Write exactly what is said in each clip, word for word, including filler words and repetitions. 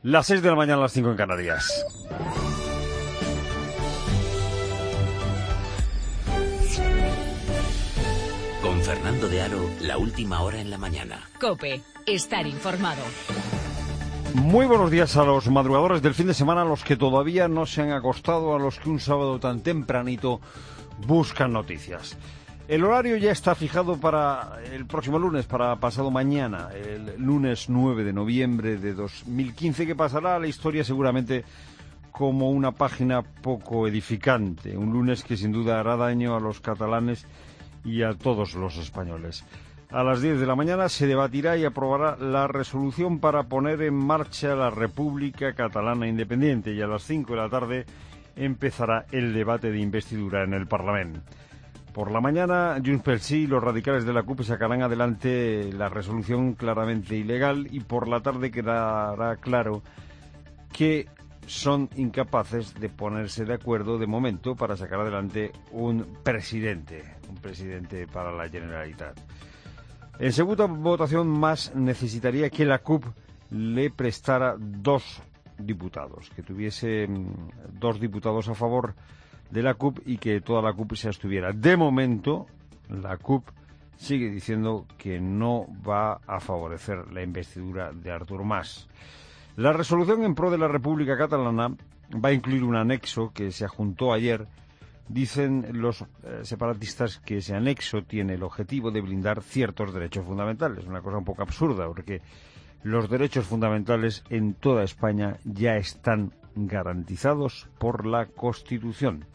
Las seis de la mañana, las cinco en Canarias. Con Fernando de Aro, la última hora en la mañana. COPE, estar informado. Muy buenos días a los madrugadores del fin de semana, a los que todavía no se han acostado, a los que un sábado tan tempranito buscan noticias. El horario ya está fijado para el próximo lunes, para pasado mañana, el lunes nueve de noviembre de dos mil quince, que pasará a la historia seguramente como una página poco edificante. Un lunes que sin duda hará daño a los catalanes y a todos los españoles. A las diez de la mañana se debatirá y aprobará la resolución para poner en marcha la República Catalana Independiente, y a las cinco de la tarde empezará el debate de investidura en el Parlamento. Por la mañana, Junts pel Sí y los radicales de la CUP sacarán adelante la resolución claramente ilegal, y por la tarde quedará claro que son incapaces de ponerse de acuerdo de momento para sacar adelante un presidente, un presidente para la Generalitat. En segunda votación más necesitaría que la CUP le prestara dos diputados, que tuviese dos diputados a favor de la CUP y que toda la CUP se abstuviera. De momento, la CUP sigue diciendo que no va a favorecer la investidura de Artur Mas. La resolución en pro de la República Catalana va a incluir un anexo que se adjuntó ayer. Dicen los eh, separatistas que ese anexo tiene el objetivo de blindar ciertos derechos fundamentales. Una cosa un poco absurda, porque los derechos fundamentales en toda España ya están garantizados por la Constitución.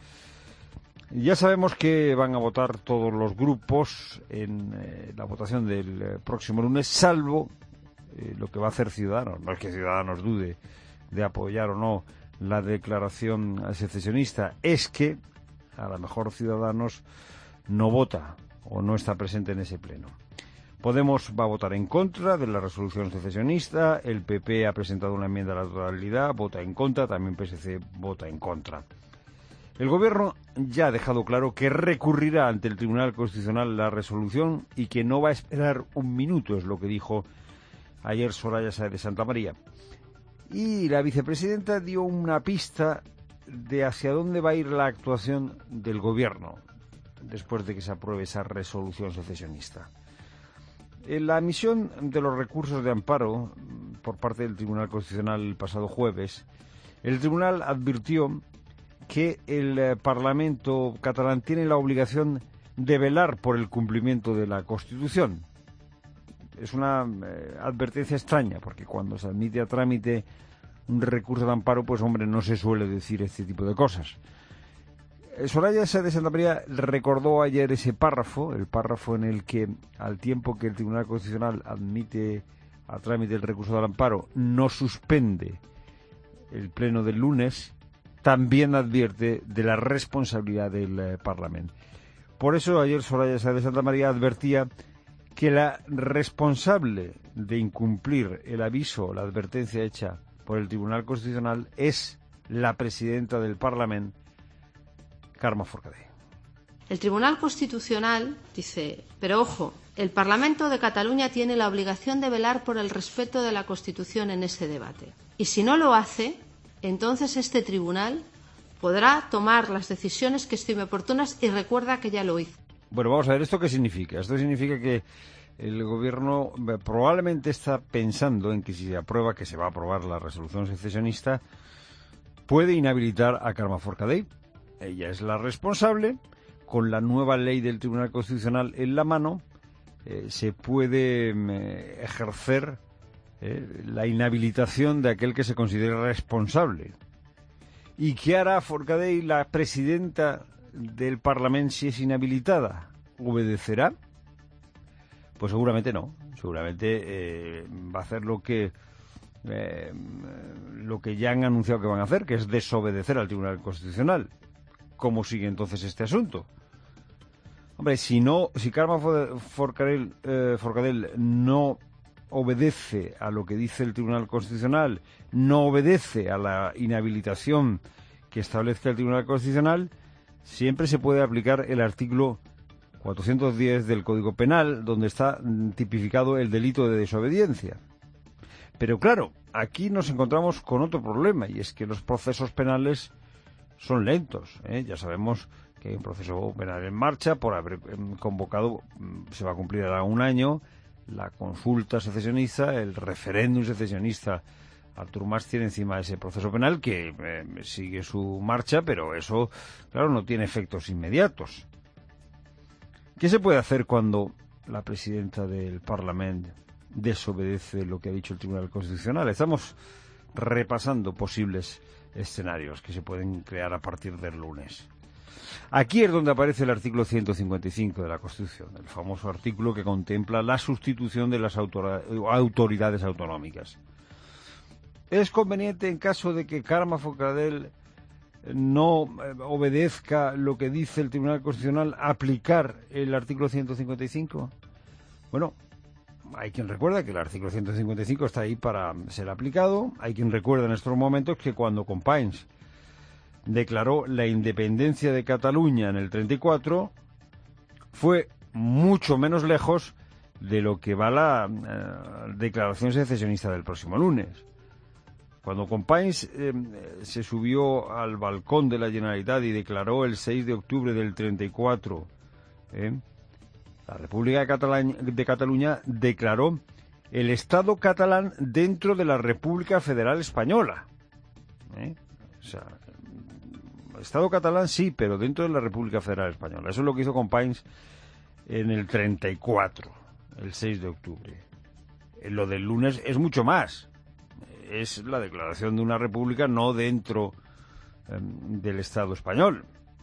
Ya sabemos que van a votar todos los grupos en eh, la votación del eh, próximo lunes, salvo eh, lo que va a hacer Ciudadanos. No es que Ciudadanos dude de apoyar o no la declaración secesionista, es que a lo mejor Ciudadanos no vota o no está presente en ese pleno. Podemos va a votar en contra de la resolución secesionista, el P P ha presentado una enmienda a la totalidad, vota en contra, también P S C vota en contra. El Gobierno ya ha dejado claro que recurrirá ante el Tribunal Constitucional la resolución y que no va a esperar un minuto, es lo que dijo ayer Soraya Sáez de Santamaría. Y la vicepresidenta dio una pista de hacia dónde va a ir la actuación del Gobierno después de que se apruebe esa resolución secesionista. En la emisión de los recursos de amparo por parte del Tribunal Constitucional el pasado jueves, el Tribunal advirtió que el eh, Parlamento catalán tiene la obligación de velar por el cumplimiento de la Constitución. Es una eh, advertencia extraña, porque cuando se admite a trámite un recurso de amparo, pues hombre, no se suele decir este tipo de cosas. Soraya Sáez de Santamaría recordó ayer ese párrafo, el párrafo en el que, al tiempo que el Tribunal Constitucional admite a trámite el recurso del amparo, no suspende el pleno del lunes, también advierte de la responsabilidad del eh, Parlamento. Por eso ayer Soraya Sáez de Santamaría advertía que la responsable de incumplir el aviso, la advertencia hecha por el Tribunal Constitucional es la presidenta del Parlamento, Carme Forcadell. El Tribunal Constitucional dice, pero ojo, el Parlamento de Cataluña tiene la obligación de velar por el respeto de la Constitución en ese debate. Y si no lo hace, entonces este tribunal podrá tomar las decisiones que estime oportunas, y recuerda que ya lo hizo. Bueno, vamos a ver, ¿esto qué significa? Esto significa que el Gobierno probablemente está pensando en que si se aprueba, que se va a aprobar la resolución secesionista, puede inhabilitar a Carme Forcadell. Ella es la responsable. Con la nueva ley del Tribunal Constitucional en la mano, eh, se puede eh, ejercer eh, la inhabilitación de aquel que se considere responsable. ¿Y qué hará Forcadell, la presidenta del Parlamento, si es inhabilitada? ¿Obedecerá? Pues seguramente no. Seguramente eh, va a hacer lo que eh, lo que ya han anunciado que van a hacer, que es desobedecer al Tribunal Constitucional. ¿Cómo sigue entonces este asunto? Hombre, si no, si Carme Forcadell, eh, Forcadell no obedece a lo que dice el Tribunal Constitucional, no obedece a la inhabilitación que establezca el Tribunal Constitucional, siempre se puede aplicar el artículo cuatrocientos diez del Código Penal, donde está tipificado el delito de desobediencia. Pero claro, aquí nos encontramos con otro problema, y es que los procesos penales son lentos, ¿eh? Ya sabemos que hay un proceso penal en marcha por haber convocado, se va a cumplir ahora un año, la consulta secesionista, el referéndum secesionista. Artur Mas tiene encima ese proceso penal que eh, sigue su marcha, pero eso, claro, no tiene efectos inmediatos. ¿Qué se puede hacer cuando la presidenta del Parlamento desobedece lo que ha dicho el Tribunal Constitucional? Estamos repasando posibles escenarios que se pueden crear a partir del lunes. Aquí es donde aparece el artículo ciento cincuenta y cinco de la Constitución, el famoso artículo que contempla la sustitución de las autora- autoridades autonómicas. ¿Es conveniente, en caso de que Carme Forcadell no eh, obedezca lo que dice el Tribunal Constitucional, aplicar el artículo ciento cincuenta y cinco? Bueno, hay quien recuerda que el artículo ciento cincuenta y cinco está ahí para ser aplicado. Hay quien recuerda en estos momentos que cuando Companys declaró la independencia de Cataluña en el treinta y cuatro, fue mucho menos lejos de lo que va la eh, declaración secesionista del próximo lunes. Cuando Companys eh, se subió al balcón de la Generalitat y declaró el seis de octubre del treinta y cuatro, eh, la República de Cataluña, de Cataluña declaró el Estado catalán dentro de la República Federal Española. ¿eh? O sea, el Estado catalán sí, pero dentro de la República Federal Española. Eso es lo que hizo Companys en el treinta y cuatro, el seis de octubre. Lo del lunes es mucho más. Es la declaración de una república no dentro eh, del Estado español.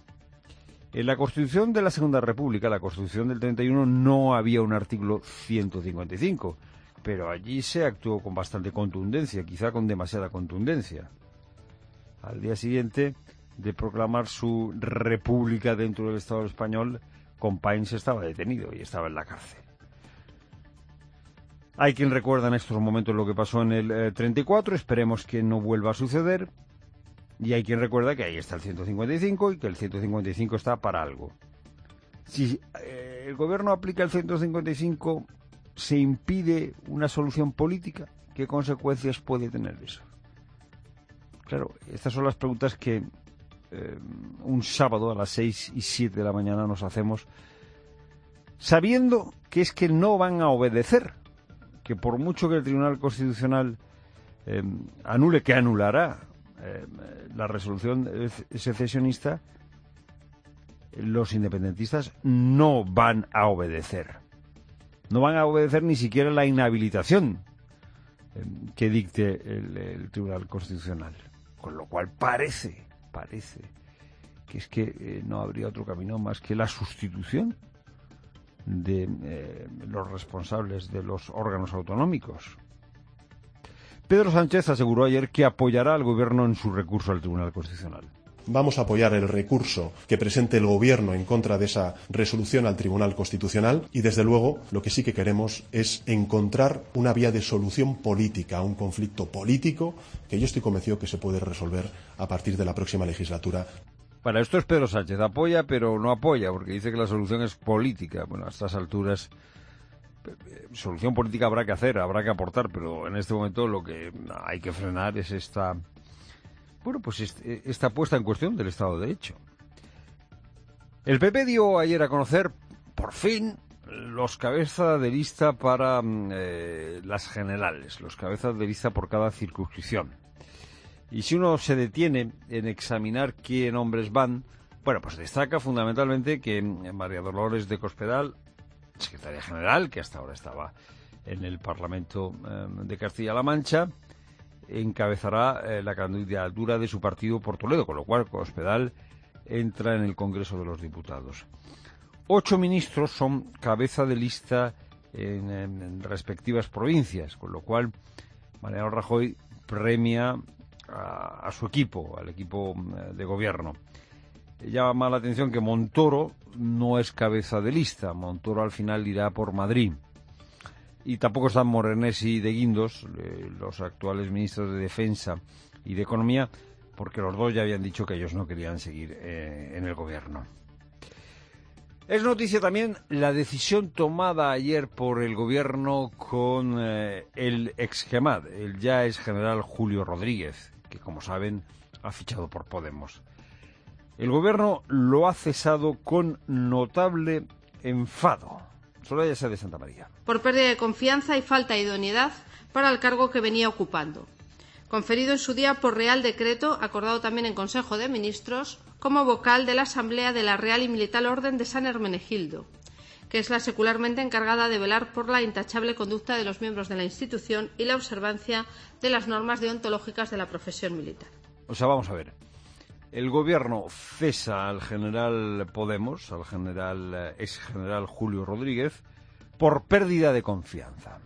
En la Constitución de la Segunda República, la Constitución del treinta y uno, no había un artículo ciento cincuenta y cinco, pero allí se actuó con bastante contundencia, quizá con demasiada contundencia. Al día siguiente de proclamar su república dentro del Estado español, Companys estaba detenido y estaba en la cárcel. Hay quien recuerda en estos momentos lo que pasó en el eh, treinta y cuatro, esperemos que no vuelva a suceder, y hay quien recuerda que ahí está el ciento cincuenta y cinco y que el ciento cincuenta y cinco está para algo. Si eh, el gobierno aplica el ciento cincuenta y cinco, ¿se impide una solución política? ¿Qué consecuencias puede tener eso? Claro, estas son las preguntas que eh, un sábado a las seis y siete de la mañana nos hacemos, sabiendo que es que no van a obedecer, que por mucho que el Tribunal Constitucional eh, anule, que anulará eh, la resolución secesionista, los independentistas no van a obedecer. No van a obedecer ni siquiera la inhabilitación eh, que dicte el, el Tribunal Constitucional. Con lo cual parece, parece que es que eh, no habría otro camino más que la sustitución de eh, los responsables de los órganos autonómicos. Pedro Sánchez aseguró ayer que apoyará al Gobierno en su recurso al Tribunal Constitucional. Vamos a apoyar el recurso que presente el Gobierno en contra de esa resolución al Tribunal Constitucional y, desde luego, lo que sí que queremos es encontrar una vía de solución política a un conflicto político que yo estoy convencido que se puede resolver a partir de la próxima legislatura. Para esto es Pedro Sánchez, apoya pero no apoya, porque dice que la solución es política. Bueno, a estas alturas, solución política habrá que hacer, habrá que aportar, pero en este momento lo que hay que frenar es esta, bueno, pues este, esta puesta en cuestión del Estado de Derecho. El P P dio ayer a conocer, por fin, los cabezas de lista para eh, las generales, los cabezas de lista por cada circunscripción. Y si uno se detiene en examinar qué nombres van, bueno, pues destaca fundamentalmente que María Dolores de Cospedal, secretaria general, que hasta ahora estaba en el Parlamento eh, de Castilla-La Mancha, encabezará eh, la candidatura de su partido por Toledo, con lo cual Cospedal entra en el Congreso de los Diputados. Ocho ministros son cabeza de lista en, en, en respectivas provincias, con lo cual Mariano Rajoy premia A, a su equipo, al equipo de gobierno. Llama la atención que Montoro no es cabeza de lista. Montoro al final irá por Madrid. Y tampoco están Morenés y de Guindos, eh, los actuales ministros de Defensa y de Economía, porque los dos ya habían dicho que ellos no querían seguir eh, en el gobierno. Es noticia también la decisión tomada ayer por el gobierno con eh, el ex GEMAD, el ya ex general Julio Rodríguez, que como saben ha fichado por Podemos. El gobierno lo ha cesado con notable enfado. Soraya Sáez de Santa María. Por pérdida de confianza y falta de idoneidad para el cargo que venía ocupando, conferido en su día por Real Decreto, acordado también en Consejo de Ministros, como vocal de la Asamblea de la Real y Militar Orden de San Hermenegildo, que es la secularmente encargada de velar por la intachable conducta de los miembros de la institución y la observancia de las normas deontológicas de la profesión militar. O sea, vamos a ver. El gobierno cesa al general Podemos, al general ex general Julio Rodríguez, por pérdida de confianza.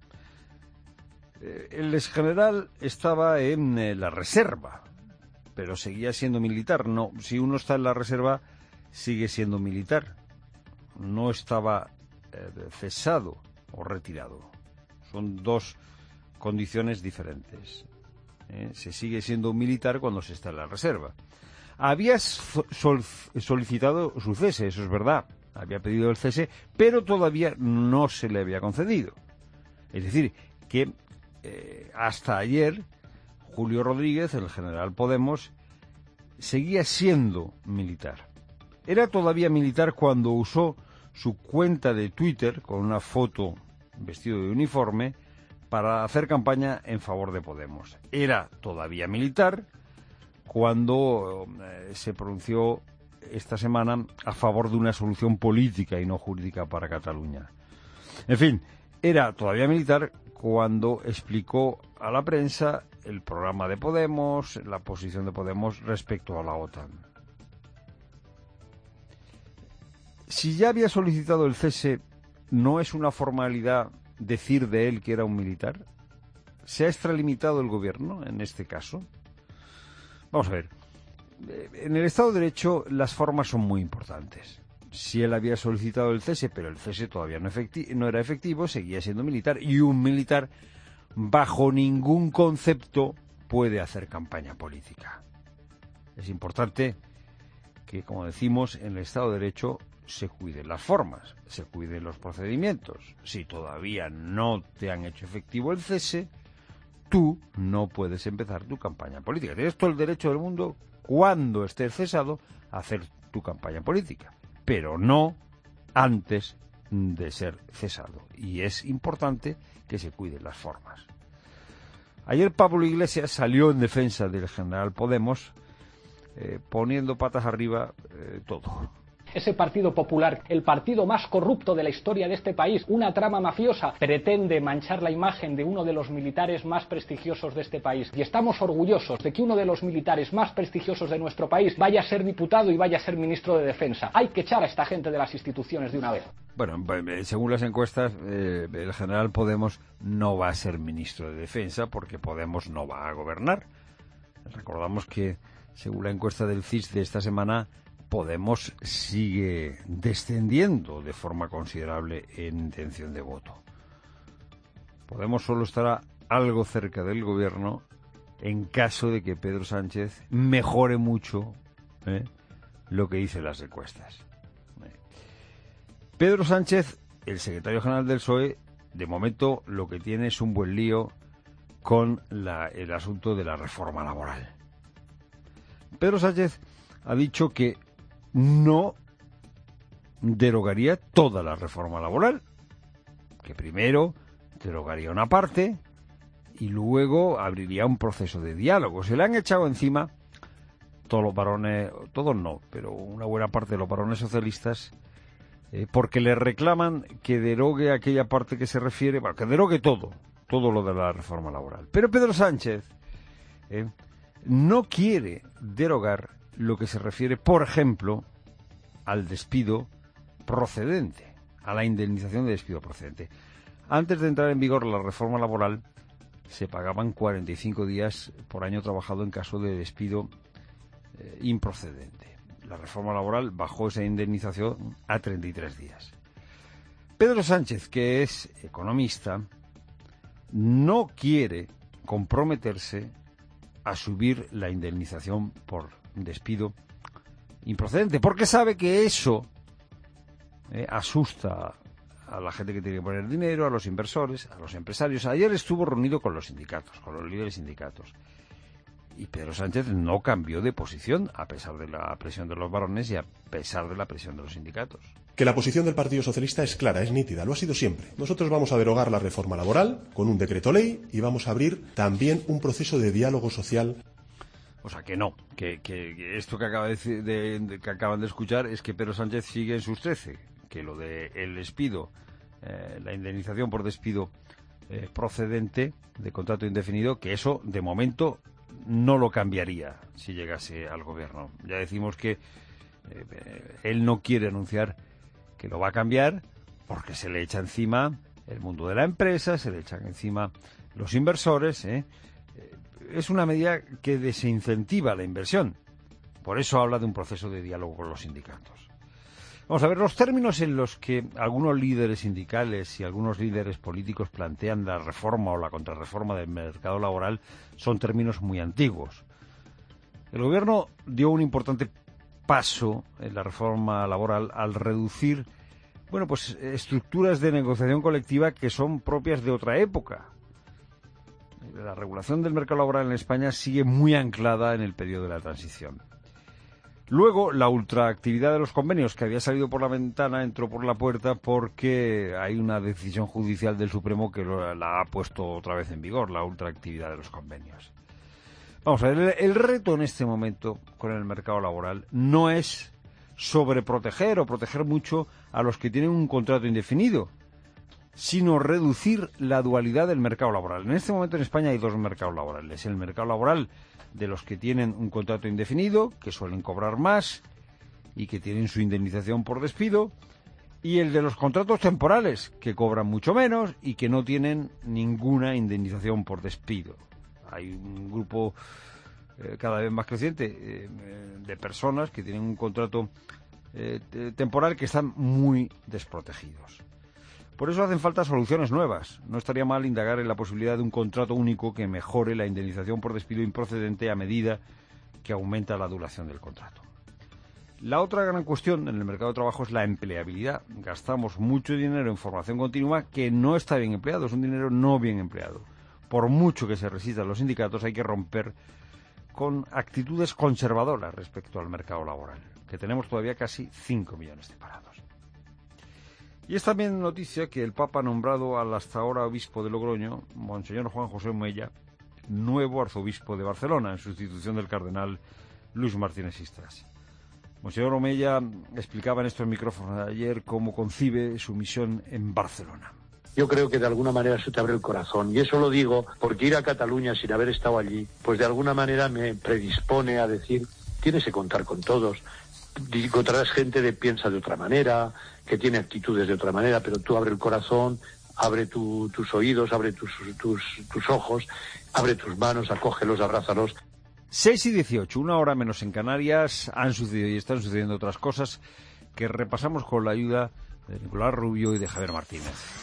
El ex general estaba en eh, la reserva, pero seguía siendo militar. No, si uno está en la reserva, sigue siendo militar. No estaba eh, cesado o retirado. Son dos condiciones diferentes. ¿eh? Se sigue siendo militar cuando se está en la reserva. Había sol solicitado su cese, eso es verdad. Había pedido el cese, pero todavía no se le había concedido. Es decir, que eh, hasta ayer Julio Rodríguez, el general Podemos, seguía siendo militar. Era todavía militar cuando usó su cuenta de Twitter con una foto vestido de uniforme para hacer campaña en favor de Podemos. Era todavía militar cuando eh, se pronunció esta semana a favor de una solución política y no jurídica para Cataluña. En fin, era todavía militar cuando explicó a la prensa el programa de Podemos, la posición de Podemos respecto a la OTAN. Si ya había solicitado el cese, ¿no es una formalidad decir de él que era un militar? ¿Se ha extralimitado el gobierno en este caso? Vamos a ver. En el Estado de Derecho las formas son muy importantes. Si él había solicitado el cese, pero el cese todavía no, efecti- no era efectivo, seguía siendo militar, y un militar bajo ningún concepto puede hacer campaña política. Es importante que, como decimos, en el Estado de Derecho se cuiden las formas, se cuiden los procedimientos. Si todavía no te han hecho efectivo el cese, tú no puedes empezar tu campaña política. Tienes todo el derecho del mundo, cuando estés cesado, a hacer tu campaña política, pero no antes de ser cesado. Y es importante que se cuiden las formas. Ayer Pablo Iglesias salió en defensa del general Podemos, eh, poniendo patas arriba eh, todo. Ese Partido Popular, el partido más corrupto de la historia de este país, una trama mafiosa, pretende manchar la imagen de uno de los militares más prestigiosos de este país. Y estamos orgullosos de que uno de los militares más prestigiosos de nuestro país vaya a ser diputado y vaya a ser ministro de Defensa. Hay que echar a esta gente de las instituciones de una vez. Bueno, según las encuestas, eh, el general Podemos no va a ser ministro de Defensa porque Podemos no va a gobernar. Recordamos que, según la encuesta del C I S de esta semana, Podemos sigue descendiendo de forma considerable en intención de voto. Podemos solo estará algo cerca del gobierno en caso de que Pedro Sánchez mejore mucho ¿eh? lo que dicen las encuestas. ¿eh? Pedro Sánchez, el secretario general del P S O E, de momento lo que tiene es un buen lío con la, el asunto de la reforma laboral. Pedro Sánchez ha dicho que no derogaría toda la reforma laboral, que primero derogaría una parte y luego abriría un proceso de diálogo. Se le han echado encima todos los varones, todos no, pero una buena parte de los varones socialistas, eh, porque le reclaman que derogue aquella parte que se refiere, bueno, que derogue todo, todo lo de la reforma laboral. Pero Pedro Sánchez eh, no quiere derogar lo que se refiere, por ejemplo, al despido procedente, a la indemnización de despido procedente. Antes de entrar en vigor la reforma laboral, se pagaban cuarenta y cinco días por año trabajado en caso de despido eh, improcedente. La reforma laboral bajó esa indemnización a treinta y tres días. Pedro Sánchez, que es economista, no quiere comprometerse a subir la indemnización por despido improcedente, porque sabe que eso eh, asusta a la gente que tiene que poner dinero, a los inversores, a los empresarios. Ayer estuvo reunido con los sindicatos, con los líderes sindicatos. Y Pedro Sánchez no cambió de posición, a pesar de la presión de los varones y a pesar de la presión de los sindicatos. Que la posición del Partido Socialista es clara, es nítida, lo ha sido siempre. Nosotros vamos a derogar la reforma laboral con un decreto ley y vamos a abrir también un proceso de diálogo social. O sea, que no, que, que, que esto que, acaba de, de, de, que acaban de escuchar es que Pedro Sánchez sigue en sus trece, que lo de el despido, eh, la indemnización por despido eh, procedente de contrato indefinido, que eso de momento no lo cambiaría si llegase al gobierno. Ya decimos que eh, él no quiere anunciar que lo va a cambiar porque se le echa encima el mundo de la empresa, se le echan encima los inversores, ¿eh? Es una medida que desincentiva la inversión. Por eso habla de un proceso de diálogo con los sindicatos. Vamos a ver, los términos en los que algunos líderes sindicales y algunos líderes políticos plantean la reforma o la contrarreforma del mercado laboral son términos muy antiguos. El gobierno dio un importante paso en la reforma laboral al reducir, bueno, pues estructuras de negociación colectiva que son propias de otra época. La regulación del mercado laboral en España sigue muy anclada en el periodo de la transición. Luego, la ultraactividad de los convenios, que había salido por la ventana, entró por la puerta porque hay una decisión judicial del Supremo que lo, la ha puesto otra vez en vigor, la ultraactividad de los convenios. Vamos a ver, el, el reto en este momento con el mercado laboral no es sobreproteger o proteger mucho a los que tienen un contrato indefinido, sino reducir la dualidad del mercado laboral. En este momento en España hay dos mercados laborales. El mercado laboral de los que tienen un contrato indefinido, que suelen cobrar más y que tienen su indemnización por despido, y el de los contratos temporales, que cobran mucho menos y que no tienen ninguna indemnización por despido. Hay un grupo eh, cada vez más creciente eh, de personas que tienen un contrato eh, temporal que están muy desprotegidos. Por eso hacen falta soluciones nuevas. No estaría mal indagar en la posibilidad de un contrato único que mejore la indemnización por despido improcedente a medida que aumenta la duración del contrato. La otra gran cuestión en el mercado de trabajo es la empleabilidad. Gastamos mucho dinero en formación continua que no está bien empleado, es un dinero no bien empleado. Por mucho que se resistan los sindicatos, hay que romper con actitudes conservadoras respecto al mercado laboral, que tenemos todavía casi cinco millones de parados. Y es también noticia que el Papa ha nombrado al hasta ahora obispo de Logroño, Monseñor Juan José Omella, nuevo arzobispo de Barcelona, en sustitución del cardenal Luis Martínez Istras. Monseñor Omella explicaba en estos micrófonos de ayer cómo concibe su misión en Barcelona. Yo creo que de alguna manera se te abre el corazón, y eso lo digo porque ir a Cataluña sin haber estado allí, pues de alguna manera me predispone a decir, tienes que contar con todos. Encontrarás gente que piensa de otra manera, que tiene actitudes de otra manera, pero tú abre el corazón, abre tu, tus oídos, abre tus, tus, tus ojos, abre tus manos, acógelos, abrázalos. seis y dieciocho, una hora menos en Canarias, han sucedido y están sucediendo otras cosas que repasamos con la ayuda de Nicolás Rubio y de Javier Martínez.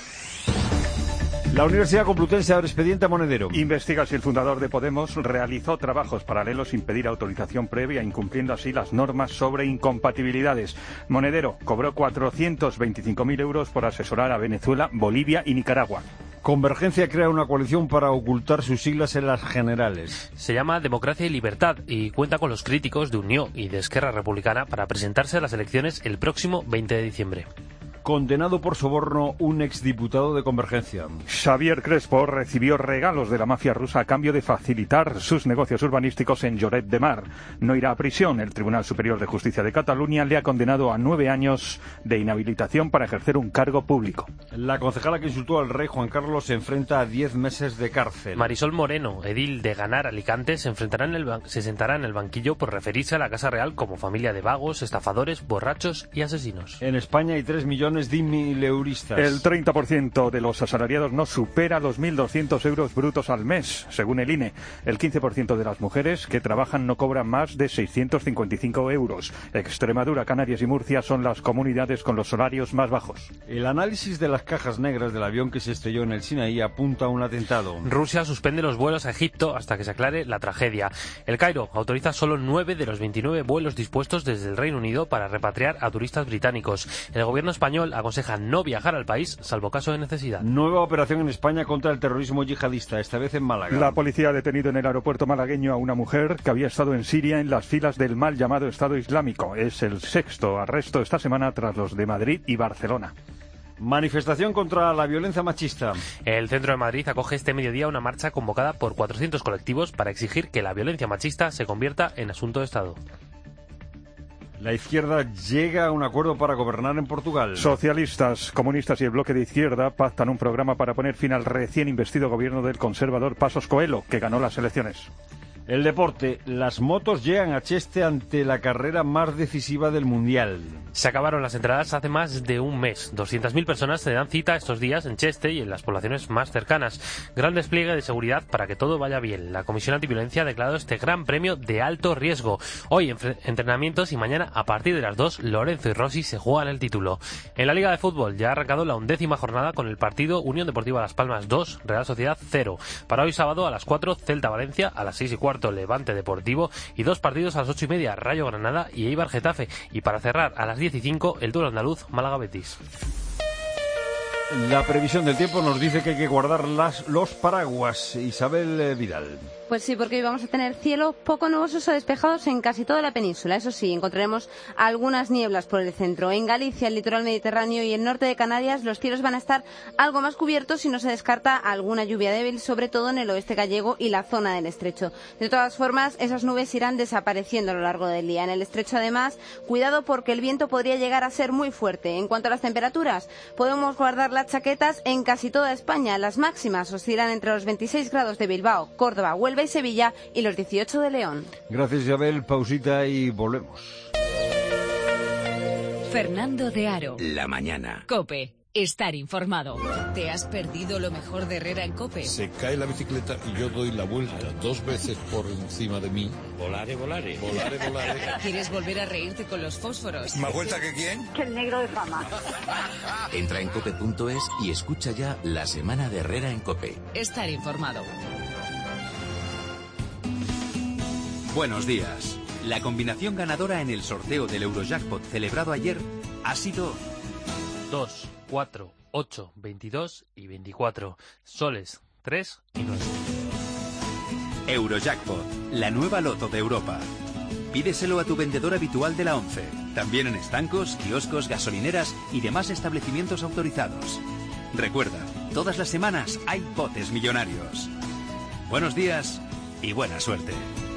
La Universidad Complutense abre expediente a Monedero. Investiga si el fundador de Podemos realizó trabajos paralelos sin pedir autorización previa, incumpliendo así las normas sobre incompatibilidades. Monedero cobró cuatrocientos veinticinco mil euros por asesorar a Venezuela, Bolivia y Nicaragua. Convergencia crea una coalición para ocultar sus siglas en las generales. Se llama Democracia y Libertad y cuenta con los críticos de Unió y de Esquerra Republicana para presentarse a las elecciones el próximo veinte de diciembre. Condenado por soborno un exdiputado de Convergencia. Xavier Crespo recibió regalos de la mafia rusa a cambio de facilitar sus negocios urbanísticos en Lloret de Mar. No irá a prisión. El Tribunal Superior de Justicia de Cataluña le ha condenado a nueve años de inhabilitación para ejercer un cargo público. La concejala que insultó al rey Juan Carlos se enfrenta a diez meses de cárcel. Marisol Moreno, edil de Ganar Alicante, se enfrentará en el ban- se sentará en el banquillo por referirse a la Casa Real como familia de vagos, estafadores, borrachos y asesinos. En España hay tres millones millones de mileuristas. El treinta por ciento de los asalariados no supera los mil doscientos euros brutos al mes, según el I N E. El quince por ciento de las mujeres que trabajan no cobran más de seiscientos cincuenta y cinco euros. Extremadura, Canarias y Murcia son las comunidades con los salarios más bajos. El análisis de las cajas negras del avión que se estrelló en el Sinaí apunta a un atentado. Rusia suspende los vuelos a Egipto hasta que se aclare la tragedia. El Cairo autoriza solo nueve de los veintinueve vuelos dispuestos desde el Reino Unido para repatriar a turistas británicos. El gobierno español aconseja no viajar al país, salvo caso de necesidad. Nueva operación en España contra el terrorismo yihadista, esta vez en Málaga. La policía ha detenido en el aeropuerto malagueño a una mujer que había estado en Siria en las filas del mal llamado Estado Islámico. Es el sexto arresto esta semana tras los de Madrid y Barcelona. Manifestación contra la violencia machista. El Centro de Madrid acoge este mediodía una marcha convocada por cuatrocientos colectivos para exigir que la violencia machista se convierta en asunto de Estado. La izquierda llega a un acuerdo para gobernar en Portugal. Socialistas, comunistas y el bloque de izquierda pactan un programa para poner fin al recién investido gobierno del conservador Passos Coelho, que ganó las elecciones. El deporte. Las motos llegan a Cheste ante la carrera más decisiva del Mundial. Se acabaron las entradas hace más de un mes. doscientas mil personas se dan cita estos días en Cheste y en las poblaciones más cercanas. Gran despliegue de seguridad para que todo vaya bien. La Comisión Antiviolencia ha declarado este gran premio de alto riesgo. Hoy entrenamientos y mañana a partir de las dos Lorenzo y Rossi se juegan el título. En la Liga de Fútbol ya ha arrancado la undécima jornada con el partido Unión Deportiva Las Palmas dos, Real Sociedad cero. Para hoy sábado a las cuatro Celta Valencia, a las seis y cuarto Levante Deportivo y dos partidos a las ocho y media Rayo Granada y Eibar Getafe. Y para cerrar a las diez y cinco el duelo andaluz Málaga Betis. La previsión del tiempo nos dice que hay que guardar las, los paraguas. Isabel eh, Vidal. Pues sí, porque hoy vamos a tener cielos poco nubosos o despejados en casi toda la península. Eso sí, encontraremos algunas nieblas por el centro. En Galicia, el litoral mediterráneo y el norte de Canarias, los cielos van a estar algo más cubiertos y no se descarta alguna lluvia débil, sobre todo en el oeste gallego y la zona del estrecho. De todas formas, esas nubes irán desapareciendo a lo largo del día. En el estrecho, además, cuidado porque el viento podría llegar a ser muy fuerte. En cuanto a las temperaturas, podemos guardar las chaquetas en casi toda España. Las máximas oscilan entre los veintiséis grados de Bilbao, Córdoba, Huelva y Sevilla y los dieciocho de León. Gracias, Isabel. Pausita y volvemos. Fernando de Aro. La mañana. COPE. Estar informado. ¿Te has perdido lo mejor de Herrera en COPE? Se cae la bicicleta y yo doy la vuelta dos veces por encima de mí. Volare, volare. Volare, volare. ¿Quieres volver a reírte con los fósforos? ¿Más vuelta que quién? Que el negro de fama. Entra en cope punto es y escucha ya la semana de Herrera en COPE. Estar informado. Buenos días. La combinación ganadora en el sorteo del Eurojackpot celebrado ayer ha sido dos, cuatro, ocho, veintidós y veinticuatro. Soles tres y nueve. Eurojackpot, la nueva loto de Europa. Pídeselo a tu vendedor habitual de la ONCE. También en estancos, kioscos, gasolineras y demás establecimientos autorizados. Recuerda, todas las semanas hay botes millonarios. Buenos días y buena suerte.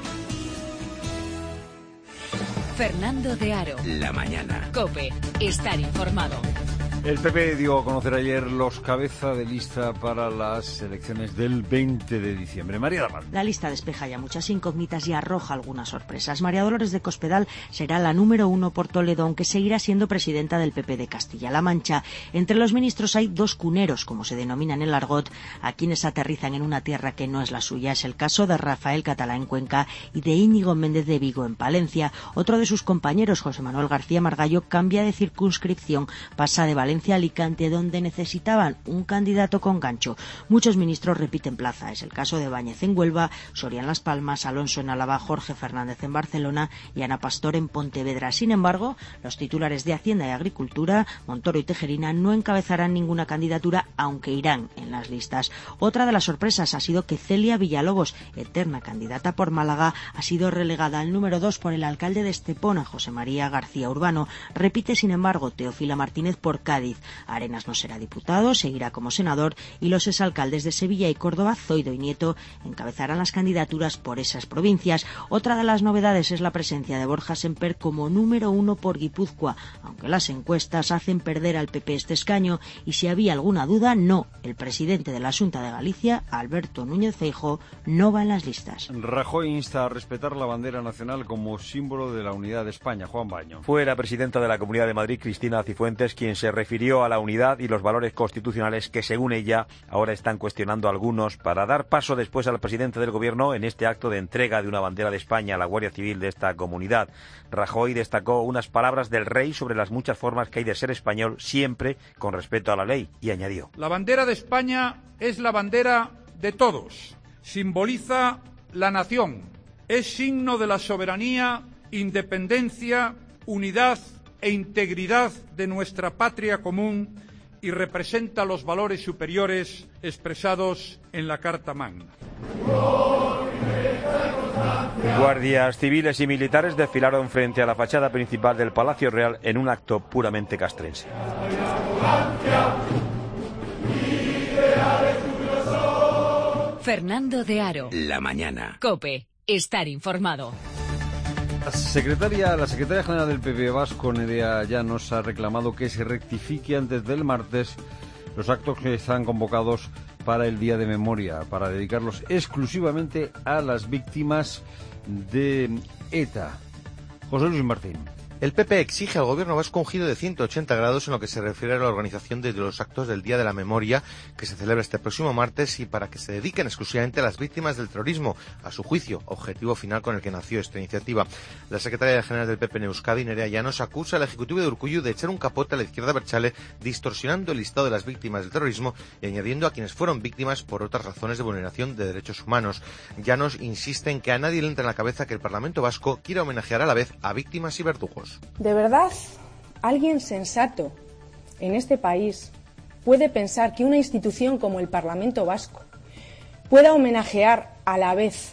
Fernando de Aro. La mañana. COPE. Estar informado. El P P dio a conocer ayer los cabeza de lista para las elecciones del veinte de diciembre. María Damal. La lista despeja ya muchas incógnitas y arroja algunas sorpresas. María Dolores de Cospedal será la número uno por Toledo, aunque seguirá siendo presidenta del P P de Castilla-La Mancha. Entre los ministros hay dos cuneros, como se denominan en el argot, a quienes aterrizan en una tierra que no es la suya. Es el caso de Rafael Catalá en Cuenca y de Íñigo Méndez de Vigo en Palencia. Otro de sus compañeros, José Manuel García Margallo, cambia de circunscripción, pasa de Valencia a Alicante, donde necesitaban un candidato con gancho. Muchos ministros repiten plaza. Es el caso de Báñez en Huelva, Soria en Las Palmas, Alonso en Álava, Jorge Fernández en Barcelona y Ana Pastor en Pontevedra. Sin embargo, los titulares de Hacienda y Agricultura, Montoro y Tejerina, no encabezarán ninguna candidatura, aunque irán en las listas. Otra de las sorpresas ha sido que Celia Villalobos, eterna candidata por Málaga, ha sido relegada al número dos por el alcalde de Estepona, José María García Urbano. Repite, sin embargo, Teófila Martínez por Cádiz. Arenas no será diputado, seguirá como senador y los exalcaldes de Sevilla y Córdoba, Zoido y Nieto, encabezarán las candidaturas por esas provincias. Otra de las novedades es la presencia de Borja Semper como número uno por Guipúzcoa, aunque las encuestas hacen perder al P P este escaño y si había alguna duda, no. El presidente de la Xunta de Galicia, Alberto Núñez Feijóo, no va en las listas. Rajoy insta a respetar la bandera nacional como símbolo de la unidad de España. Juan Baño. Fue la presidenta de la Comunidad de Madrid, Cristina Cifuentes, quien se refirió refirió a la unidad y los valores constitucionales que, según ella, ahora están cuestionando algunos para dar paso después al presidente del Gobierno en este acto de entrega de una bandera de España a la Guardia Civil de esta comunidad. Rajoy destacó unas palabras del rey sobre las muchas formas que hay de ser español, siempre con respeto a la ley, y añadió: La bandera de España es la bandera de todos, simboliza la nación, es signo de la soberanía, independencia, unidad e integridad de nuestra patria común y representa los valores superiores expresados en la Carta Magna. Guardias civiles y militares desfilaron frente a la fachada principal del Palacio Real en un acto puramente castrense. Fernando de Aro. La mañana. COPE. Estar informado. La secretaria, la secretaria general del P P vasco, Nerea Llanos, ha reclamado que se rectifique antes del martes los actos que están convocados para el Día de Memoria, para dedicarlos exclusivamente a las víctimas de ETA. José Luis Martín. El P P exige al gobierno vasco un giro de ciento ochenta grados en lo que se refiere a la organización de los actos del Día de la Memoria, que se celebra este próximo martes, y para que se dediquen exclusivamente a las víctimas del terrorismo, a su juicio, objetivo final con el que nació esta iniciativa. La secretaria general del P P en Euskadi, Nerea Llanos, acusa al Ejecutivo de Urkullu de echar un capote a la izquierda abertzale, distorsionando el listado de las víctimas del terrorismo y añadiendo a quienes fueron víctimas por otras razones de vulneración de derechos humanos. Llanos insiste en que a nadie le entra en la cabeza que el Parlamento vasco quiera homenajear a la vez a víctimas y verdugos. ¿De verdad alguien sensato en este país puede pensar que una institución como el Parlamento Vasco pueda homenajear a la vez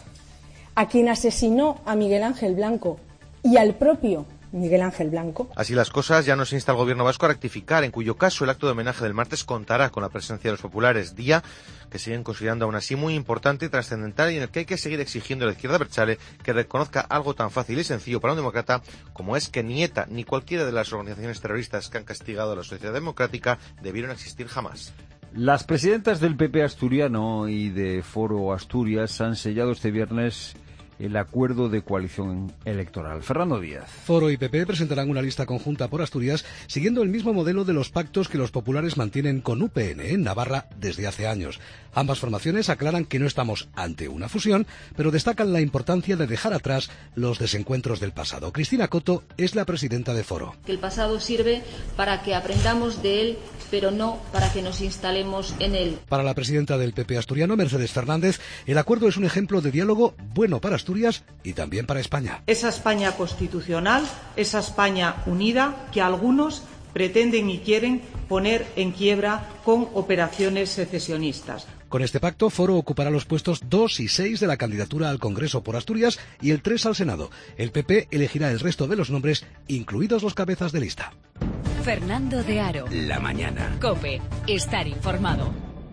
a quien asesinó a Miguel Ángel Blanco y al propio Miguel Ángel Blanco? Así las cosas, ya nos insta el gobierno vasco a rectificar, en cuyo caso el acto de homenaje del martes contará con la presencia de los populares, día que siguen considerando aún así muy importante y trascendental, y en el que hay que seguir exigiendo a la izquierda abertzale que reconozca algo tan fácil y sencillo para un demócrata como es que ni ETA ni cualquiera de las organizaciones terroristas que han castigado a la sociedad democrática debieron existir jamás. Las presidentas del P P asturiano y de Foro Asturias han sellado este viernes el acuerdo de coalición electoral. Fernando Díaz. Foro y P P presentarán una lista conjunta por Asturias siguiendo el mismo modelo de los pactos que los populares mantienen con U P N en Navarra desde hace años. Ambas formaciones aclaran que no estamos ante una fusión, pero destacan la importancia de dejar atrás los desencuentros del pasado. Cristina Coto es la presidenta de Foro. Que el pasado sirve para que aprendamos de él, pero no para que nos instalemos en él. Para la presidenta del P P asturiano, Mercedes Fernández, el acuerdo es un ejemplo de diálogo bueno para Asturias y también para España. Esa España constitucional, esa España unida que algunos pretenden y quieren poner en quiebra con operaciones secesionistas. Con este pacto, Foro ocupará los puestos dos y seis de la candidatura al Congreso por Asturias y el tres al Senado. El P P elegirá el resto de los nombres, incluidos los cabezas de lista. Fernando de Aro. La mañana. COPE. Estar informado.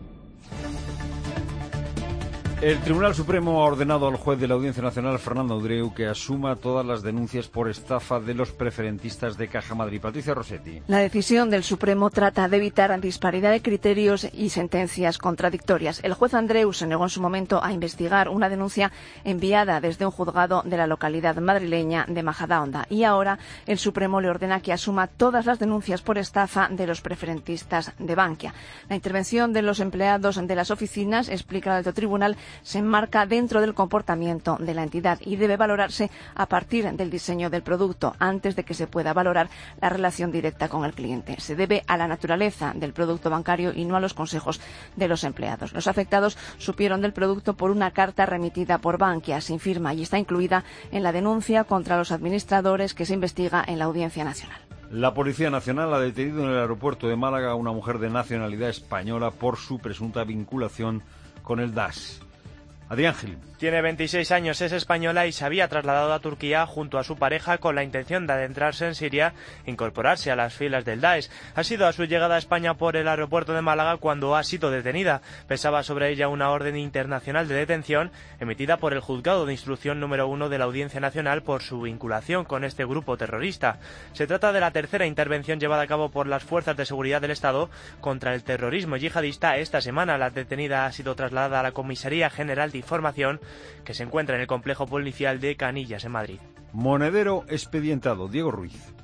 El Tribunal Supremo ha ordenado al juez de la Audiencia Nacional, Fernando Andreu, que asuma todas las denuncias por estafa de los preferentistas de Caja Madrid. Patricia Rossetti. La decisión del Supremo trata de evitar disparidad de criterios y sentencias contradictorias. El juez Andreu se negó en su momento a investigar una denuncia enviada desde un juzgado de la localidad madrileña de Majadahonda, y ahora el Supremo le ordena que asuma todas las denuncias por estafa de los preferentistas de Bankia. La intervención de los empleados de las oficinas, explica el alto tribunal, se enmarca dentro del comportamiento de la entidad y debe valorarse a partir del diseño del producto, antes de que se pueda valorar la relación directa con el cliente. Se debe a la naturaleza del producto bancario y no a los consejos de los empleados. Los afectados supieron del producto por una carta remitida por Bankia sin firma y está incluida en la denuncia contra los administradores que se investiga en la Audiencia Nacional. La Policía Nacional ha detenido en el aeropuerto de Málaga a una mujer de nacionalidad española por su presunta vinculación con el Daesh. Adrián Gil. Tiene veintiséis años, es española y se había trasladado a Turquía junto a su pareja con la intención de adentrarse en Siria e incorporarse a las filas del Daesh. Ha sido a su llegada a España por el aeropuerto de Málaga cuando ha sido detenida. Pesaba sobre ella una orden internacional de detención emitida por el Juzgado de Instrucción número uno de la Audiencia Nacional por su vinculación con este grupo terrorista. Se trata de la tercera intervención llevada a cabo por las fuerzas de seguridad del Estado contra el terrorismo yihadista. Esta semana la detenida ha sido trasladada a la Comisaría General de Información, que se encuentra en el complejo policial de Canillas, en Madrid. Monedero expedientado. Diego Ruiz.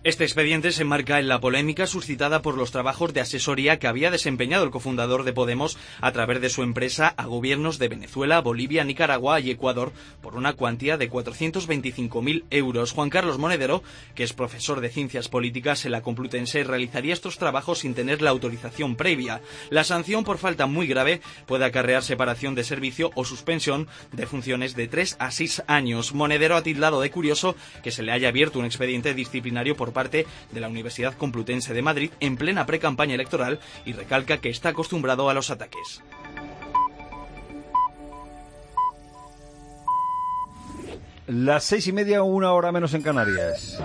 Este expediente se enmarca en la polémica suscitada por los trabajos de asesoría que había desempeñado el cofundador de Podemos a través de su empresa a gobiernos de Venezuela, Bolivia, Nicaragua y Ecuador por una cuantía de cuatrocientos veinticinco mil euros. Juan Carlos Monedero, que es profesor de Ciencias Políticas en la Complutense, realizaría estos trabajos sin tener la autorización previa. La sanción por falta muy grave puede acarrear separación de servicio o suspensión de funciones de tres a seis años. Monedero ha tildado de curioso que se le haya abierto un expediente disciplinario por parte de la Universidad Complutense de Madrid en plena precampaña electoral y recalca que está acostumbrado a los ataques. Las seis y media, una hora menos en Canarias.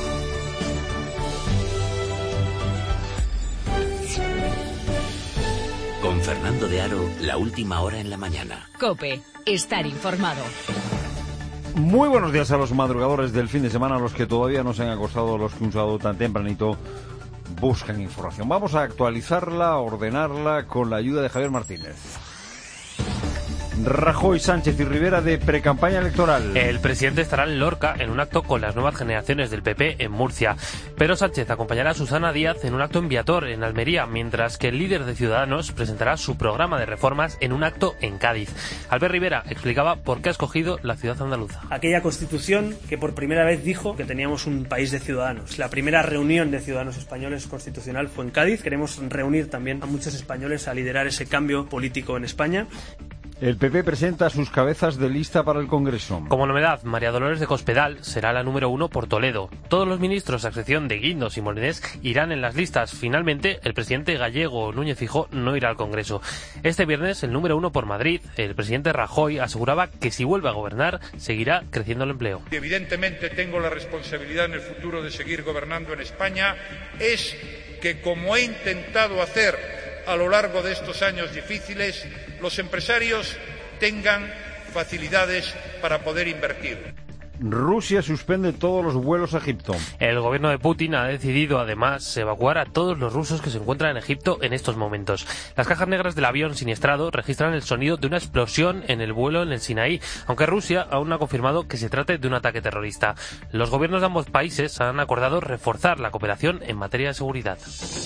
Con Fernando de Aro, la última hora en la mañana. COPE, estar informado. Muy buenos días a los madrugadores del fin de semana, a los que todavía no se han acostado, a los que un sábado tan tempranito buscan información. Vamos a actualizarla, ordenarla con la ayuda de Javier Martínez. Rajoy, Sánchez y Rivera de precampaña electoral. El presidente estará en Lorca en un acto con las nuevas generaciones del P P en Murcia. Pero Sánchez acompañará a Susana Díaz en un acto en Viator, en Almería, mientras que el líder de Ciudadanos presentará su programa de reformas en un acto en Cádiz. Albert Rivera explicaba por qué ha escogido la ciudad andaluza. Aquella constitución que por primera vez dijo que teníamos un país de ciudadanos. La primera reunión de ciudadanos españoles constitucional fue en Cádiz. Queremos reunir también a muchos españoles a liderar ese cambio político en España. El P P presenta sus cabezas de lista para el Congreso. Como novedad, María Dolores de Cospedal será la número uno por Toledo. Todos los ministros, a excepción de Guindos y Molinés, irán en las listas. Finalmente, el presidente gallego Núñez Feijóo no irá al Congreso. Este viernes, el número uno por Madrid, el presidente Rajoy aseguraba que si vuelve a gobernar, seguirá creciendo el empleo. Evidentemente tengo la responsabilidad en el futuro de seguir gobernando en España. Es que, como he intentado hacer a lo largo de estos años difíciles, los empresarios tengan facilidades para poder invertir. Rusia suspende todos los vuelos a Egipto. El gobierno de Putin ha decidido además evacuar a todos los rusos que se encuentran en Egipto en estos momentos. Las cajas negras del avión siniestrado registran el sonido de una explosión en el vuelo en el Sinaí, aunque Rusia aún no ha confirmado que se trate de un ataque terrorista. Los gobiernos de ambos países han acordado reforzar la cooperación en materia de seguridad.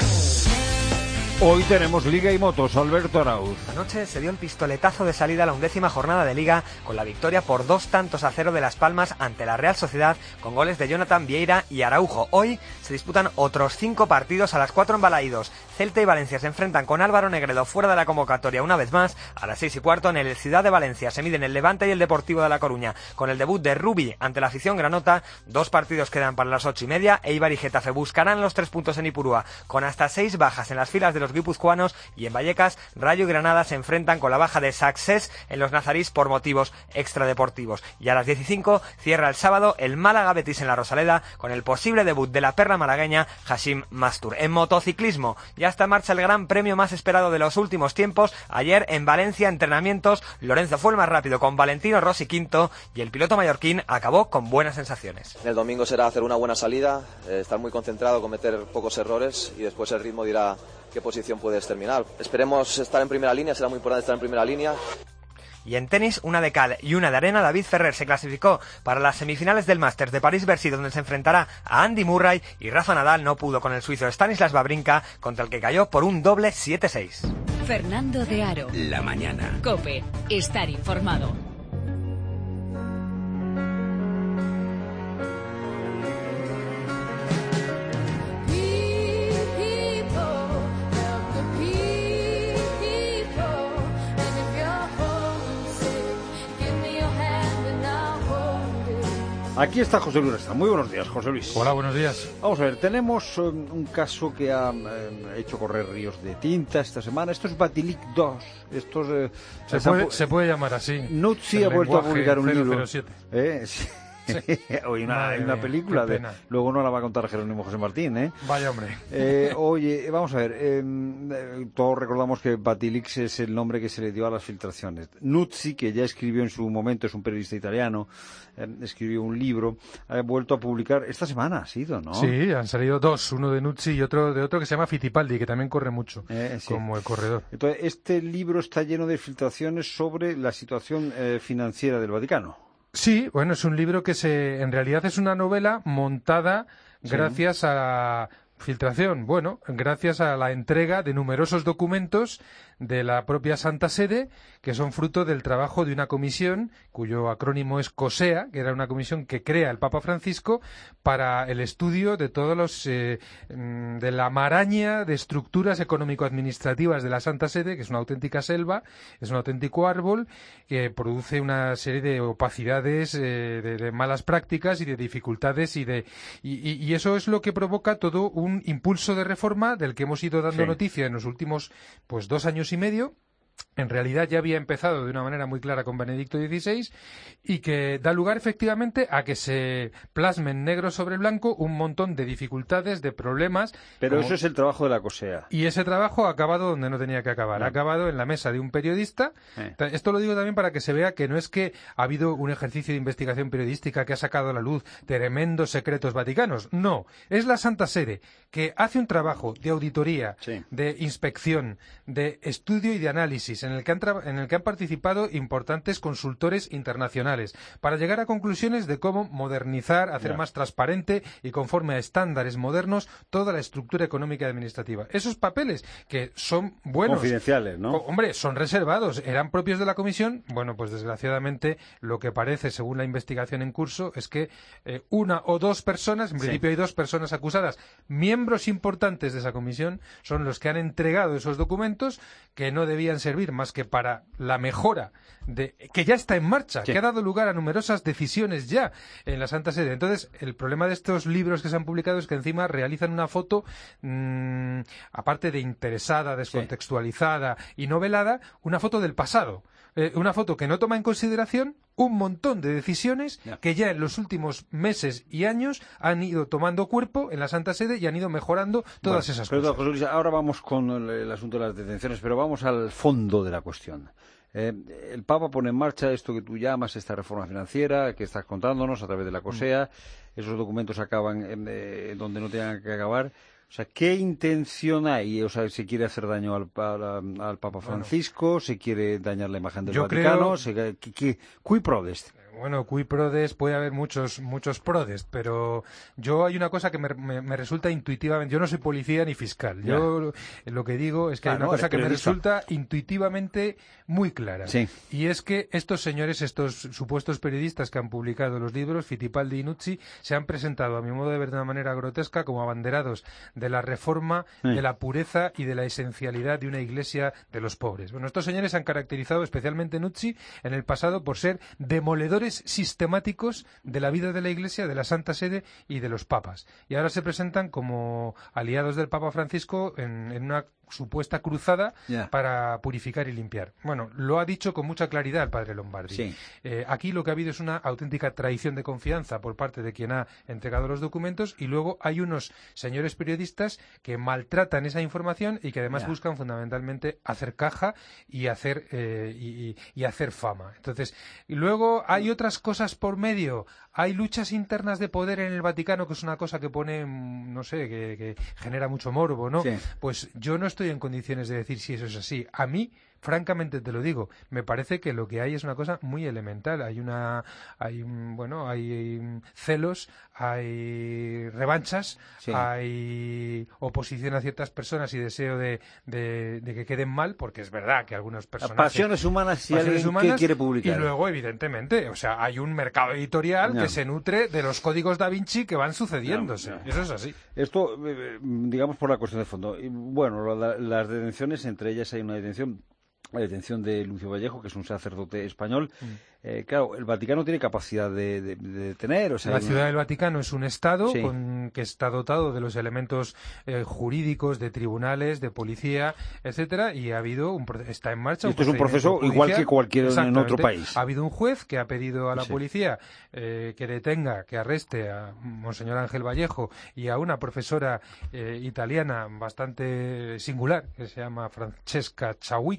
Hoy tenemos Liga y Motos, Alberto Arauz. Anoche se dio el pistoletazo de salida a la undécima jornada de Liga con la victoria por dos tantos a cero de Las Palmas ante la Real Sociedad con goles de Jonathan Vieira y Araujo. Hoy se disputan otros cinco partidos a las cuatro en Balaídos. Celta y Valencia se enfrentan con Álvaro Negredo fuera de la convocatoria una vez más. A las seis y cuarto en el Ciudad de Valencia se miden el Levante y el Deportivo de La Coruña con el debut de Rubi ante la afición granota. Dos partidos quedan para las ocho y media. Eibar y Getafe buscarán los tres puntos en Ipurúa con hasta seis bajas en las filas de los guipuzcoanos, y en Vallecas, Rayo y Granada se enfrentan con la baja de Sacsés en los nazarís por motivos extradeportivos. Y a las diez y cinco cierra el sábado el Málaga Betis en la Rosaleda con el posible debut de la perla malagueña Hashim Mastur. En motociclismo ya está en marcha el gran premio más esperado de los últimos tiempos. Ayer en Valencia, entrenamientos, Lorenzo fue el más rápido con Valentino Rossi quinto y el piloto mallorquín acabó con buenas sensaciones. El domingo será hacer una buena salida, eh, estar muy concentrado, cometer pocos errores y después el ritmo dirá qué posición puedes terminar. Esperemos estar en primera línea, será muy importante estar en primera línea. Y en tenis, una de cal y una de arena, David Ferrer se clasificó para las semifinales del Masters de París-Bercy, donde se enfrentará a Andy Murray, y Rafa Nadal no pudo con el suizo Stanislas Wawrinka, contra el que cayó por un doble siete seis. Fernando de Aro. La mañana. COPE, estar informado. Aquí está José Luis Resta. Muy buenos días, José Luis. Hola, buenos días. Vamos a ver, tenemos um, un caso que ha eh, hecho correr ríos de tinta esta semana. Esto es Batilic dos. Esto es, eh, se, puede, se puede llamar así. Nuzzi ha vuelto a publicar un cero cero libro. siete. ¿Eh? Sí. Sí. Hoy una, hay una mía, película de, luego no la va a contar Jerónimo José Martín, ¿eh? Vaya hombre. Eh, oye, vamos a ver, eh, todos recordamos que Batilix es el nombre que se le dio a las filtraciones. Nuzzi, que ya escribió en su momento, es un periodista italiano, eh, escribió un libro, ha vuelto a publicar esta semana, ha sido, ¿no? Sí, han salido dos, uno de Nuzzi y otro de otro que se llama Fittipaldi, que también corre mucho, eh, sí. como el corredor. Entonces, este libro está lleno de filtraciones sobre la situación eh, financiera del Vaticano. Sí, bueno, es un libro que se, en realidad es una novela montada gracias sí. a... Filtración, bueno, gracias a la entrega de numerosos documentos de la propia Santa Sede, que son fruto del trabajo de una comisión, cuyo acrónimo es COSEA, que era una comisión que crea el Papa Francisco para el estudio de todos los eh, de la maraña de estructuras económico-administrativas de la Santa Sede, que es una auténtica selva, es un auténtico árbol, que produce una serie de opacidades, eh, de, de malas prácticas y de dificultades, y de y, y, y eso es lo que provoca todo un impulso de reforma del que hemos ido dando sí. noticia en los últimos pues dos años y medio. En realidad ya había empezado de una manera muy clara con Benedicto dieciséis y que da lugar efectivamente a que se plasmen negro sobre blanco un montón de dificultades, de problemas. Pero como... eso es el trabajo de la COSEA. Y ese trabajo ha acabado donde no tenía que acabar. No. Ha acabado en la mesa de un periodista. Eh. Esto lo digo también para que se vea que no es que ha habido un ejercicio de investigación periodística que ha sacado a la luz tremendos secretos vaticanos. No, es la Santa Sede que hace un trabajo de auditoría, sí. de inspección, de estudio y de análisis en el que han tra- en el que han participado importantes consultores internacionales para llegar a conclusiones de cómo modernizar, hacer yeah. más transparente y conforme a estándares modernos toda la estructura económica y administrativa. Esos papeles que son buenos, confidenciales, ¿no? Co- hombre, son reservados, eran propios de la comisión. Bueno, pues desgraciadamente lo que parece, según la investigación en curso, es que eh, una o dos personas, en principio sí. hay dos personas acusadas, miembros importantes de esa comisión, son los que han entregado esos documentos que no debían servir más que para la mejora de que ya está en marcha, sí. que ha dado lugar a numerosas decisiones ya en la Santa Sede. Entonces, el problema de estos libros que se han publicado es que encima realizan una foto, mmm, aparte de interesada, descontextualizada sí. y novelada, una foto del pasado. Eh, una foto que no toma en consideración un montón de decisiones yeah. que ya en los últimos meses y años han ido tomando cuerpo en la Santa Sede y han ido mejorando todas bueno, esas cosas. José Luis, ahora vamos con el, el asunto de las detenciones, pero vamos al fondo de la cuestión. Eh, el Papa pone en marcha esto que tú llamas esta reforma financiera que estás contándonos a través de la COSEA. Mm. Esos documentos acaban en, eh, donde no tengan que acabar. O sea, ¿qué intención hay? O sea, ¿se quiere hacer daño al, al, al Papa Francisco? Bueno, ¿se quiere dañar la imagen del Vaticano? Creo... ¿Se, ¿qué, qué, cui prodest? Bueno, cui prodest, puede haber muchos muchos prodest, pero yo hay una cosa que me, me, me resulta intuitivamente... Yo no soy policía ni fiscal. Ya. Yo lo que digo es que claro, hay una cosa que me resulta intuitivamente muy clara. Sí. Y es que estos señores, estos supuestos periodistas que han publicado los libros, Fittipaldi y Nucci, se han presentado, a mi modo de ver, de una manera grotesca como abanderados de la reforma, sí. de la pureza y de la esencialidad de una iglesia de los pobres. Bueno, estos señores se han caracterizado, especialmente Nucci, en el pasado por ser demoledores sistemáticos de la vida de la Iglesia, de la Santa Sede y de los papas. Y ahora se presentan como aliados del Papa Francisco en, en una supuesta cruzada yeah. para purificar y limpiar. Bueno, lo ha dicho con mucha claridad el padre Lombardi. Sí. Eh, aquí lo que ha habido es una auténtica traición de confianza por parte de quien ha entregado los documentos y luego hay unos señores periodistas que maltratan esa información y que además yeah. buscan fundamentalmente hacer caja y hacer eh, y, y hacer fama. Entonces, y luego hay otras cosas por medio. Hay luchas internas de poder en el Vaticano, que es una cosa que pone, no sé, que, que genera mucho morbo, ¿no? Sí. Pues yo no estoy en condiciones de decir si eso es así. A mí, francamente te lo digo, me parece que lo que hay es una cosa muy elemental. Hay una, hay, bueno, hay celos, hay revanchas, sí. hay oposición a ciertas personas y deseo de, de, de que queden mal, porque es verdad que algunos personajes... Pasiones humanas, si pasiones alguien humanas, que quiere publicar. Y luego, evidentemente, o sea, hay un mercado editorial no. que se nutre de los códigos Da Vinci que van sucediéndose. No, no. Eso es así. Esto, digamos, por la cuestión de fondo. Bueno, la, las detenciones, entre ellas hay una detención... La detención de Lucio Vallejo, que es un sacerdote español. Mm. Eh, claro, el Vaticano tiene capacidad de, de, de detener. O sea, la una... Ciudad del Vaticano es un Estado sí. con, que está dotado de los elementos eh, jurídicos, de tribunales, de policía, etcétera, y ha habido un está en marcha. Y esto un es un proceso judicial, igual que cualquier en otro país. Ha habido un juez que ha pedido a la sí. policía eh, que detenga, que arreste a Monseñor Ángel Vallejo y a una profesora eh, italiana bastante singular que se llama Francesca Ciawicchi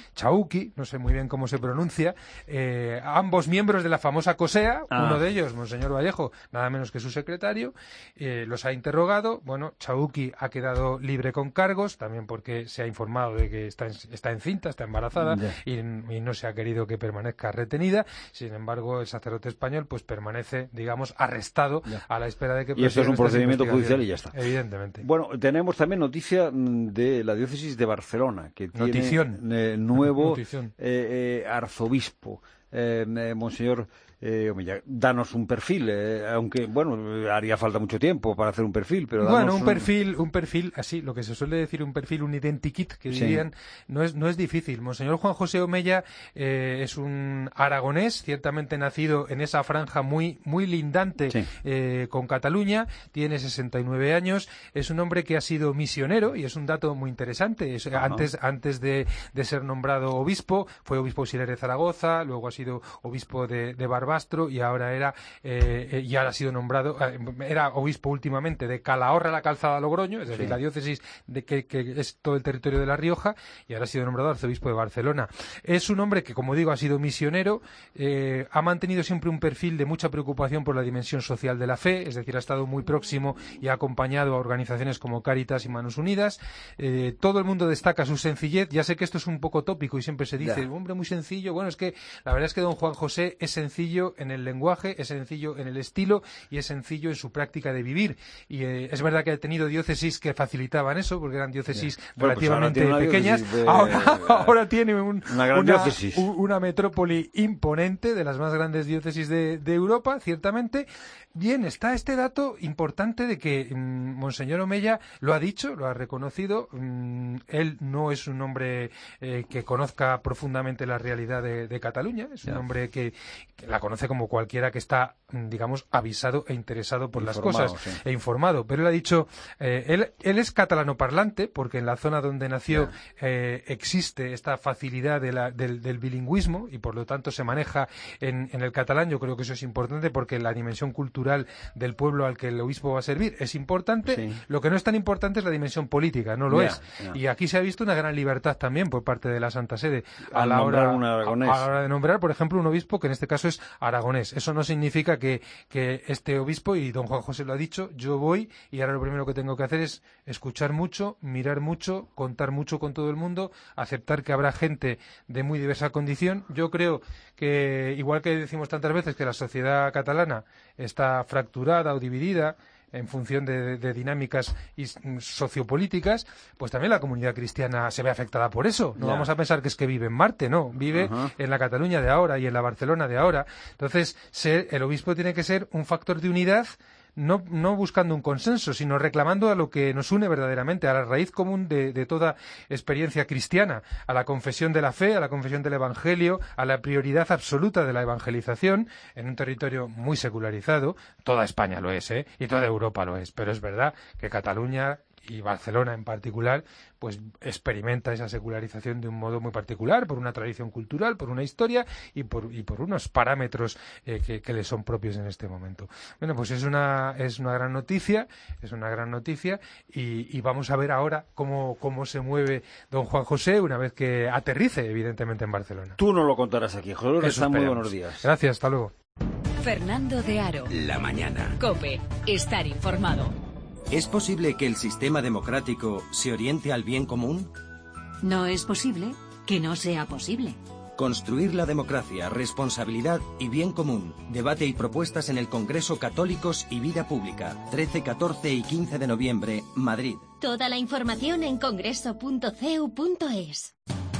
Chauki, no sé muy bien cómo se pronuncia, eh, ambos miembros de la famosa COSEA, ah. uno de ellos, Monseñor Vallejo, nada menos que su secretario, eh, los ha interrogado. Bueno, Chauki ha quedado libre con cargos, también porque se ha informado de que está, en, está encinta, está embarazada y, y no se ha querido que permanezca retenida. Sin embargo, el sacerdote español pues permanece, digamos, arrestado ya. a la espera de que... Y eso es un procedimiento judicial y ya está. Evidentemente. Bueno, tenemos también noticia de la diócesis de Barcelona, que tiene Notición. Eh, nuevo Notición. Eh, eh, arzobispo, eh, eh, Monseñor... Eh, danos un perfil, eh, aunque bueno, haría falta mucho tiempo para hacer un perfil, pero danos bueno, un perfil, un perfil así, lo que se suele decir un perfil, un identikit, que sí. dirían, no es no es difícil. Monseñor Juan José Omella eh, es un aragonés, ciertamente nacido en esa franja muy muy lindante sí. eh, con Cataluña, tiene sesenta y nueve años, es un hombre que ha sido misionero y es un dato muy interesante. Es, antes antes de, de ser nombrado obispo, fue obispo auxiliar de Zaragoza, luego ha sido obispo de, de Barbastro y ahora era eh, y ahora ha sido nombrado eh, era obispo últimamente de Calahorra la Calzada Logroño, es decir, sí. la diócesis de que, que es todo el territorio de La Rioja, y ahora ha sido nombrado arzobispo de Barcelona. Es un hombre que, como digo, ha sido misionero, eh, ha mantenido siempre un perfil de mucha preocupación por la dimensión social de la fe, es decir, ha estado muy próximo y ha acompañado a organizaciones como Cáritas y Manos Unidas. Eh, todo el mundo destaca su sencillez. Ya sé que esto es un poco tópico y siempre se dice, un hombre muy sencillo. Bueno, es que la verdad es que don Juan José es sencillo en el lenguaje, es sencillo en el estilo y es sencillo en su práctica de vivir. Y eh, es verdad que ha tenido diócesis que facilitaban eso, porque eran diócesis yeah. relativamente bueno, pues pequeñas. De... Ahora, ahora tiene un, una, gran una, diócesis. una metrópoli imponente, de las más grandes diócesis de, de Europa, ciertamente. Bien, está este dato importante de que mmm, Monseñor Omella lo ha dicho, lo ha reconocido. Mmm, él no es un hombre eh, que conozca profundamente la realidad de, de Cataluña, es yeah. un hombre que, que la conoce como cualquiera que está, digamos, avisado e interesado por informado, las cosas sí. e informado. Pero él ha dicho, eh, él, él es catalano parlante, porque en la zona donde nació yeah. eh, existe esta facilidad de la, del, del bilingüismo y por lo tanto se maneja en, en el catalán. Yo creo que eso es importante porque la dimensión cultural del pueblo al que el obispo va a servir es importante. Sí. Lo que no es tan importante es la dimensión política, no lo yeah, es. Yeah. Y aquí se ha visto una gran libertad también por parte de la Santa Sede a la, hora, un aragonés. a la hora de nombrar, por ejemplo, un obispo que en este caso es aragonés. Eso no significa que, que este obispo, y don Juan José lo ha dicho, yo voy y ahora lo primero que tengo que hacer es escuchar mucho, mirar mucho, contar mucho con todo el mundo, aceptar que habrá gente de muy diversa condición. Yo creo que, igual que decimos tantas veces que la sociedad catalana está fracturada o dividida en función de, de dinámicas y sociopolíticas, pues también la comunidad cristiana se ve afectada por eso. No yeah. vamos a pensar que es que vive en Marte, no, vive uh-huh. en la Cataluña de ahora y en la Barcelona de ahora. Entonces, ser, el obispo tiene que ser un factor de unidad, no, no buscando un consenso, sino reclamando a lo que nos une verdaderamente, a la raíz común de, de toda experiencia cristiana, a la confesión de la fe, a la confesión del Evangelio, a la prioridad absoluta de la evangelización en un territorio muy secularizado. Toda España lo es, ¿eh? Y toda Europa lo es, pero es verdad que Cataluña y Barcelona en particular, pues experimenta esa secularización de un modo muy particular, por una tradición cultural, por una historia y por, y por unos parámetros eh, que, que le son propios en este momento. Bueno, pues es una, es una gran noticia, es una gran noticia y, y vamos a ver ahora cómo, cómo se mueve don Juan José una vez que aterrice, evidentemente, en Barcelona. Tú no lo contarás aquí, José. Está muy buenos días. Gracias, hasta luego. Fernando de Aro. La mañana. COPE. Estar informado. ¿Es posible que el sistema democrático se oriente al bien común? No es posible que no sea posible. Construir la democracia, responsabilidad y bien común. Debate y propuestas en el Congreso Católicos y Vida Pública. trece, catorce y quince de noviembre, Madrid. Toda la información en congreso punto c e u punto e s.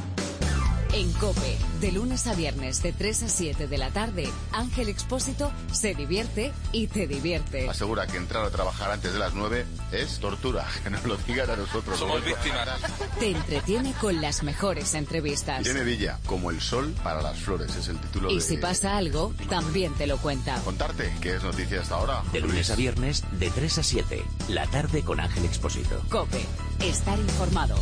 En COPE, de lunes a viernes de tres a siete de la tarde, Ángel Expósito se divierte y te divierte. Asegura que entrar a trabajar antes de las nueve es tortura, que nos lo digan a nosotros. Somos víctimas. Te entretiene con las mejores entrevistas. Irene Villa, como el sol para las flores, es el título y de... Y si pasa algo, también te lo cuenta. Contarte, ¿qué es noticia hasta ahora? De lunes a viernes, de tres a siete, la tarde con Ángel Expósito. COPE, estar informado.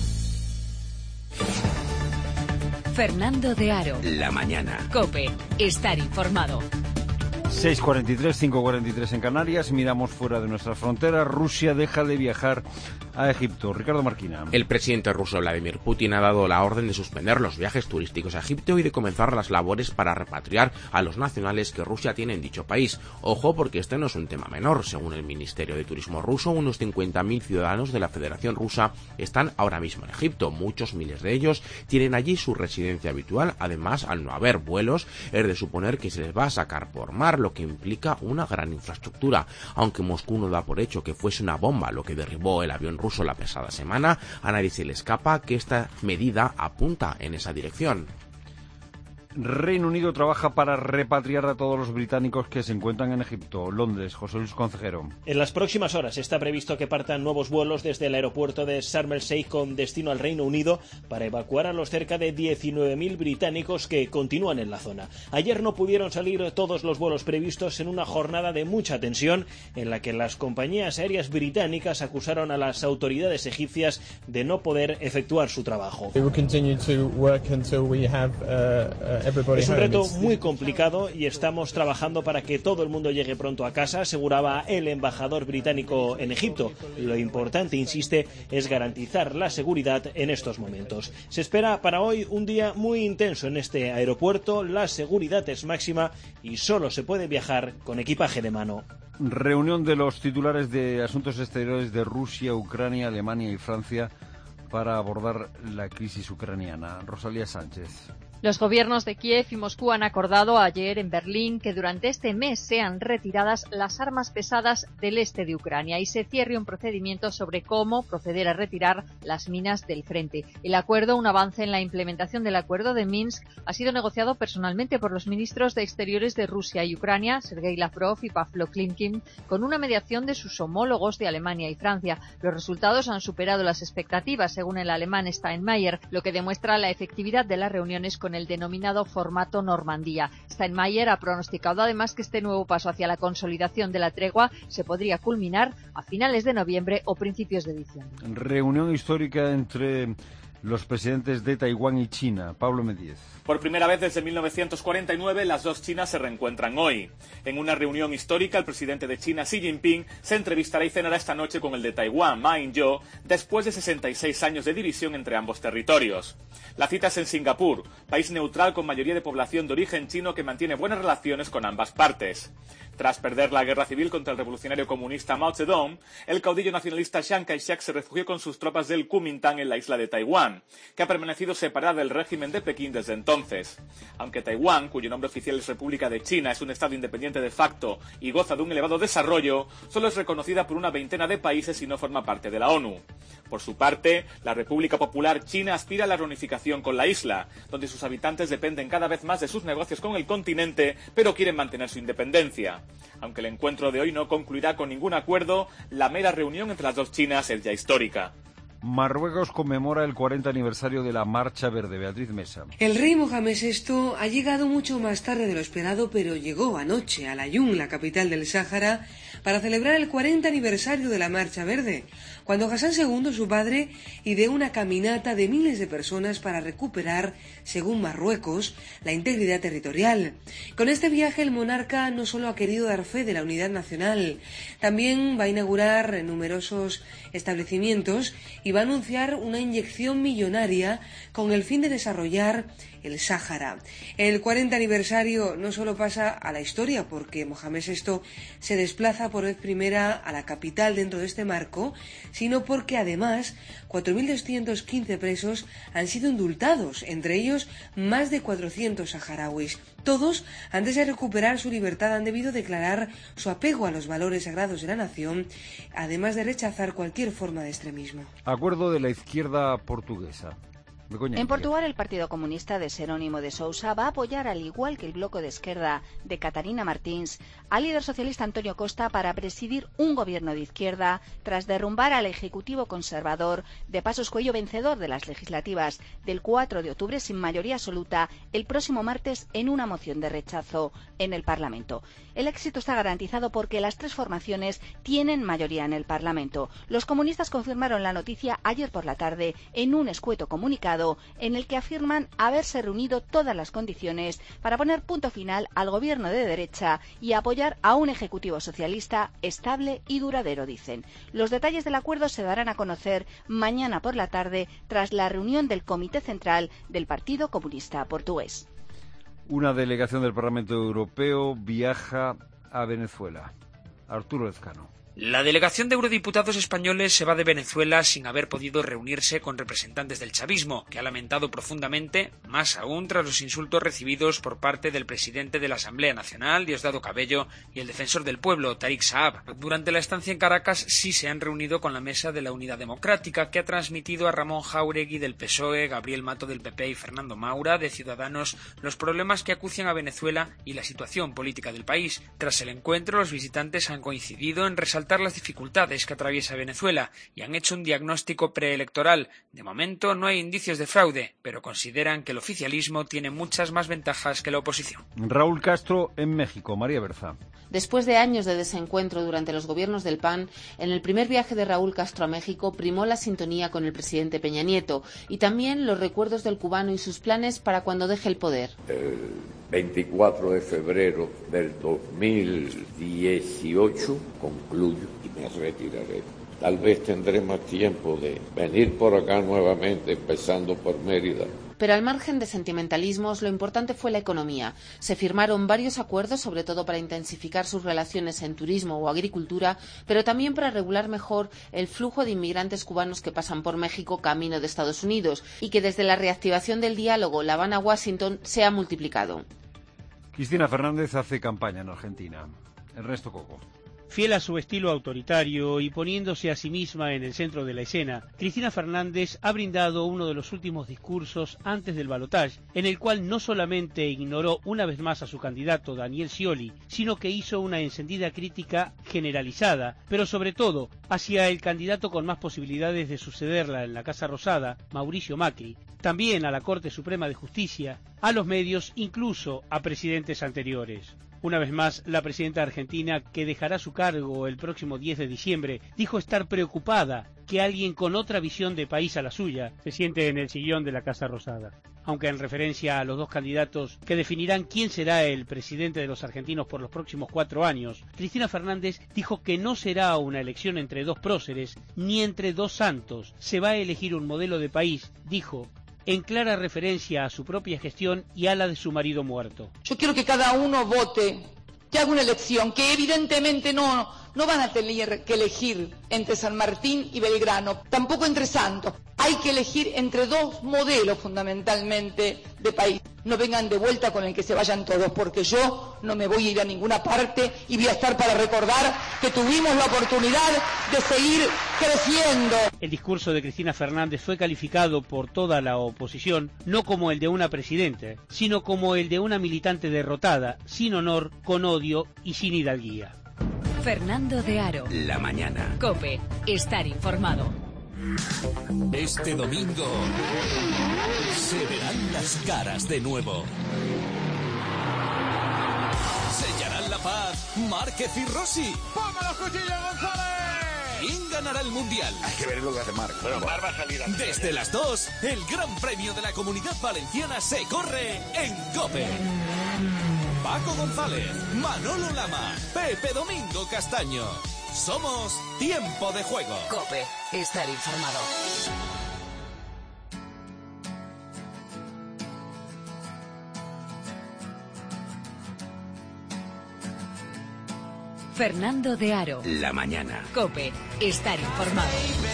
Fernando de Aro. La mañana. COPE. Estar informado. seis cuarenta y tres, cinco cuarenta y tres en Canarias. Miramos fuera de nuestras fronteras. Rusia deja de viajar a Egipto. Ricardo Marquina. El presidente ruso Vladimir Putin ha dado la orden de suspender los viajes turísticos a Egipto y de comenzar las labores para repatriar a los nacionales que Rusia tiene en dicho país. Ojo, porque este no es un tema menor. Según el Ministerio de Turismo ruso, unos cincuenta mil ciudadanos de la Federación Rusa están ahora mismo en Egipto. Muchos miles de ellos tienen allí su residencia habitual. Además, al no haber vuelos, es de suponer que se les va a sacar por mar, lo que implica una gran infraestructura. Aunque Moscú no da por hecho que fuese una bomba lo que derribó el avión ruso la pasada semana, a nadie se le escapa que esta medida apunta en esa dirección. Reino Unido trabaja para repatriar a todos los británicos que se encuentran en Egipto. Londres, José Luis Concejero. En las próximas horas está previsto que partan nuevos vuelos desde el aeropuerto de Sharm el Sheikh con destino al Reino Unido para evacuar a los cerca de diecinueve mil británicos que continúan en la zona. Ayer no pudieron salir todos los vuelos previstos en una jornada de mucha tensión en la que las compañías aéreas británicas acusaron a las autoridades egipcias de no poder efectuar su trabajo. Es un reto muy complicado y estamos trabajando para que todo el mundo llegue pronto a casa, aseguraba el embajador británico en Egipto. Lo importante, insiste, es garantizar la seguridad en estos momentos. Se espera para hoy un día muy intenso en este aeropuerto, la seguridad es máxima y solo se puede viajar con equipaje de mano. Reunión de los titulares de Asuntos Exteriores de Rusia, Ucrania, Alemania y Francia para abordar la crisis ucraniana. Rosalía Sánchez. Los gobiernos de Kiev y Moscú han acordado ayer en Berlín que durante este mes sean retiradas las armas pesadas del este de Ucrania y se cierre un procedimiento sobre cómo proceder a retirar las minas del frente. El acuerdo, un avance en la implementación del acuerdo de Minsk, ha sido negociado personalmente por los ministros de Exteriores de Rusia y Ucrania, Sergei Lavrov y Pavlo Klimkin, con una mediación de sus homólogos de Alemania y Francia. Los resultados han superado las expectativas, según el alemán Steinmeier, lo que demuestra la efectividad de las reuniones con el denominado formato Normandía. Steinmeier ha pronosticado además que este nuevo paso hacia la consolidación de la tregua se podría culminar a finales de noviembre o principios de diciembre. Reunión histórica entre los presidentes de Taiwán y China. Pablo Medíez. Por primera vez desde mil novecientos cuarenta y nueve, las dos Chinas se reencuentran hoy. En una reunión histórica, el presidente de China, Xi Jinping, se entrevistará y cenará esta noche con el de Taiwán, Ma Ying-jeou, después de sesenta y seis años de división entre ambos territorios. La cita es en Singapur, país neutral con mayoría de población de origen chino que mantiene buenas relaciones con ambas partes. Tras perder la guerra civil contra el revolucionario comunista Mao Zedong, el caudillo nacionalista Chiang Kai-shek se refugió con sus tropas del Kuomintang en la isla de Taiwán, que ha permanecido separada del régimen de Pekín desde entonces. Aunque Taiwán, cuyo nombre oficial es República de China, es un estado independiente de facto y goza de un elevado desarrollo, solo es reconocida por una veintena de países y no forma parte de la ONU. Por su parte, la República Popular China aspira a la reunificación con la isla, donde sus habitantes dependen cada vez más de sus negocios con el continente, pero quieren mantener su independencia. Aunque el encuentro de hoy no concluirá con ningún acuerdo, la mera reunión entre las dos Chinas es ya histórica. Marruecos conmemora el cuarenta aniversario de la Marcha Verde. Beatriz Mesa. El rey Mohamed sexto ha llegado mucho más tarde de lo esperado, pero llegó anoche a Layún, la capital del Sáhara, para celebrar el cuarenta aniversario de la Marcha Verde, cuando Hassan segundo, su padre, ideó una caminata de miles de personas para recuperar, según Marruecos, la integridad territorial. Con este viaje el monarca no solo ha querido dar fe de la unidad nacional, también va a inaugurar numerosos establecimientos y va a anunciar una inyección millonaria con el fin de desarrollar el Sáhara. El cuarenta aniversario no solo pasa a la historia porque Mohamed sexto se desplaza por vez primera a la capital dentro de este marco, sino porque además cuatro mil doscientos quince presos han sido indultados, entre ellos más de cuatrocientos saharauis. Todos, antes de recuperar su libertad, han debido declarar su apego a los valores sagrados de la nación, además de rechazar cualquier forma de extremismo. Acuerdo de la izquierda portuguesa. En Portugal, el Partido Comunista de Jerónimo de Sousa va a apoyar, al igual que el Bloco de Esquerda de Catarina Martins, al líder socialista Antonio Costa para presidir un gobierno de izquierda tras derrumbar al Ejecutivo conservador de Pasos Coelho, vencedor de las legislativas del cuatro de octubre sin mayoría absoluta el próximo martes en una moción de rechazo en el Parlamento. El éxito está garantizado porque las tres formaciones tienen mayoría en el Parlamento. Los comunistas confirmaron la noticia ayer por la tarde en un escueto comunicado comunicado en el que afirman haberse reunido todas las condiciones para poner punto final al gobierno de derecha y apoyar a un ejecutivo socialista estable y duradero, dicen. Los detalles del acuerdo se darán a conocer mañana por la tarde tras la reunión del Comité Central del Partido Comunista Portugués. Una delegación del Parlamento Europeo viaja a Venezuela. Arturo Lezcano. La delegación de eurodiputados españoles se va de Venezuela sin haber podido reunirse con representantes del chavismo, que ha lamentado profundamente, más aún tras los insultos recibidos por parte del presidente de la Asamblea Nacional, Diosdado Cabello, y el defensor del pueblo, Tariq Saab. Durante la estancia en Caracas sí se han reunido con la Mesa de la Unidad Democrática, que ha transmitido a Ramón Jáuregui del P S O E, Gabriel Mato del P P y Fernando Maura de Ciudadanos los problemas que acucian a Venezuela y la situación política del país. Tras el encuentro, los visitantes han coincidido en resaltar las dificultades que atraviesa Venezuela y han hecho un diagnóstico preelectoral. De momento no hay indicios de fraude, pero consideran que el oficialismo tiene muchas más ventajas que la oposición. Raúl Castro en México. María Berza. Después de años de desencuentro durante los gobiernos del P A N, en el primer viaje de Raúl Castro a México primó la sintonía con el presidente Peña Nieto y también los recuerdos del cubano y sus planes para cuando deje el poder. El veinticuatro de febrero del dos mil dieciocho concluyo y me retiraré. Tal vez tendré más tiempo de venir por acá nuevamente, empezando por Mérida. Pero al margen de sentimentalismos, lo importante fue la economía. Se firmaron varios acuerdos, sobre todo para intensificar sus relaciones en turismo o agricultura, pero también para regular mejor el flujo de inmigrantes cubanos que pasan por México camino de Estados Unidos y que desde la reactivación del diálogo La Habana-Washington se ha multiplicado. Cristina Fernández hace campaña en Argentina. Ernesto Coco. Fiel a su estilo autoritario y poniéndose a sí misma en el centro de la escena, Cristina Fernández ha brindado uno de los últimos discursos antes del balotaje, en el cual no solamente ignoró una vez más a su candidato Daniel Scioli, sino que hizo una encendida crítica generalizada, pero sobre todo hacia el candidato con más posibilidades de sucederla en la Casa Rosada, Mauricio Macri, también a la Corte Suprema de Justicia, a los medios, incluso a presidentes anteriores. Una vez más, la presidenta argentina, que dejará su cargo el próximo diez de diciembre, dijo estar preocupada que alguien con otra visión de país a la suya se siente en el sillón de la Casa Rosada. Aunque en referencia a los dos candidatos que definirán quién será el presidente de los argentinos por los próximos cuatro años, Cristina Fernández dijo que no será una elección entre dos próceres ni entre dos santos. Se va a elegir un modelo de país, dijo, en clara referencia a su propia gestión y a la de su marido muerto. Yo quiero que cada uno vote, que haga una elección, que evidentemente no, no van a tener que elegir entre San Martín y Belgrano, tampoco entre santos. Hay que elegir entre dos modelos fundamentalmente de país. No vengan de vuelta con el que se vayan todos, porque yo no me voy a ir a ninguna parte y voy a estar para recordar que tuvimos la oportunidad de seguir creciendo. El discurso de Cristina Fernández fue calificado por toda la oposición no como el de una presidenta, sino como el de una militante derrotada, sin honor, con odio y sin hidalguía. Fernando de Aro. La mañana. COPE. Estar informado. Este domingo se verán las caras de nuevo. Sellarán la paz Márquez y Rossi. ¡Ponga los cuchillos, González! ¿Quién ganará el Mundial? Hay que ver lo que hace Marc. Bueno, Marc va a salir a Desde las dos, el Gran Premio de la Comunidad Valenciana se corre en COPE. Paco González, Manolo Lama, Pepe Domingo Castaño. Somos Tiempo de Juego. COPE. Estar informado. Fernando de Aro. La mañana. COPE. Estar informado.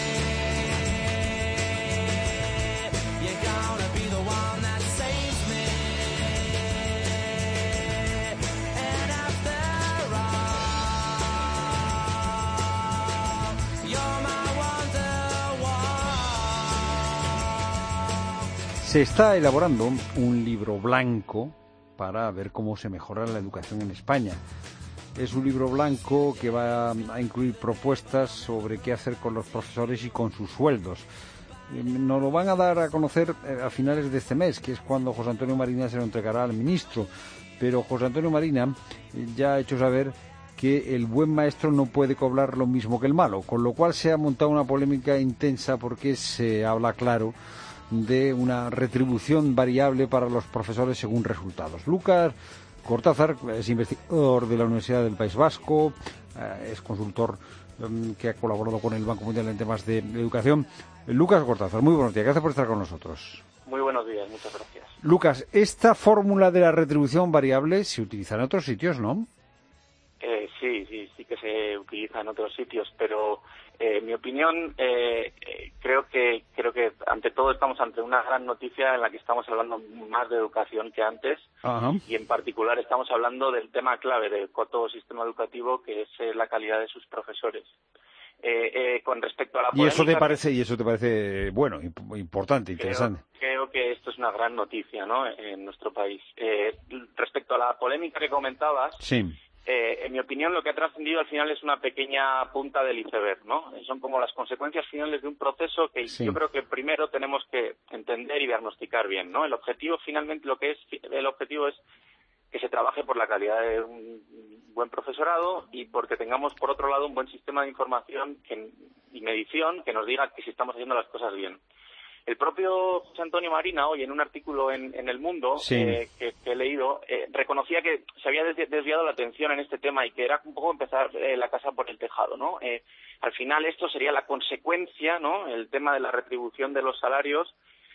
Se está elaborando un libro blanco para ver cómo se mejora la educación en España. Es un libro blanco que va a incluir propuestas sobre qué hacer con los profesores y con sus sueldos. Nos lo van a dar a conocer a finales de este mes, que es cuando José Antonio Marina se lo entregará al ministro. Pero José Antonio Marina ya ha hecho saber que el buen maestro no puede cobrar lo mismo que el malo, con lo cual se ha montado una polémica intensa porque se habla claro de una retribución variable para los profesores según resultados. Lucas Cortázar es investigador de la Universidad del País Vasco, eh, es consultor um, que ha colaborado con el Banco Mundial en temas de, de educación. Lucas Cortázar, muy buenos días, gracias por estar con nosotros. Muy buenos días, muchas gracias. Lucas, esta fórmula de la retribución variable se utiliza en otros sitios, ¿no? Eh, sí, sí, sí que se utiliza en otros sitios, pero eh, en mi opinión eh, eh, creo que creo que ante todo estamos ante una gran noticia en la que estamos hablando más de educación que antes. Ajá. Y en particular estamos hablando del tema clave del todo sistema educativo, que es eh, la calidad de sus profesores. Eh, eh, con respecto a la y eso te polémica, parece y eso te parece bueno, imp- importante, interesante. Creo, creo que esto es una gran noticia, ¿no?, en nuestro país. Eh, respecto a la polémica que comentabas, Sí. eh, en mi opinión lo que ha trascendido al final es una pequeña punta del iceberg, ¿no? Son como las consecuencias finales de un proceso que Sí. yo creo que primero tenemos que entender y diagnosticar bien, ¿no? El objetivo finalmente lo que es el objetivo es que se trabaje por la calidad de un buen profesorado y porque tengamos, por otro lado, un buen sistema de información que, y medición que nos diga que si estamos haciendo las cosas bien. El propio José Antonio Marina, hoy en un artículo en, en El Mundo, Sí. eh, que, que he leído, eh, reconocía que se había desvi- desviado la atención en este tema y que era un poco empezar eh, la casa por el tejado, ¿no? Eh, al final esto sería la consecuencia, ¿no?, el tema de la retribución de los salarios,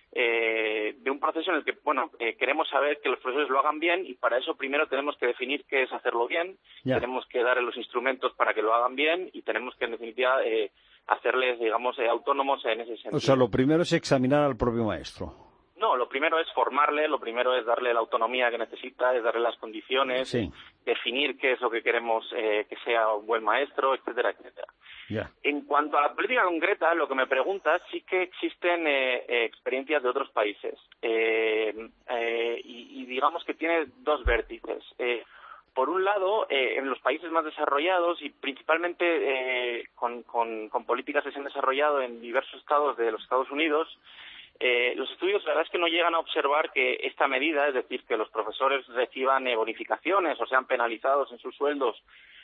eh, de un proceso en el que, bueno, eh, queremos saber que los profesores lo hagan bien y para eso primero tenemos que definir qué es hacerlo bien, Ya. tenemos que darles los instrumentos para que lo hagan bien y tenemos que, en definitiva, eh, hacerles, digamos, eh, autónomos en ese sentido. O sea, lo primero es examinar al propio maestro. No, lo primero es formarle, lo primero es darle la autonomía que necesita, es darle las condiciones, Sí. definir qué es lo que queremos eh, que sea un buen maestro, etcétera, etcétera. Ya. En cuanto a la política concreta, lo que me preguntas, sí que existen eh, eh, experiencias de otros países eh, eh, y, y digamos que tiene dos vértices. Eh, por un lado, eh, en los países más desarrollados y principalmente eh, con, con, con políticas que se han desarrollado en diversos estados de los Estados Unidos, Eh, los estudios, la verdad es que no llegan a observar que esta medida, es decir, que los profesores reciban eh, bonificaciones o sean penalizados en sus sueldos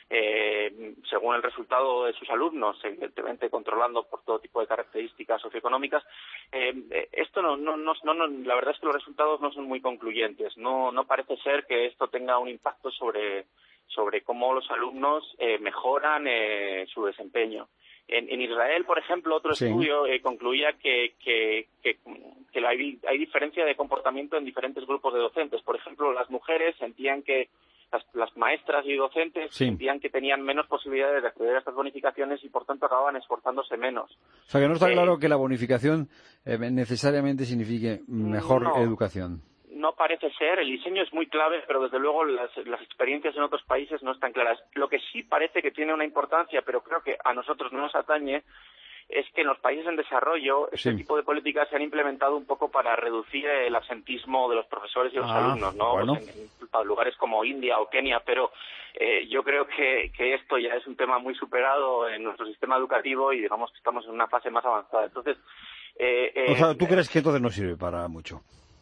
eh, según el resultado de sus alumnos, evidentemente controlando por todo tipo de características socioeconómicas, eh, eh, esto no, no, no, no, la verdad es que los resultados no son muy concluyentes. No, no parece ser que esto tenga un impacto sobre, sobre cómo los alumnos eh, mejoran eh, su desempeño. En, en Israel, por ejemplo, otro Sí. estudio eh, concluía que, que, que, que hay, hay diferencia de comportamiento en diferentes grupos de docentes. Por ejemplo, las mujeres sentían que las, las maestras y docentes Sí. sentían que tenían menos posibilidades de acceder a estas bonificaciones y, por tanto, acababan esforzándose menos. O sea, que no está Eh, claro que la bonificación eh, necesariamente signifique mejor No. educación. No parece ser, el diseño es muy clave, pero desde luego las, las experiencias en otros países no están claras. Lo que sí parece que tiene una importancia, pero creo que a nosotros no nos atañe, es que en los países en desarrollo este Sí. tipo de políticas se han implementado un poco para reducir el absentismo de los profesores y los Ah, alumnos, ¿no? bueno. Pues en, en lugares como India o Kenia, pero eh, yo creo que, que esto ya es un tema muy superado en nuestro sistema educativo y digamos que estamos en una fase más avanzada. Entonces, eh, eh, O sea, ¿tú crees que entonces no sirve para mucho?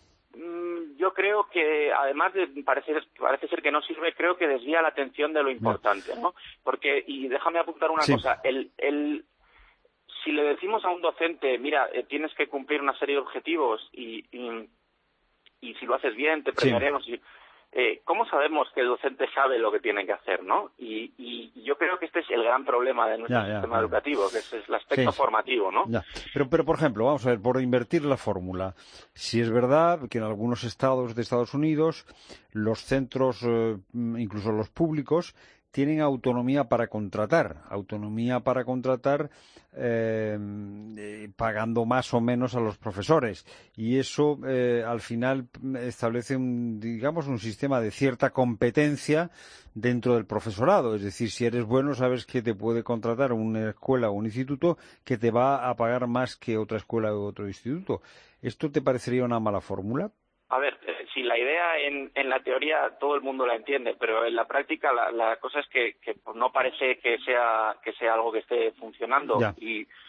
Mm, Yo creo que, además de parecer, parece ser que no sirve, creo que desvía la atención de lo importante, ¿no? Porque, y déjame apuntar una Sí. cosa, el, el, si le decimos a un docente, mira, eh, tienes que cumplir una serie de objetivos y, y, y si lo haces bien te premiaremos, y, eh, ¿cómo sabemos que el docente sabe lo que tiene que hacer, no? Y, y yo creo que este es el gran problema de nuestro Ya, ya, sistema ya. educativo, que es el aspecto Sí. formativo, ¿no? Ya. Pero, pero, por ejemplo, vamos a ver, por invertir la fórmula, si es verdad que en algunos estados de Estados Unidos los centros, eh, incluso los públicos, tienen autonomía para contratar, autonomía para contratar eh, eh, pagando más o menos a los profesores, y eso eh, al final establece un, digamos, un sistema de cierta competencia dentro del profesorado. Es decir, si eres bueno, sabes que te puede contratar una escuela o un instituto que te va a pagar más que otra escuela o otro instituto. ¿Esto te parecería una mala fórmula? A ver, eh, si la idea en, en la teoría todo el mundo la entiende, pero en la práctica la, la cosa es que, que pues, no parece que sea que sea algo que esté funcionando. Ya. Y,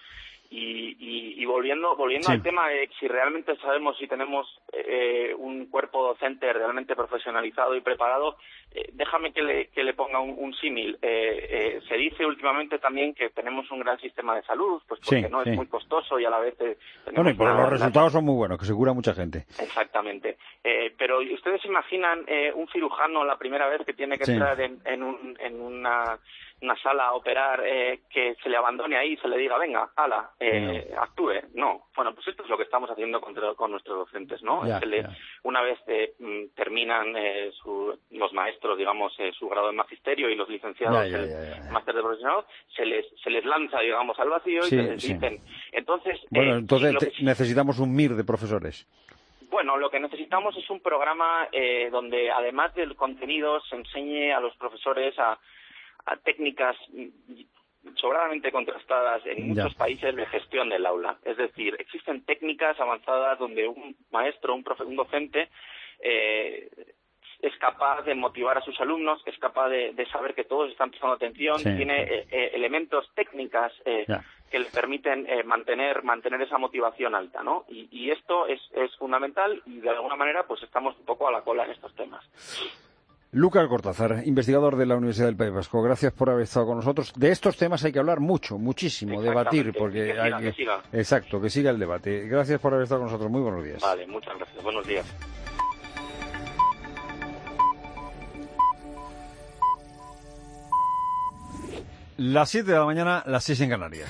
Y, y, y volviendo volviendo sí. al tema de si realmente sabemos si tenemos eh, un cuerpo docente realmente profesionalizado y preparado, eh, déjame que le, que le ponga un, un símil. Eh, eh, se dice últimamente también que tenemos un gran sistema de salud, pues porque sí, no sí. es muy costoso y a la vez eh, Bueno, y pero una, los resultados son muy buenos, que se cura mucha gente. Exactamente. Eh, pero ¿ustedes se imaginan eh, un cirujano la primera vez que tiene que sí. entrar en, en, un, en una, una sala a operar, eh, que se le abandone ahí y se le diga, venga, ala, eh, no. actúe? No. Bueno, pues esto es lo que estamos haciendo con, con nuestros docentes, ¿no? Ya, se le, ya. Una vez eh, terminan eh, su, los maestros, digamos, eh, su grado de magisterio y los licenciados ya, ya, el ya, ya. máster de profesional, se les, se les lanza, digamos, al vacío sí, y se les sí. dicen. Entonces, bueno, eh, entonces lo que... te, necesitamos un M I R de profesores. Bueno, lo que necesitamos es un programa eh, donde, además del contenido, se enseñe a los profesores a, a técnicas sobradamente contrastadas en ya. muchos países de gestión del aula. Es decir, existen técnicas avanzadas donde un maestro, un, profe, un docente, eh, es capaz de motivar a sus alumnos, es capaz de, de saber que todos están prestando atención, sí, tiene sí. Eh, eh, elementos, técnicas eh, que le permiten eh, mantener mantener esa motivación alta, ¿no? Y, y esto es, es fundamental y de alguna manera pues estamos un poco a la cola en estos temas. Lucas Cortázar, investigador de la Universidad del País Vasco, gracias por haber estado con nosotros. De estos temas hay que hablar mucho, muchísimo, debatir, porque que siga, hay que... que siga. Exacto, que siga el debate. Gracias por haber estado con nosotros. Muy buenos días. Vale, muchas gracias. Buenos días. Las siete de la mañana, las seis en Canarias.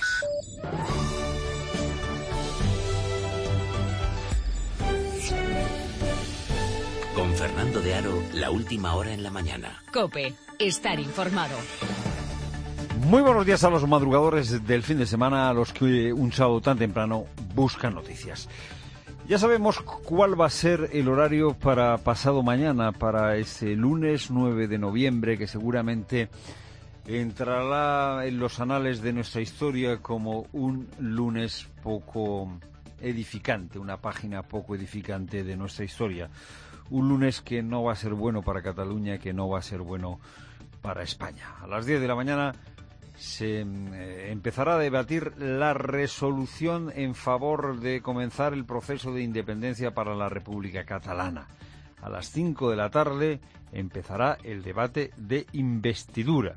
Con Fernando de Aro, la última hora en la mañana. COPE, estar informado. Muy buenos días a los madrugadores del fin de semana, a los que un sábado tan temprano buscan noticias. Ya sabemos cuál va a ser el horario para pasado mañana, para ese lunes nueve de noviembre, que seguramente entrará en los anales de nuestra historia como un lunes poco edificante, una página poco edificante de nuestra historia. Un lunes que no va a ser bueno para Cataluña, que no va a ser bueno para España. A las diez de la mañana se eh, empezará a debatir la resolución en favor de comenzar el proceso de independencia para la República Catalana. A las cinco de la tarde empezará el debate de investidura.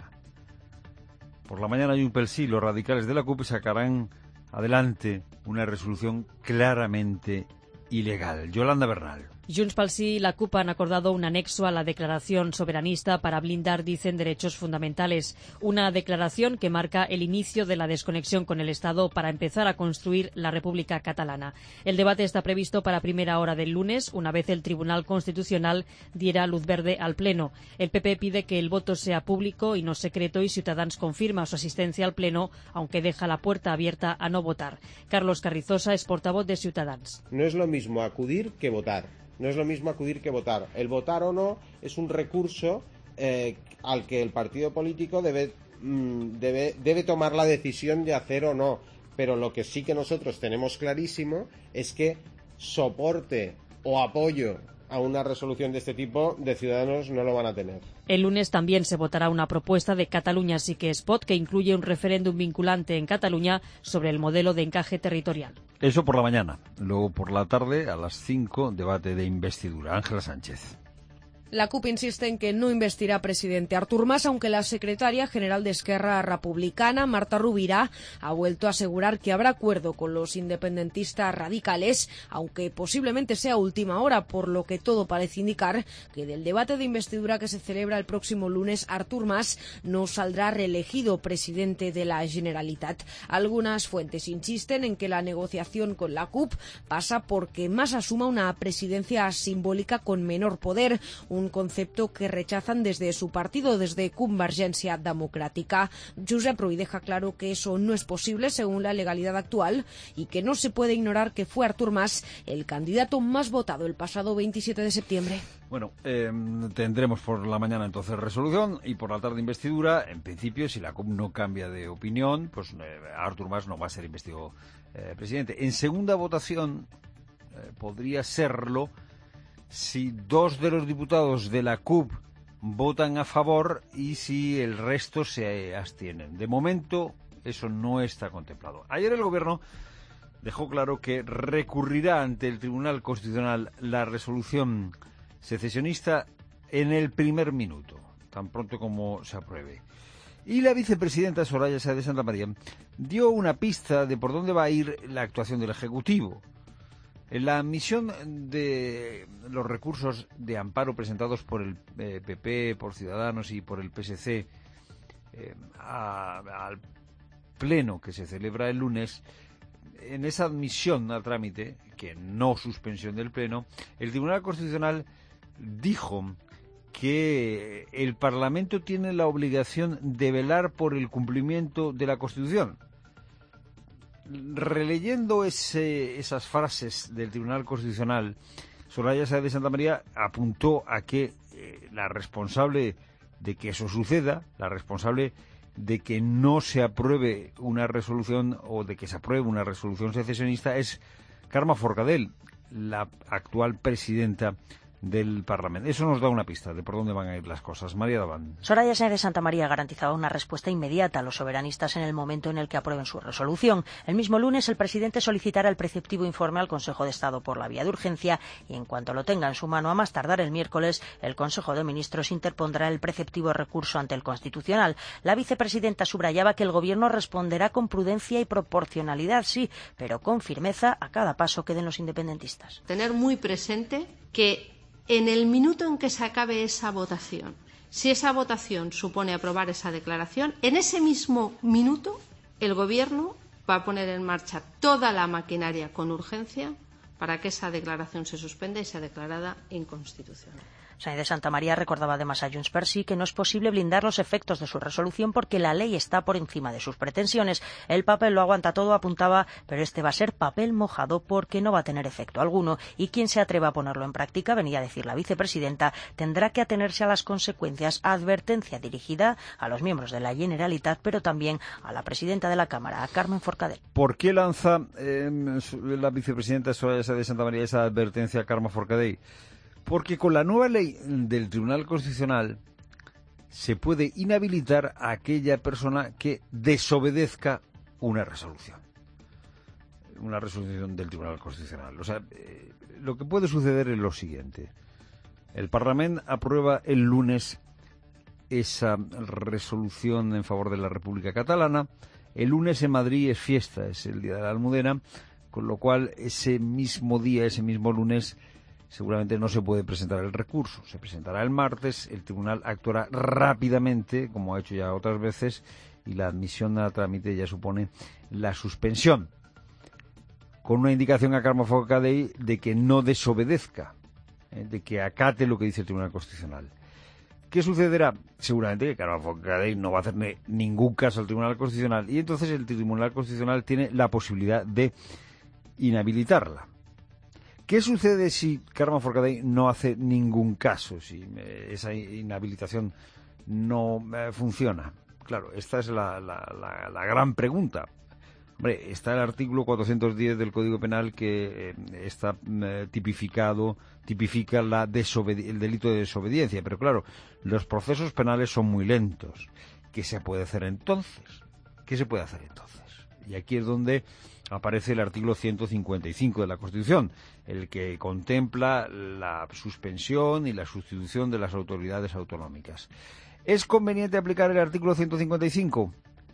Por la mañana hay un pelsi, los radicales de la CUP sacarán adelante una resolución claramente ilegal. Yolanda Bernal. Junts pel Sí y la CUP han acordado un anexo a la declaración soberanista para blindar, dicen, derechos fundamentales. Una declaración que marca el inicio de la desconexión con el Estado para empezar a construir la República Catalana. El debate está previsto para primera hora del lunes, una vez el Tribunal Constitucional diera luz verde al Pleno. El P P pide que el voto sea público y no secreto y Ciutadans confirma su asistencia al Pleno, aunque deja la puerta abierta a no votar. Carlos Carrizosa es portavoz de Ciutadans. No es lo mismo acudir que votar. No es lo mismo acudir que votar. El votar o no es un recurso eh, al que el partido político debe, mm, debe, debe tomar la decisión de hacer o no. Pero lo que sí que nosotros tenemos clarísimo es que soporte o apoyo a una resolución de este tipo de Ciudadanos no lo van a tener. El lunes también se votará una propuesta de Catalunya Sí que es Pot que incluye un referéndum vinculante en Cataluña sobre el modelo de encaje territorial. Eso por la mañana. Luego por la tarde, a las cinco, debate de investidura. Ángela Sánchez. La CUP insiste en que no investirá presidente Artur Mas, aunque la secretaria general de Esquerra Republicana, Marta Rovira, ha vuelto a asegurar que habrá acuerdo con los independentistas radicales, aunque posiblemente sea última hora, por lo que todo parece indicar que del debate de investidura que se celebra el próximo lunes, Artur Mas no saldrá reelegido presidente de la Generalitat. Algunas fuentes insisten en que la negociación con la CUP pasa porque Mas asuma una presidencia simbólica con menor poder, un concepto que rechazan desde su partido, desde Convergència Democràtica. Josep Rull deja claro que eso no es posible según la legalidad actual y que no se puede ignorar que fue Artur Mas el candidato más votado el pasado veintisiete de septiembre. Bueno, eh, tendremos por la mañana entonces resolución y por la tarde investidura. En principio, si la CUP no cambia de opinión, pues eh, Artur Mas no va a ser investido eh, presidente. En segunda votación eh, podría serlo si dos de los diputados de la CUP votan a favor y si el resto se abstienen. De momento, Eso no está contemplado. Ayer el Gobierno dejó claro que recurrirá ante el Tribunal Constitucional la resolución secesionista en el primer minuto, tan pronto como se apruebe. Y la vicepresidenta Soraya Sáez de Santamaría dio una pista de por dónde va a ir la actuación del Ejecutivo. En la admisión de los recursos de amparo presentados por el eh, P P, por Ciudadanos y por el P S C eh, a, al Pleno que se celebra el lunes, en esa admisión al trámite, que no suspensión del Pleno, el Tribunal Constitucional dijo que el Parlamento tiene la obligación de velar por el cumplimiento de la Constitución. Releyendo ese, esas frases del Tribunal Constitucional, Soraya Sáez de Santamaría apuntó a que eh, la responsable de que eso suceda, la responsable de que no se apruebe una resolución o de que se apruebe una resolución secesionista es Carme Forcadell, la actual presidenta del Parlamento. Eso nos da una pista de por dónde van a ir las cosas. María Daván. Soraya Sáez de Santamaría garantizaba una respuesta inmediata a los soberanistas en el momento en el que aprueben su resolución. El mismo lunes el presidente solicitará el preceptivo informe al Consejo de Estado por la vía de urgencia y en cuanto lo tenga en su mano, a más tardar el miércoles, el Consejo de Ministros interpondrá el preceptivo recurso ante el Constitucional. La vicepresidenta subrayaba que el Gobierno responderá con prudencia y proporcionalidad, sí, pero con firmeza a cada paso que den los independentistas. Tener muy presente que en el minuto en que se acabe esa votación, si esa votación supone aprobar esa declaración, en ese mismo minuto el Gobierno va a poner en marcha toda la maquinaria con urgencia para que esa declaración se suspenda y sea declarada inconstitucional. Sáez de Santamaría recordaba además a Junts per Sí que no es posible blindar los efectos de su resolución porque la ley está por encima de sus pretensiones. El papel lo aguanta todo, apuntaba, pero este va a ser papel mojado porque no va a tener efecto alguno. Y quien se atreva a ponerlo en práctica, venía a decir la vicepresidenta, tendrá que atenerse a las consecuencias. Advertencia dirigida a los miembros de la Generalitat, pero también a la presidenta de la Cámara, a Carme Forcadell. ¿Por qué lanza eh, la vicepresidenta Soraya Sáez de Santamaría esa advertencia a Carme Forcadell? Porque con la nueva ley del Tribunal Constitucional se puede inhabilitar a aquella persona que desobedezca una resolución. Una resolución del Tribunal Constitucional. O sea, eh, lo que puede suceder es lo siguiente. El Parlamento aprueba el lunes esa resolución en favor de la República Catalana. El lunes en Madrid es fiesta, es el Día de la Almudena, con lo cual ese mismo día, ese mismo lunes, seguramente no se puede presentar el recurso. Se presentará el martes, el tribunal actuará rápidamente, como ha hecho ya otras veces, y la admisión a trámite ya supone la suspensión, con una indicación a Carme Forcadell de que no desobedezca, eh, de que acate lo que dice el Tribunal Constitucional. ¿Qué sucederá? Seguramente que Carme Forcadell no va a hacerle ningún caso al Tribunal Constitucional, y entonces el Tribunal Constitucional tiene la posibilidad de inhabilitarla. ¿Qué sucede si Carme Forcadell no hace ningún caso, si eh, esa inhabilitación no eh, funciona? Claro, esta es la, la, la, la gran pregunta. Hombre, está el artículo cuatrocientos diez del Código Penal que eh, está eh, tipificado, tipifica la desobedi- el delito de desobediencia, pero claro, los procesos penales son muy lentos. ¿Qué se puede hacer entonces? ¿Qué se puede hacer entonces? Y aquí es donde aparece el artículo ciento cincuenta y cinco de la Constitución, el que contempla la suspensión y la sustitución de las autoridades autonómicas. ¿Es conveniente aplicar el artículo ciento cincuenta y cinco?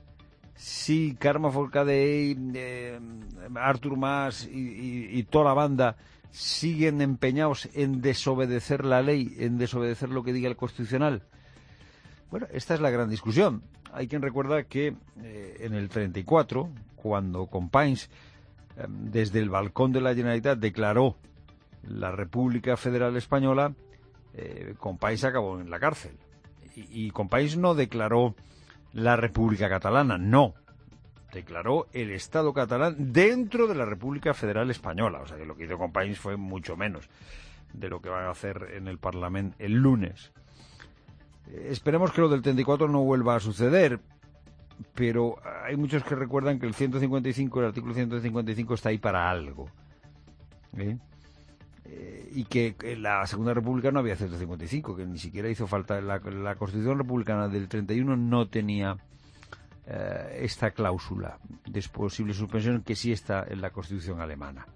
Si Carme Forcadell, eh, Artur Mas y, y, y toda la banda siguen empeñados en desobedecer la ley, en desobedecer lo que diga el Constitucional. Bueno, esta es la gran discusión. Hay quien recuerda que eh, en el treinta y cuatro, cuando Companys, eh, desde el balcón de la Generalitat, declaró la República Federal Española, eh, Companys acabó en la cárcel. Y, y Companys no declaró la República Catalana, no. Declaró el Estado catalán dentro de la República Federal Española. O sea que lo que hizo Companys fue mucho menos de lo que van a hacer en el Parlamento el lunes. Eh, esperemos que lo del treinta y cuatro no vuelva a suceder, pero hay muchos que recuerdan que el ciento cincuenta y cinco, el artículo ciento cincuenta y cinco está ahí para algo. ¿Eh? Eh, y que en la Segunda República no había ciento cincuenta y cinco, que ni siquiera hizo falta. La, la Constitución Republicana del treinta y uno no tenía eh, esta cláusula de posible suspensión que sí está en la Constitución alemana.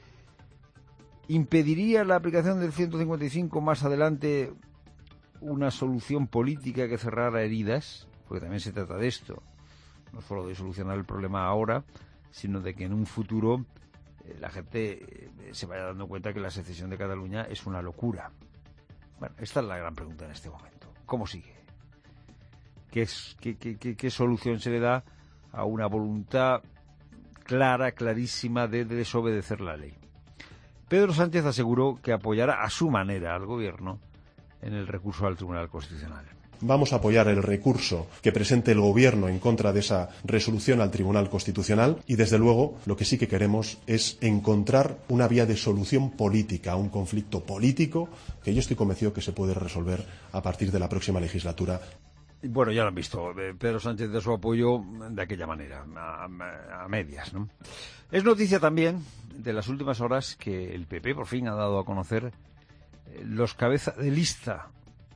¿Impediría la aplicación del ciento cincuenta y cinco más adelante una solución política que cerrara heridas? Porque también se trata de esto, no solo de solucionar el problema ahora, sino de que en un futuro eh, la gente eh, se vaya dando cuenta que la secesión de Cataluña es una locura. Bueno, esta es la gran pregunta en este momento. ¿Cómo sigue? ¿Qué, es, qué, qué, qué, qué solución se le da a una voluntad clara, clarísima de, de desobedecer la ley? Pedro Sánchez aseguró que apoyará a su manera al Gobierno en el recurso al Tribunal Constitucional. Vamos a apoyar el recurso que presente el Gobierno en contra de esa resolución al Tribunal Constitucional y, desde luego, lo que sí que queremos es encontrar una vía de solución política a un conflicto político que yo estoy convencido que se puede resolver a partir de la próxima legislatura. Bueno, ya lo han visto. Pedro Sánchez da su apoyo de aquella manera, a, a medias, ¿no? Es noticia también de las últimas horas que el P P por fin ha dado a conocer los cabezas de lista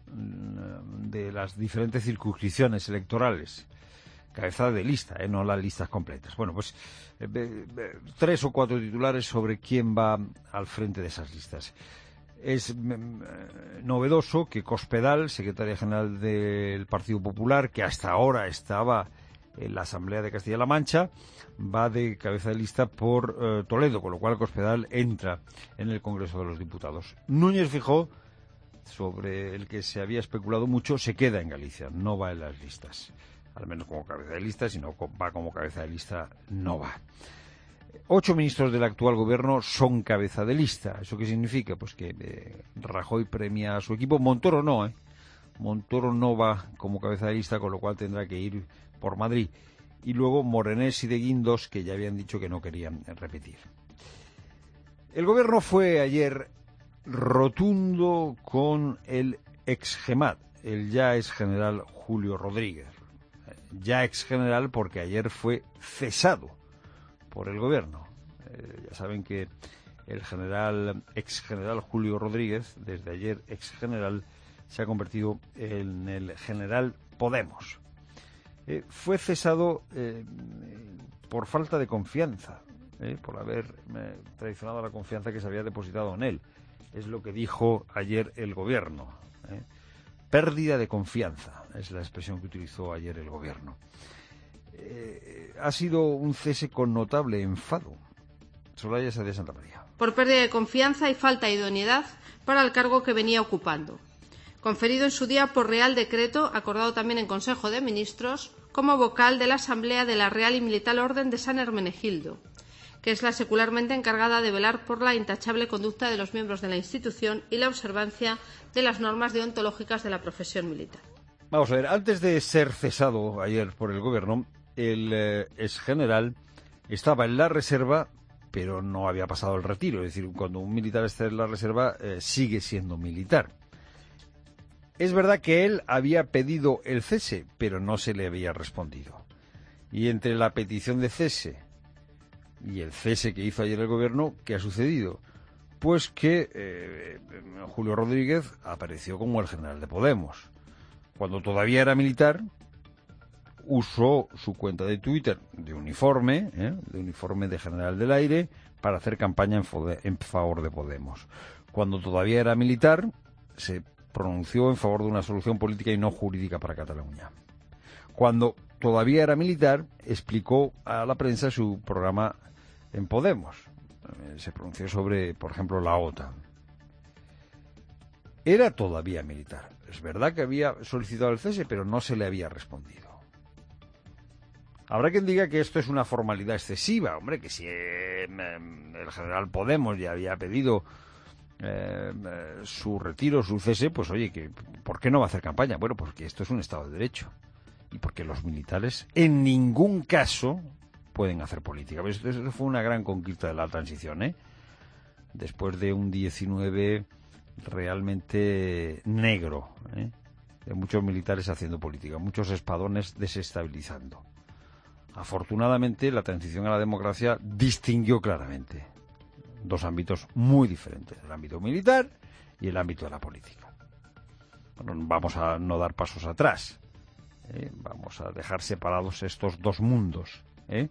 de las diferentes circunscripciones electorales. Cabeza de lista, ¿eh? No las listas completas. Bueno, pues eh, eh, tres o cuatro titulares sobre quién va al frente de esas listas. Es eh, novedoso que Cospedal, secretaria general del Partido Popular, que hasta ahora estaba en la Asamblea de Castilla-La Mancha, va de cabeza de lista por eh, Toledo, con lo cual Cospedal entra en el Congreso de los Diputados. Núñez Feijóo, sobre el que se había especulado mucho, se queda en Galicia, no va en las listas, al menos como cabeza de lista. Si no va como cabeza de lista, no va. Ocho ministros del actual gobierno son cabeza de lista. ¿Eso qué significa? Pues que eh, Rajoy premia a su equipo. Montoro no, ¿eh? Montoro no va como cabeza de lista, con lo cual tendrá que ir por Madrid. Y luego Morenés y de Guindos, que ya habían dicho que no querían repetir. El gobierno fue ayer rotundo con el ex-GEMAT, el ya ex general Julio Rodríguez. Ya ex general porque ayer fue cesado por el gobierno. Eh, ya saben que el general ex general Julio Rodríguez, desde ayer ex general, se ha convertido en el general Podemos. Eh, fue cesado eh, por falta de confianza, eh, por haber eh, traicionado la confianza que se había depositado en él. Es lo que dijo ayer el gobierno. ¿eh? Pérdida de confianza es la expresión que utilizó ayer el gobierno. Eh, ha sido un cese con notable enfado. Soraya Sáez de Santa María. Por pérdida de confianza y falta de idoneidad para el cargo que venía ocupando. Conferido en su día por Real Decreto, acordado también en Consejo de Ministros, como vocal de la Asamblea de la Real y Militar Orden de San Hermenegildo, que es la secularmente encargada de velar por la intachable conducta de los miembros de la institución y la observancia de las normas deontológicas de la profesión militar. Vamos a ver, antes de ser cesado ayer por el gobierno, el eh, exgeneral estaba en la reserva, pero no había pasado el retiro. Es decir, cuando un militar está en la reserva, eh, sigue siendo militar. Es verdad que él había pedido el cese, pero no se le había respondido. Y entre la petición de cese y el cese que hizo ayer el gobierno, ¿qué ha sucedido? Pues que eh, Julio Rodríguez apareció como el general de Podemos. Cuando todavía era militar, usó su cuenta de Twitter de uniforme, ¿eh? de uniforme de general del aire, para hacer campaña en, fode- en favor de Podemos. Cuando todavía era militar, se pronunció en favor de una solución política y no jurídica para Cataluña. Cuando todavía era militar, explicó a la prensa su programa en Podemos. Se pronunció sobre, por ejemplo, la OTAN. Era todavía militar. Es verdad que había solicitado el cese, pero no se le había respondido. Habrá quien diga que esto es una formalidad excesiva. Hombre, que si eh, el general Podemos ya había pedido eh, su retiro, su cese, pues oye, que ¿por qué no va a hacer campaña? Bueno, porque esto es un Estado de Derecho. Y porque los militares en ningún caso pueden hacer política. Pues eso fue una gran conquista de la transición, ¿eh? Después de un diecinueve realmente negro, ¿eh? de muchos militares haciendo política, muchos espadones desestabilizando. Afortunadamente, la transición a la democracia distinguió claramente dos ámbitos muy diferentes, el ámbito militar y el ámbito de la política. Bueno, vamos a no dar pasos atrás. ¿eh? Vamos a dejar separados estos dos mundos, ¿eh?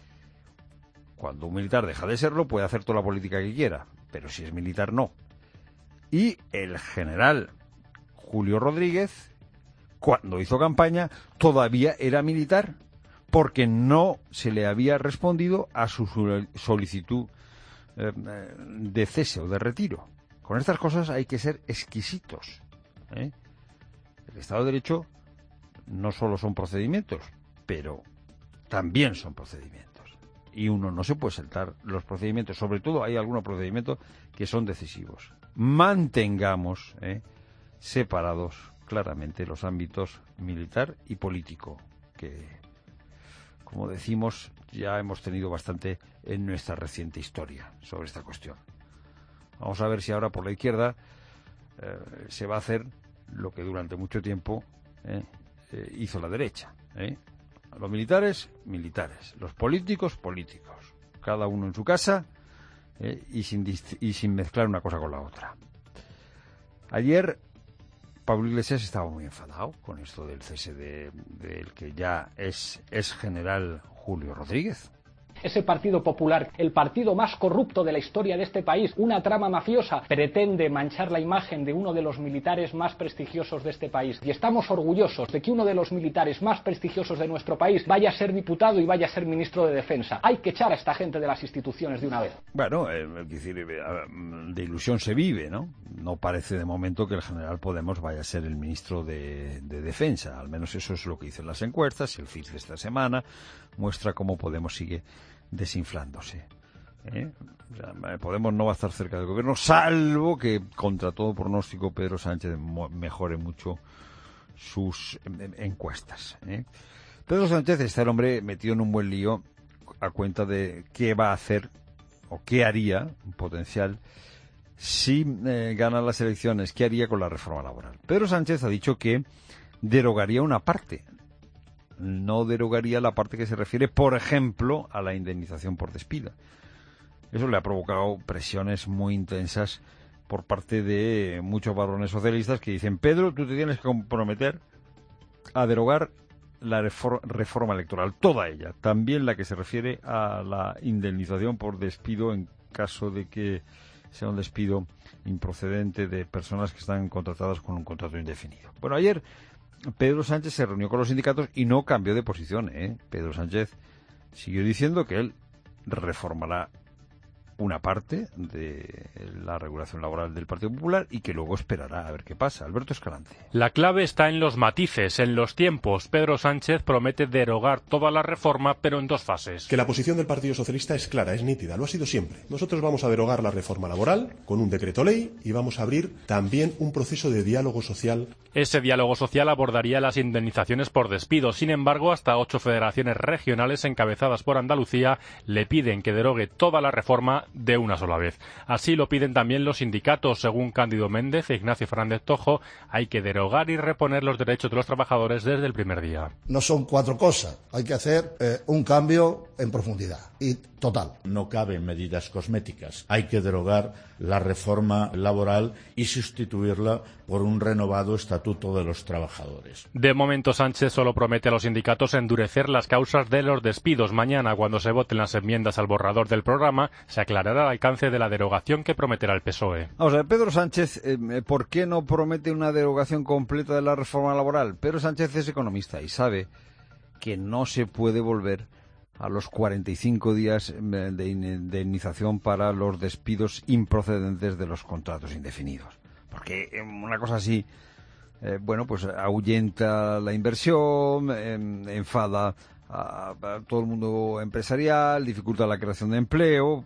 Cuando un militar deja de serlo, puede hacer toda la política que quiera, pero si es militar, no. Y el general Julio Rodríguez, cuando hizo campaña, todavía era militar, porque no se le había respondido a su solicitud eh, de cese o de retiro. Con estas cosas hay que ser exquisitos, ¿eh? El Estado de Derecho no solo son procedimientos, pero también son procedimientos. Y uno no se puede saltar los procedimientos. Sobre todo hay algunos procedimientos que son decisivos. Mantengamos ¿eh? separados claramente los ámbitos militar y político, que, como decimos, ya hemos tenido bastante en nuestra reciente historia sobre esta cuestión. Vamos a ver si ahora por la izquierda eh, se va a hacer lo que durante mucho tiempo eh, eh, hizo la derecha, ¿eh? Los militares, militares. Los políticos, políticos. Cada uno en su casa eh, y, sin y sin mezclar una cosa con la otra. Ayer Pablo Iglesias estaba muy enfadado con esto del cese de, del que ya es, es general Julio Rodríguez. Ese Partido Popular, el partido más corrupto de la historia de este país, una trama mafiosa, pretende manchar la imagen de uno de los militares más prestigiosos de este país. Y estamos orgullosos de que uno de los militares más prestigiosos de nuestro país vaya a ser diputado y vaya a ser ministro de Defensa. Hay que echar a esta gente de las instituciones de una vez. Bueno, eh, es decir, de ilusión se vive, ¿no? No parece de momento que el general Podemos vaya a ser el ministro de, de Defensa. Al menos eso es lo que dicen las encuestas. El F I S de esta semana muestra cómo Podemos sigue desinflándose, ¿eh? O sea, Podemos no va a estar cerca del gobierno, salvo que, contra todo pronóstico, Pedro Sánchez mejore mucho sus encuestas, ¿eh? Pedro Sánchez está el hombre metido en un buen lío a cuenta de qué va a hacer o qué haría, un potencial, si eh, gana las elecciones, qué haría con la reforma laboral. Pedro Sánchez ha dicho que derogaría una parte. No derogaría la parte que se refiere, por ejemplo, a la indemnización por despido. Eso le ha provocado presiones muy intensas por parte de muchos varones socialistas que dicen: Pedro, tú te tienes que comprometer a derogar la reforma electoral, toda ella, también la que se refiere a la indemnización por despido en caso de que sea un despido improcedente de personas que están contratadas con un contrato indefinido. Bueno, ayer Pedro Sánchez se reunió con los sindicatos y no cambió de posición, ¿eh? Pedro Sánchez siguió diciendo que él reformará una parte de la regulación laboral del Partido Popular y que luego esperará a ver qué pasa. Alberto Escalante. La clave está en los matices, en los tiempos. Pedro Sánchez promete derogar toda la reforma, pero en dos fases. Que la posición del Partido Socialista es clara, es nítida, lo ha sido siempre. Nosotros vamos a derogar la reforma laboral con un decreto ley y vamos a abrir también un proceso de diálogo social. Ese diálogo social abordaría las indemnizaciones por despido. Sin embargo, hasta ocho federaciones regionales encabezadas por Andalucía le piden que derogue toda la reforma de una sola vez. Así lo piden también los sindicatos. Según Cándido Méndez e Ignacio Fernández Tojo, hay que derogar y reponer los derechos de los trabajadores desde el primer día. No son cuatro cosas, hay que hacer eh, un cambio en profundidad y total. No caben medidas cosméticas, hay que derogar la reforma laboral y sustituirla por un renovado estatuto de los trabajadores. De momento, Sánchez solo promete a los sindicatos endurecer las causas de los despidos. Mañana, cuando se voten las enmiendas al borrador del programa, se aclarará el alcance de la derogación que prometerá el P S O E. O sea, Pedro Sánchez, eh, ¿por qué no promete una derogación completa de la reforma laboral? Pedro Sánchez es economista y sabe que no se puede volver a los cuarenta y cinco días de indemnización para los despidos improcedentes de los contratos indefinidos. Porque una cosa así, eh, bueno, pues ahuyenta la inversión, eh, enfada a, a todo el mundo empresarial, dificulta la creación de empleo.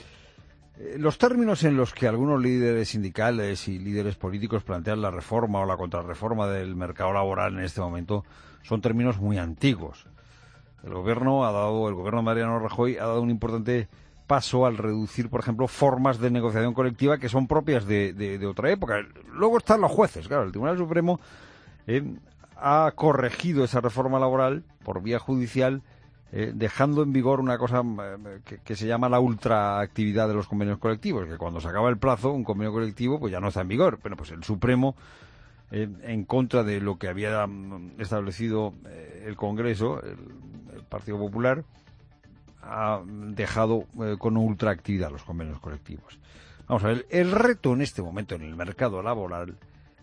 Eh, los términos en los que algunos líderes sindicales y líderes políticos plantean la reforma o la contrarreforma del mercado laboral en este momento son términos muy antiguos. El gobierno ha dado, el gobierno de Mariano Rajoy ha dado un importante paso al reducir, por ejemplo, formas de negociación colectiva que son propias de, de, de otra época. Luego están los jueces, claro, el Tribunal Supremo eh, ha corregido esa reforma laboral por vía judicial, eh, dejando en vigor una cosa eh, que, que se llama la ultraactividad de los convenios colectivos, que cuando se acaba el plazo, un convenio colectivo pues ya no está en vigor. Bueno, pues el Supremo eh, en contra de lo que había establecido eh, el Congreso, el, el Partido Popular, ha dejado eh, con ultraactividad los convenios colectivos. Vamos a ver, el reto en este momento en el mercado laboral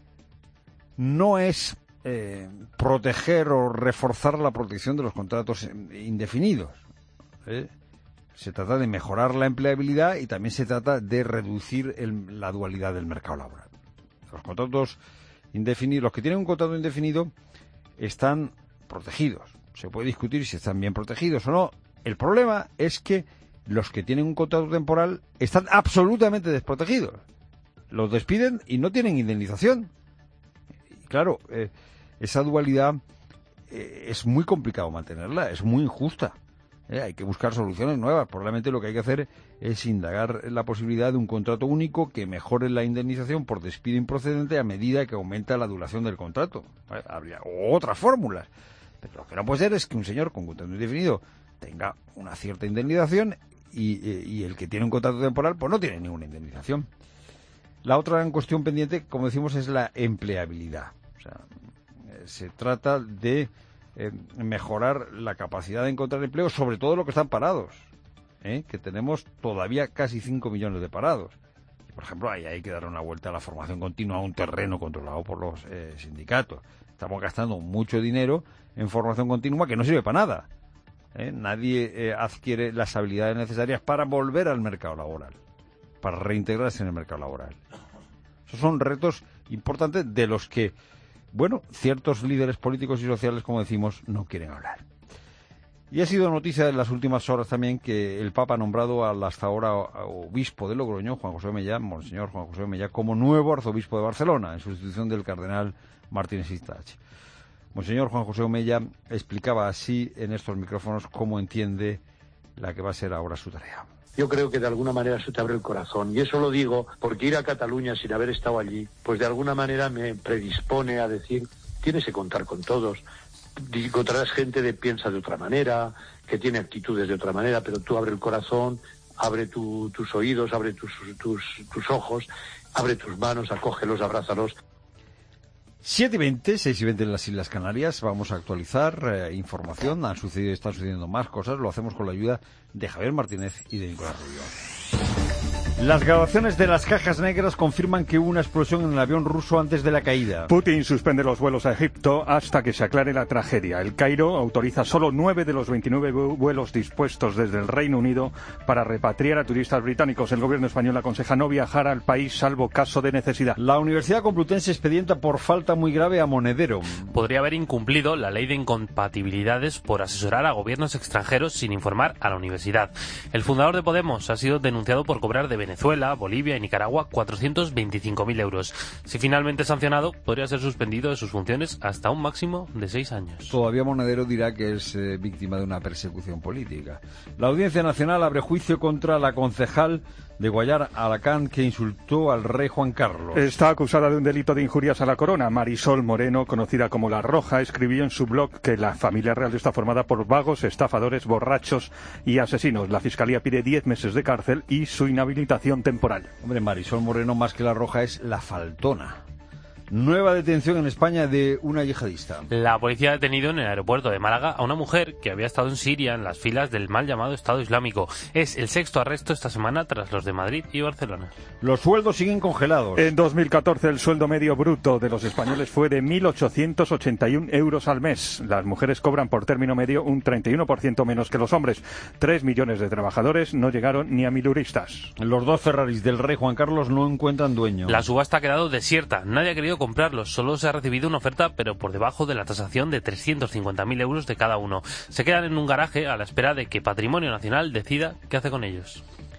no es eh, proteger o reforzar la protección de los contratos indefinidos. ¿eh? Se trata de mejorar la empleabilidad y también se trata de reducir el, la dualidad del mercado laboral. Los contratos indefinidos, los que tienen un contrato indefinido están protegidos. Se puede discutir si están bien protegidos o no. El problema es que los que tienen un contrato temporal están absolutamente desprotegidos. Los despiden y no tienen indemnización. Y claro, eh, esa dualidad eh, es muy complicado mantenerla, es muy injusta. Eh, hay que buscar soluciones nuevas. Probablemente lo que hay que hacer es indagar la posibilidad de un contrato único que mejore la indemnización por despido improcedente a medida que aumenta la duración del contrato. ¿Vale? Habría otras fórmulas. Pero lo que no puede ser es que un señor con contrato indefinido tenga una cierta indemnización y, y el que tiene un contrato temporal pues no tiene ninguna indemnización. La otra gran cuestión pendiente, como decimos, es la empleabilidad. O sea, eh, se trata de eh, mejorar la capacidad de encontrar empleo, sobre todo los que están parados, ¿eh? que tenemos todavía casi cinco millones de parados. Y, por ejemplo, ahí hay que dar una vuelta a la formación continua, a un terreno controlado por los eh, sindicatos. Estamos gastando mucho dinero en formación continua que no sirve para nada. ¿Eh? Nadie eh, adquiere las habilidades necesarias para volver al mercado laboral, para reintegrarse en el mercado laboral. Esos son retos importantes de los que, bueno, ciertos líderes políticos y sociales, como decimos, no quieren hablar. Y ha sido noticia en las últimas horas también que el Papa ha nombrado al hasta ahora obispo de Logroño, Juan José Omella, Monseñor Juan José Omella, como nuevo arzobispo de Barcelona, en sustitución del cardenal Martínez Istach. Monseñor Juan José Omella explicaba así en estos micrófonos cómo entiende la que va a ser ahora su tarea. Yo creo que de alguna manera se te abre el corazón, y eso lo digo porque ir a Cataluña sin haber estado allí, pues de alguna manera me predispone a decir, tienes que contar con todos. Encontrarás gente que piensa de otra manera, que tiene actitudes de otra manera, pero tú abre el corazón, abre tu, tus oídos, abre tus, tus, tus ojos, abre tus manos, acógelos, abrázalos. siete y veinte, seis y veinte en las Islas Canarias, vamos a actualizar eh, información, han sucedido, están sucediendo más cosas, lo hacemos con la ayuda de Javier Martínez y de Nicolás Rubio. Las grabaciones de las cajas negras confirman que hubo una explosión en el avión ruso antes de la caída. Putin suspende los vuelos a Egipto hasta que se aclare la tragedia. El Cairo autoriza solo nueve de los veintinueve vuelos dispuestos desde el Reino Unido para repatriar a turistas británicos. El gobierno español aconseja no viajar al país salvo caso de necesidad. La Universidad Complutense expedienta por falta muy grave a Monedero. Podría haber incumplido la ley de incompatibilidades por asesorar a gobiernos extranjeros sin informar a la universidad. El fundador de Podemos ha sido denunciado por cobrar de Venezuela, Bolivia y Nicaragua cuatrocientos veinticinco mil euros. Si finalmente sancionado, podría ser suspendido de sus funciones hasta un máximo de seis años. Todavía Monedero dirá que es eh, víctima de una persecución política. La Audiencia Nacional abre juicio contra la concejal de Guayar Alacant que insultó al rey Juan Carlos. Está acusada de un delito de injurias a la corona. Marisol Moreno, conocida como La Roja, escribió en su blog que la familia real está formada por vagos, estafadores, borrachos y asesinos. La Fiscalía pide diez meses de cárcel y su inhabilitación temporal. Hombre, Marisol Moreno, más que La Roja, es la faltona. Nueva detención en España de una yihadista. La policía ha detenido en el aeropuerto de Málaga a una mujer que había estado en Siria en las filas del mal llamado Estado Islámico. Es el sexto arresto esta semana tras los de Madrid y Barcelona. Los sueldos siguen congelados. En dos mil catorce el sueldo medio bruto de los españoles fue de mil ochocientos ochenta y uno euros al mes. Las mujeres cobran por término medio un treinta y uno por ciento menos que los hombres. Tres millones de trabajadores no llegaron ni a miluristas. Los dos Ferraris del rey Juan Carlos no encuentran dueño. La subasta ha quedado desierta. Nadie ha querido comprarlos, solo se ha recibido una oferta pero por debajo de la tasación de trescientos cincuenta mil euros de cada uno. Se quedan en un garaje a la espera de que Patrimonio Nacional decida qué hace con ellos.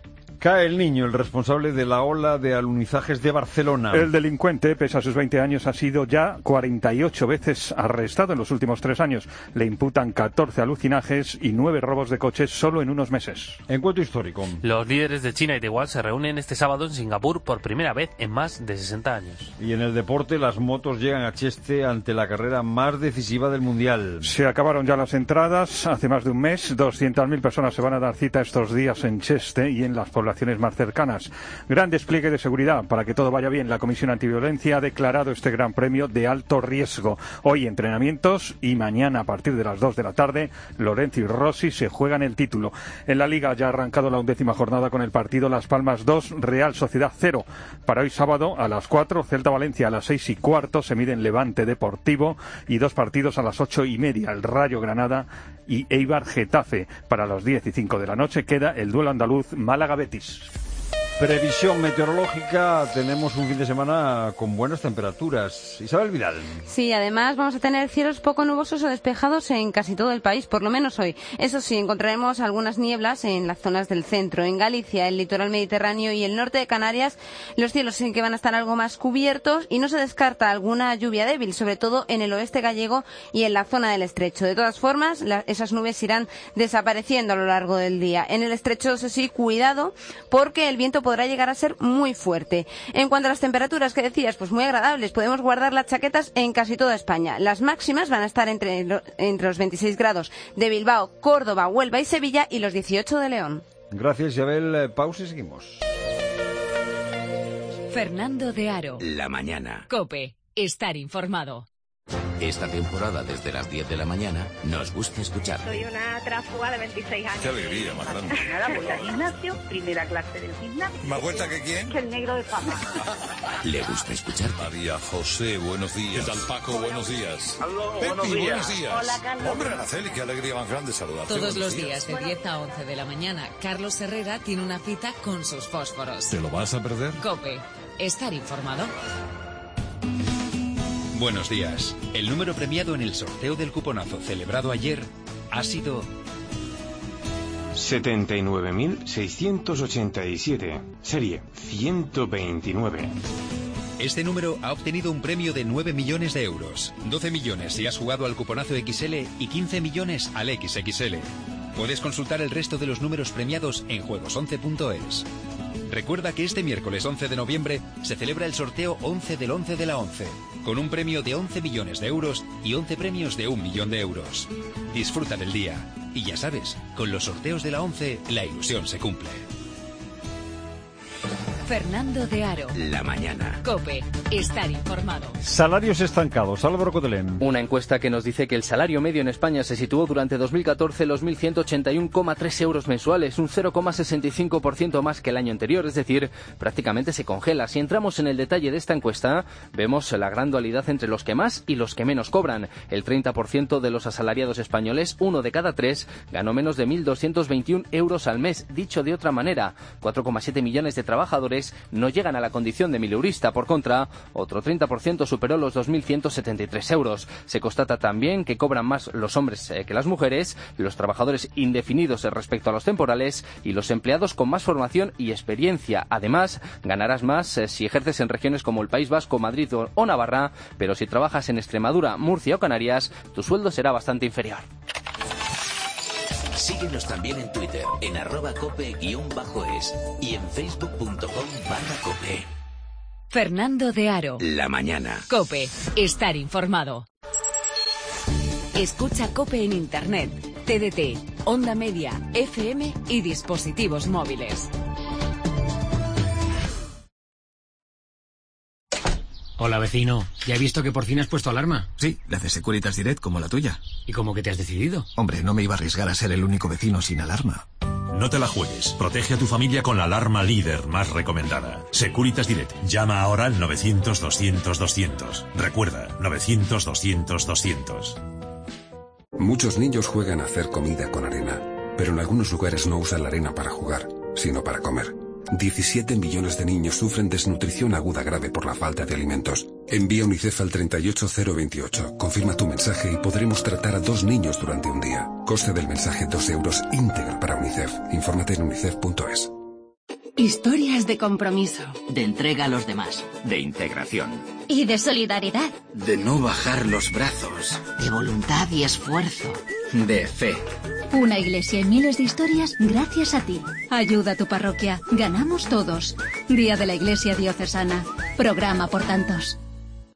Cae el niño, el responsable de la ola de alunizajes de Barcelona. El delincuente, pese a sus veinte años, ha sido ya cuarenta y ocho veces arrestado en los últimos tres años. Le imputan catorce alucinajes y nueve robos de coches solo en unos meses. Encuentro histórico. Los líderes de China y Taiwán se reúnen este sábado en Singapur por primera vez en más de sesenta años. Y en el deporte, las motos llegan a Cheste ante la carrera más decisiva del Mundial. Se acabaron ya las entradas hace más de un mes. doscientas mil personas se van a dar cita estos días en Cheste y en las poblaciones más cercanas. Gran despliegue de seguridad para que todo vaya bien. La Comisión Antiviolencia ha declarado este Gran Premio de alto riesgo. Hoy entrenamientos y mañana a partir de las dos de la tarde Lorenzo y Rossi se juegan el título. En la Liga ya ha arrancado la undécima jornada con el partido Las Palmas dos, Real Sociedad cero. Para hoy sábado a las cuatro, Celta Valencia a las seis y cuarto, se miden Levante Deportivo y dos partidos a las ocho y media, el Rayo Granada y Eibar Getafe. Para las diez y cinco de la noche queda el duelo andaluz Málaga-Betis. Previsión meteorológica, tenemos un fin de semana con buenas temperaturas. Isabel Vidal. Sí, además vamos a tener cielos poco nubosos o despejados en casi todo el país, por lo menos hoy. Eso sí, encontraremos algunas nieblas en las zonas del centro. En Galicia, el litoral mediterráneo y el norte de Canarias, los cielos sí que van a estar algo más cubiertos y no se descarta alguna lluvia débil, sobre todo en el oeste gallego y en la zona del estrecho. De todas formas, la, esas nubes irán desapareciendo a lo largo del día. En el estrecho, eso sí, cuidado, porque el viento podrá llegar a ser muy fuerte. En cuanto a las temperaturas que decías, pues muy agradables. Podemos guardar las chaquetas en casi toda España. Las máximas van a estar entre, lo, entre los veintiséis grados de Bilbao, Córdoba, Huelva y Sevilla y los dieciocho de León. Gracias, Isabel. Pausa y seguimos. Fernando de Aro. La mañana. COPE. Estar informado. Esta temporada, desde las diez de la mañana, nos gusta escuchar. Soy una tránsfuga de veintiséis años. Qué alegría más grande. Nada, voy al gimnasio, primera clase del gimnasio. ¿Más vuelta que quién? Que el negro de fama. Le gusta escuchar. María José, buenos días. ¿Qué tal, Paco? Buenos días. Aló, Pepi, buenos días. buenos días. Hola, Carlos. Hombre, Araceli, qué alegría más grande saludarte. Todos buenos los días. días de diez a once de la mañana, Carlos Herrera tiene una cita con sus fósforos. ¿Te lo vas a perder? COPE. Estar informado. Buenos días. El número premiado en el sorteo del cuponazo celebrado ayer ha sido setenta y nueve mil seiscientos ochenta y siete, serie ciento veintinueve. Este número ha obtenido un premio de nueve millones de euros, doce millones si has jugado al cuponazo X L y quince millones al X X L. Puedes consultar el resto de los números premiados en juegos once punto es. Recuerda que este miércoles once de noviembre se celebra el sorteo once del once de la once, con un premio de once millones de euros y once premios de un millón de euros. Disfruta del día. Y ya sabes, con los sorteos de la once, la ilusión se cumple. Fernando de Aro. La mañana. COPE. Estar informado. Salarios estancados. Álvaro Cotelén. Una encuesta que nos dice que el salario medio en España se situó durante dos mil catorce en los mil ciento ochenta y uno coma tres euros mensuales, un cero coma sesenta y cinco por ciento más que el año anterior, es decir, prácticamente se congela. Si entramos en el detalle de esta encuesta, vemos la gran dualidad entre los que más y los que menos cobran. El treinta por ciento de los asalariados españoles, uno de cada tres, ganó menos de mil doscientos veintiuno euros al mes. Dicho de otra manera, cuatro coma siete millones de trabajadores no llegan a la condición de mileurista. Por contra, otro treinta por ciento superó los dos mil ciento setenta y tres euros. Se constata también que cobran más los hombres que las mujeres, los trabajadores indefinidos respecto a los temporales y los empleados con más formación y experiencia. Además, ganarás más si ejerces en regiones como el País Vasco, Madrid o Navarra, pero si trabajas en Extremadura, Murcia o Canarias, tu sueldo será bastante inferior. Síguenos también en Twitter, en arroba cope-es y en facebook.com barra cope. Fernando de Aro. La mañana. COPE. Estar informado. Escucha COPE en Internet, T D T, Onda Media, F M y dispositivos móviles. Hola, vecino. ¿Ya he visto que por fin has puesto alarma? Sí, la de Securitas Direct como la tuya. ¿Y cómo que te has decidido? Hombre, no me iba a arriesgar a ser el único vecino sin alarma. No te la juegues. Protege a tu familia con la alarma líder más recomendada. Securitas Direct. Llama ahora al novecientos doscientos doscientos. Recuerda, novecientos doscientos doscientos. Muchos niños juegan a hacer comida con arena, pero en algunos lugares no usan la arena para jugar, sino para comer. diecisiete millones de niños sufren desnutrición aguda grave por la falta de alimentos. Envía UNICEF al treinta y ocho cero veintiocho. Confirma tu mensaje y podremos tratar a dos niños durante un día. Coste del mensaje dos euros íntegro para UNICEF. Infórmate en unicef punto es. Historias de compromiso. De entrega a los demás. De integración. Y de solidaridad. De no bajar los brazos. De voluntad y esfuerzo. De fe. Una iglesia y miles de historias gracias a ti. Ayuda a tu parroquia. Ganamos todos. Día de la Iglesia Diocesana. Programa por tantos.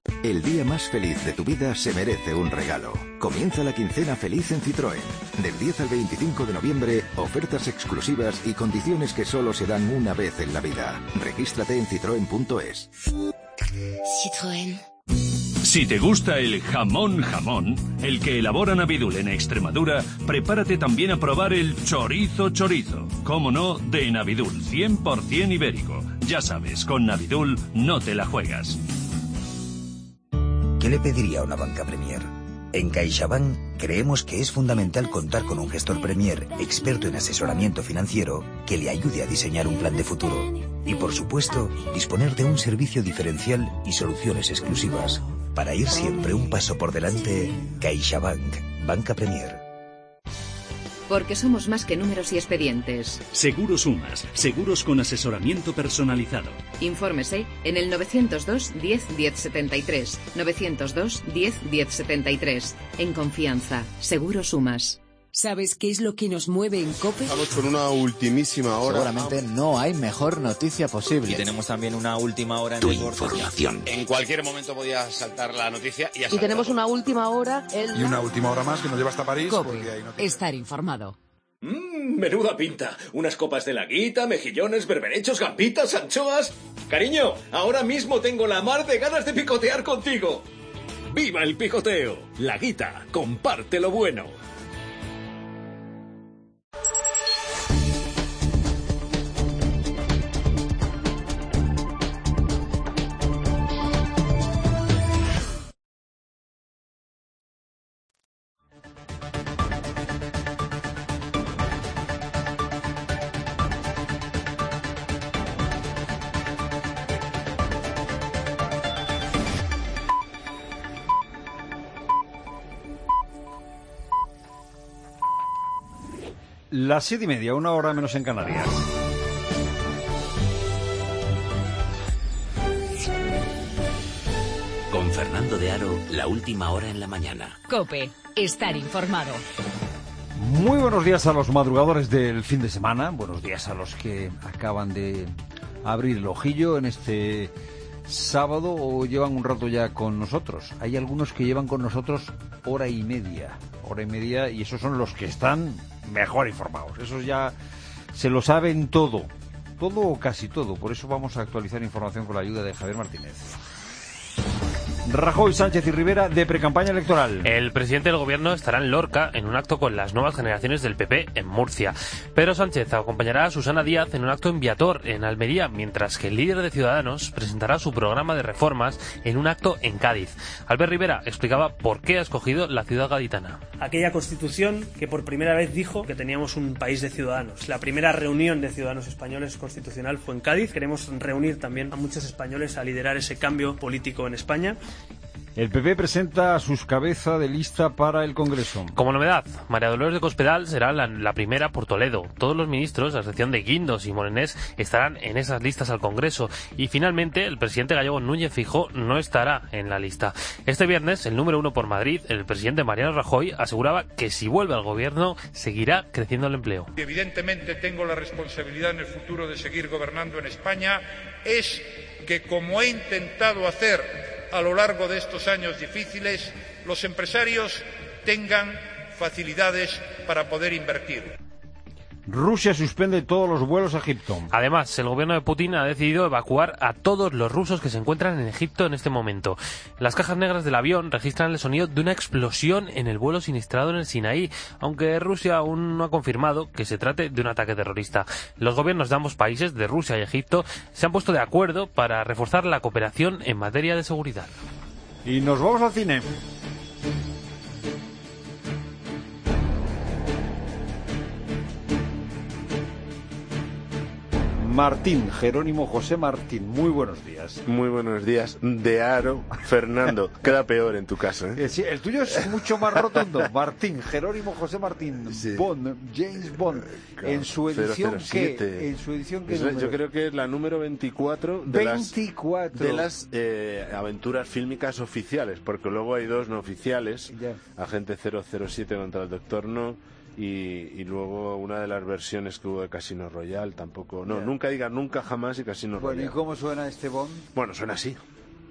El día más feliz de tu vida se merece un regalo. Comienza la quincena feliz en Citroën. Del diez al veinticinco de noviembre, ofertas exclusivas y condiciones que solo se dan una vez en la vida. Regístrate en citroen punto es. Citroën. Si te gusta el jamón jamón, el que elabora Navidul en Extremadura, prepárate también a probar el chorizo chorizo. Cómo no, de Navidul, cien por ciento ibérico. Ya sabes, con Navidul no te la juegas. ¿Qué le pediría a una banca Premier? En CaixaBank creemos que es fundamental contar con un gestor Premier experto en asesoramiento financiero que le ayude a diseñar un plan de futuro. Y por supuesto, disponer de un servicio diferencial y soluciones exclusivas. Para ir siempre un paso por delante, CaixaBank, Banca Premier. Porque somos más que números y expedientes. Seguros Sumas, seguros con asesoramiento personalizado. Infórmese en el novecientos dos diez diez setenta y tres, novecientos dos diez diez setenta y tres. En confianza, Seguros Sumas. ¿Sabes qué es lo que nos mueve en COPE? Estamos con una ultimísima hora. Seguramente no hay mejor noticia posible. Y tenemos también una última hora en Tu deportes. información. En cualquier momento podía saltar la noticia y ha Y tenemos una última hora. En y una última hora más que nos lleva hasta París. COPE. Porque ahí no... Estar informado. Mmm, menuda pinta. Unas copas de laguita, mejillones, berberechos, gambitas, anchoas. Cariño, ahora mismo tengo la mar de ganas de picotear contigo. ¡Viva el picoteo! Laguita, comparte lo bueno. Las siete y media, una hora menos en Canarias. Con Fernando de Aro, la última hora en la mañana. COPE, estar informado. Muy buenos días a los madrugadores del fin de semana. Buenos días a los que acaban de abrir el ojillo en este sábado o llevan un rato ya con nosotros. Hay algunos que llevan con nosotros hora y media. Hora y media y esos son los que están mejor informados. Esos ya se lo saben todo. Todo o casi todo. Por eso vamos a actualizar información con la ayuda de Javier Martínez. Rajoy, Sánchez y Rivera de precampaña electoral. El presidente del gobierno estará en Lorca en un acto con las nuevas generaciones del P P en Murcia. Pedro Sánchez acompañará a Susana Díaz en un acto en Viator, en Almería, mientras que el líder de Ciudadanos presentará su programa de reformas en un acto en Cádiz. Albert Rivera explicaba por qué ha escogido la ciudad gaditana. Aquella constitución que por primera vez dijo que teníamos un país de ciudadanos. La primera reunión de ciudadanos españoles constitucional fue en Cádiz. Queremos reunir también a muchos españoles a liderar ese cambio político en España. El P P presenta a sus cabezas de lista para el Congreso. Como novedad, María Dolores de Cospedal será la, la primera por Toledo. Todos los ministros, a excepción de Guindos y Morenés, estarán en esas listas al Congreso. Y finalmente, el presidente gallego Núñez Feijóo no estará en la lista. Este viernes, el número uno por Madrid, el presidente Mariano Rajoy, aseguraba que si vuelve al gobierno, seguirá creciendo el empleo. Evidentemente tengo la responsabilidad en el futuro de seguir gobernando en España. Es que, como he intentado hacer a lo largo de estos años difíciles, los empresarios tengan facilidades para poder invertir. Rusia suspende todos los vuelos a Egipto. Además, el gobierno de Putin ha decidido evacuar a todos los rusos que se encuentran en Egipto en este momento. Las cajas negras del avión registran el sonido de una explosión en el vuelo siniestrado en el Sinaí, aunque Rusia aún no ha confirmado que se trate de un ataque terrorista. Los gobiernos de ambos países, de Rusia y Egipto, se han puesto de acuerdo para reforzar la cooperación en materia de seguridad. Y nos vamos al cine. Martín, Jerónimo José Martín, muy buenos días. Muy buenos días, de Aro, Fernando, queda peor en tu caso, ¿eh? Eh, sí, el tuyo es mucho más rotundo. Martín, Jerónimo José Martín, sí. Bond, James Bond, claro, en su edición que, en su edición que yo creo que es la número veinticuatro de veinticuatro. las, de las eh, aventuras fílmicas oficiales, porque luego hay dos no oficiales, ya. Agente cero cero siete contra el Doctor No. Y, y luego una de las versiones que hubo de Casino Royale tampoco... No, yeah. Nunca diga nunca jamás y Casino bueno, Royale. ¿Y cómo suena este Bond? Bueno, suena así.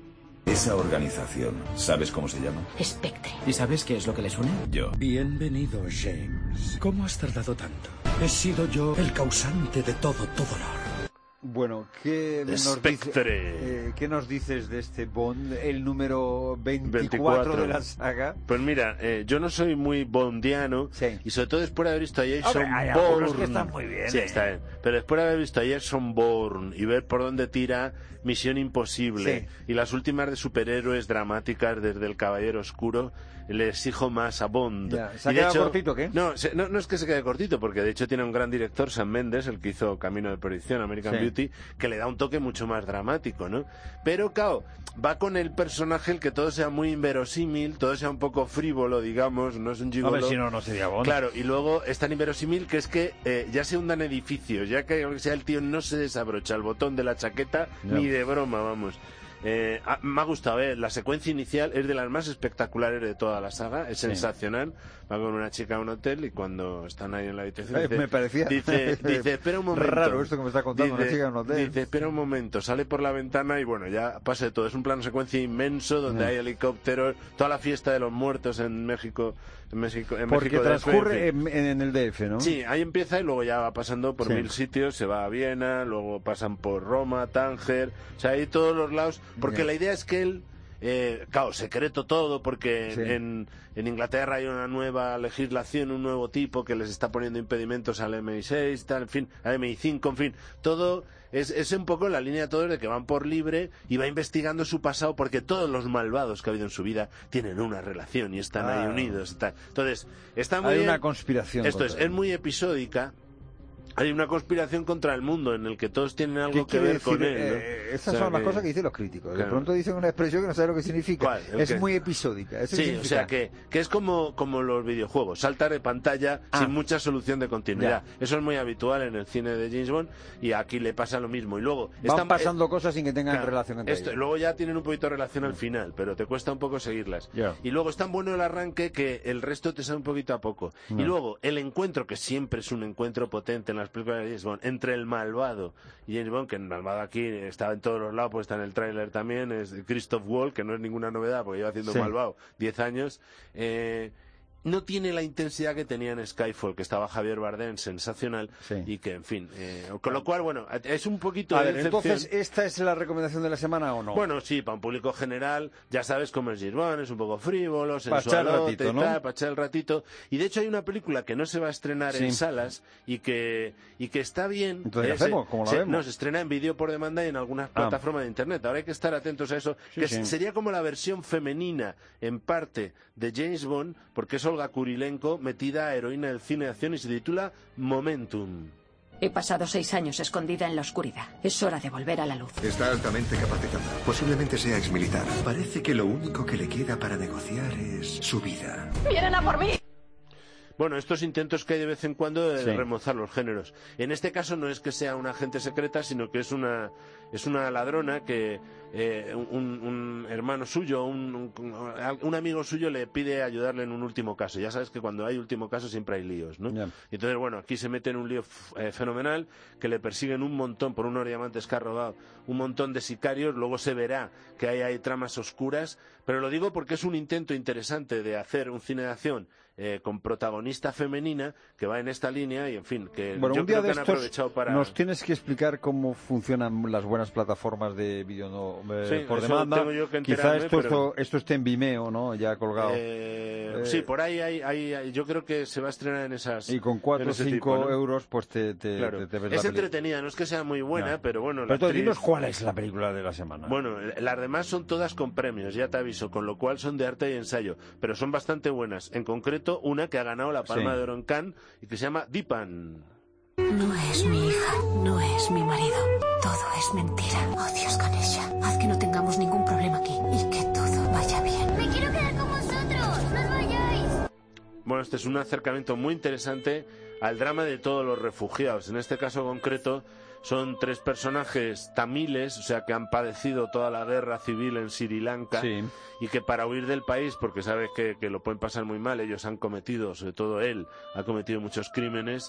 Esa organización, ¿sabes cómo se llama? Spectre. ¿Y sabes qué es lo que les une? Yo. Bienvenido, James. ¿Cómo has tardado tanto? He sido yo el causante de todo tu dolor. Bueno, ¿qué nos, dice, eh, ¿qué nos dices de este Bond, el número veinticuatro, veinticuatro de la saga? Pues mira, eh, yo no soy muy bondiano, sí. Y sobre todo después de haber visto a Jason Hombre, Bourne, que están muy bien, sí, eh. está bien, pero después de haber visto a Jason Bourne y ver por dónde tira Misión Imposible, sí, y las últimas de superhéroes dramáticas desde El Caballero Oscuro, le exijo más a Bond. Ya, ¿se ha y de quedado hecho, cortito, qué? No, se, no, no es que se quede cortito, porque de hecho tiene un gran director, Sam Mendes, el que hizo Camino de Perdición, American sí. Beauty, que le da un toque mucho más dramático, ¿no? Pero, claro, va con el personaje el que todo sea muy inverosímil, todo sea un poco frívolo, digamos, no es un gigolo. A ver, si no, no sería Bond. Claro, y luego es tan inverosímil que es que eh, ya se hundan edificios, ya que aunque sea el tío no se desabrocha el botón de la chaqueta, no. Ni de broma, vamos. Eh, ah, me ha gustado, eh. La secuencia inicial es de las más espectaculares de toda la saga, es sí. sensacional. Va con una chica a un hotel y cuando están ahí en la habitación dice, me parecía dice, dice, espera un momento, raro esto que me está contando dice, una chica en un hotel. Dice, espera un momento, sale por la ventana y bueno, ya pasa de todo. Es un plano secuencia inmenso donde sí. hay helicópteros, toda la fiesta de los muertos en México, en México, en porque México transcurre en, en el D F, ¿no? Sí, ahí empieza y luego ya va pasando por sí. mil sitios, se va a Viena, luego pasan por Roma, Tánger, o sea, ahí todos los lados, porque sí. la idea es que él, eh, claro, secreto todo, porque sí. en, en Inglaterra hay una nueva legislación, un nuevo tipo que les está poniendo impedimentos al M I seis, tal, en fin, al M I cinco, en fin, todo es, es un poco la línea de todos de que van por libre y va investigando su pasado, porque todos los malvados que ha habido en su vida tienen una relación y están ah. ahí unidos. Tal. Entonces, está muy hay bien. Una conspiración. Esto es, es muy episódica. Hay una conspiración contra el mundo en el que todos tienen algo que ver decir, con él, ¿no? Eh, esas o sea, son las que... cosas que dicen los críticos. Claro. De pronto dicen una expresión que no sabe lo que significa. Es que... muy episódica. Eso sí, significa... o sea, que, que es como, como los videojuegos. Saltar de pantalla ah. sin mucha solución de continuidad. Ya. Eso es muy habitual en el cine de James Bond y aquí le pasa lo mismo. Y luego van están pasando eh, cosas sin que tengan claro, relación entre esto, ellos. Luego ya tienen un poquito de relación al final, pero te cuesta un poco seguirlas. Yeah. Y luego es tan bueno el arranque que el resto te sale un poquito a poco. No. Y luego el encuentro, que siempre es un encuentro potente en las películas de James Bond, entre el malvado y James Bond, que el malvado aquí está en todos los lados, pues está en el tráiler también, es Christoph Waltz, que no es ninguna novedad porque lleva haciendo sí. malvado diez años. Eh, no tiene la intensidad que tenía en Skyfall, que estaba Javier Bardem, sensacional, sí. y que, en fin, eh, con lo cual, bueno, es un poquito a de ver, decepción. Entonces, ¿esta es la recomendación de la semana o no? Bueno, sí, para un público general, ya sabes cómo es James Bond, es un poco frívolo, sensualote, ¿no? Para echar el ratito. Y de hecho hay una película que no se va a estrenar sí. en salas y que y que está bien. Entonces, ¿qué hacemos? ¿Cómo la se, vemos? No, se estrena en vídeo por demanda y en algunas plataformas ah. de internet. Ahora hay que estar atentos a eso, sí, que sí. sería como la versión femenina, en parte, de James Bond, porque es Olga Kurilenko, metida a heroína del cine de acción y se titula Momentum. He pasado seis años escondida en la oscuridad. Es hora de volver a la luz. Está altamente capacitada. Posiblemente sea exmilitar. Parece que lo único que le queda para negociar es su vida. ¡Vienen a por mí! Bueno, estos intentos que hay de vez en cuando de sí. remozar los géneros. En este caso no es que sea una agente secreta, sino que es una es una ladrona que eh, un, un hermano suyo, un, un, un amigo suyo le pide ayudarle en un último caso. Ya sabes que cuando hay último caso siempre hay líos, ¿no? Yeah. Entonces, bueno, aquí se mete en un lío eh, fenomenal, que le persiguen un montón, por unos diamantes que ha robado, un montón de sicarios. Luego se verá que ahí hay tramas oscuras, pero lo digo porque es un intento interesante de hacer un cine de acción Eh, con protagonista femenina que va en esta línea y en fin, que bueno, yo un día creo de que han estos aprovechado para... nos tienes que explicar cómo funcionan las buenas plataformas de vídeo no, eh, sí, por demanda. Quizá esto, pero... esto, esto esté en Vimeo, ¿no? Ya colgado. Eh, eh... Sí, por ahí hay, hay, hay, yo creo que se va a estrenar en esas... Y con cuatro o cinco ¿no? euros pues te, te, claro. te, te ves es la entretenida, no es que sea muy buena, no. pero bueno... Pero entonces, actriz... dinos cuál es la película de la semana. Bueno, las demás son todas con premios, ya te aviso, con lo cual son de arte y ensayo, pero son bastante buenas. En concreto, una que ha ganado la Palma sí. de Oro en Cannes y que se llama Dipan. No es mi hija, no es mi marido. Todo es mentira. Oh, Dios, con ella. Haz que no tengamos ningún problema aquí y que todo vaya bien. Me quiero quedar con vosotros. No os vayáis. Bueno, este es un acercamiento muy interesante al drama de todos los refugiados. En este caso concreto son tres personajes tamiles, o sea, que han padecido toda la guerra civil en Sri Lanka sí. y que para huir del país, porque sabes que, que lo pueden pasar muy mal, ellos han cometido, sobre todo él, ha cometido muchos crímenes,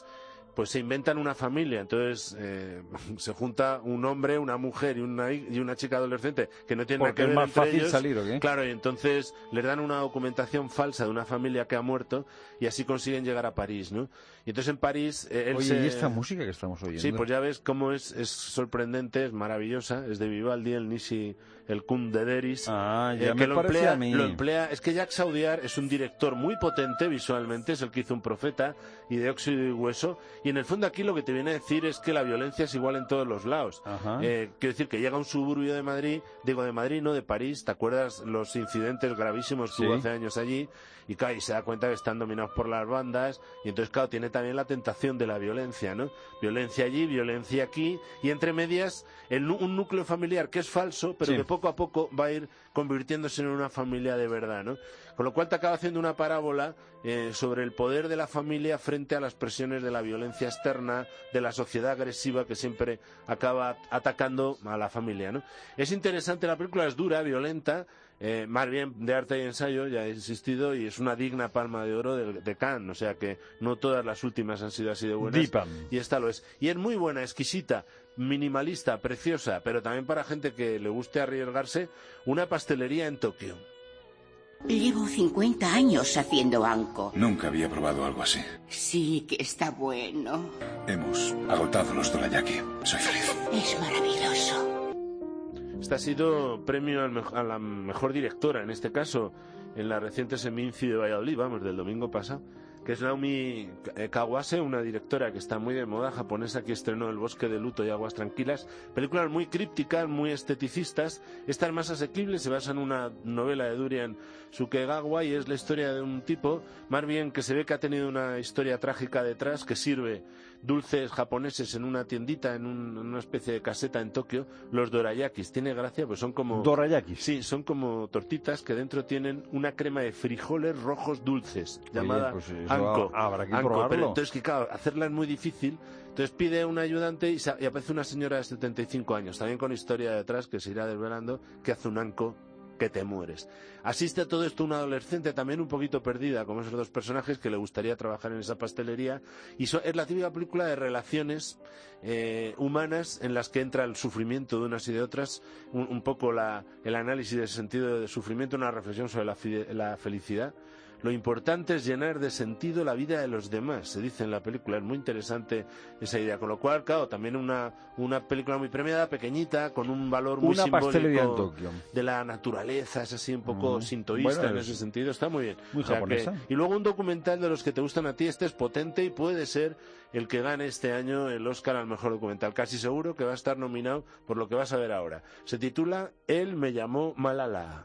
pues se inventan una familia. Entonces eh, se junta un hombre, una mujer y una, y una chica adolescente que no tienen nada que ver más entre fácil ellos. salir, ¿o qué? Claro, y entonces les dan una documentación falsa de una familia que ha muerto y así consiguen llegar a París, ¿no? Y entonces en París eh, él Oye, se... ¿y esta música que estamos oyendo? Sí, pues ya ves cómo es, es sorprendente, es maravillosa, es de Vivaldi, el Nisi, el Kun de Deris, ah, ya eh, me que lo parece emplea, a mí. lo emplea, es que Jacques Audiard es un director muy potente visualmente, es el que hizo Un Profeta y de Óxido y Hueso, y en el fondo aquí lo que te viene a decir es que la violencia es igual en todos los lados. Eh, quiero decir que llega un suburbio de Madrid, digo de Madrid, no de París, ¿te acuerdas los incidentes gravísimos que sí. hubo hace años allí? Y claro, y se da cuenta que están dominados por las bandas, y entonces claro, tiene también la tentación de la violencia, ¿no? Violencia allí, violencia aquí, y entre medias el, un núcleo familiar que es falso, pero sí. que poco a poco va a ir convirtiéndose en una familia de verdad, ¿no? Con lo cual te acaba haciendo una parábola eh, sobre el poder de la familia frente a las presiones de la violencia externa, de la sociedad agresiva que siempre acaba atacando a la familia, ¿no? Es interesante, la película es dura, violenta, eh, más bien de arte y ensayo, ya he insistido, y es una digna palma de oro de, de Cannes, o sea que no todas las últimas han sido así de buenas. Deepan. Y esta lo es. Y es muy buena, exquisita, minimalista, preciosa, pero también para gente que le guste arriesgarse, una pastelería en Tokio. Llevo cincuenta años haciendo anko. Nunca había probado algo así. Sí, que está bueno. Hemos agotado los dorayaki. Soy feliz. Es maravilloso. Este ha sido premio al a la mejor directora, en este caso, en la reciente Seminci de Valladolid, vamos, del domingo pasado, que es Naomi Kawase, una directora que está muy de moda, japonesa, que estrenó El bosque de luto y Aguas tranquilas. Películas muy crípticas, muy esteticistas. Esta es más asequible, se basa en una novela de Durian Sukegawa y es la historia de un tipo, más bien que se ve que ha tenido una historia trágica detrás, que sirve dulces japoneses en una tiendita, en, un, en una especie de caseta en Tokio, los dorayakis. Tiene gracia, pues son como... ¿Dorayakis? Sí, son como tortitas que dentro tienen una crema de frijoles rojos dulces, llamada... Oye, pues Anko, habrá que Anko, probarlo. pero entonces que claro, hacerla es muy difícil. Entonces pide un ayudante y, y aparece una señora de setenta y cinco años, también con historia detrás que se irá desvelando, que hace un Anko que te mueres. Asiste a todo esto una adolescente también un poquito perdida, como esos dos personajes, que le gustaría trabajar en esa pastelería, y so, es la típica película de relaciones eh, humanas en las que entra el sufrimiento de unas y de otras, un, un poco la, el análisis del sentido de sufrimiento, una reflexión sobre la, fide, la felicidad. Lo importante es llenar de sentido la vida de los demás, se dice en la película. Es muy interesante esa idea. Con lo cual, claro, también una, una película muy premiada, pequeñita, con un valor muy una pastelería en simbólico Tokio. de la naturaleza, es así un poco Mm. sintoísta Bueno, en ese sentido. Está muy bien. Muy O sea japonesa. que- y luego un documental de los que te gustan a ti. Este es potente y puede ser el que gane este año el Oscar al mejor documental. Casi seguro que va a estar nominado por lo que vas a ver ahora. Se titula Él me llamó Malala.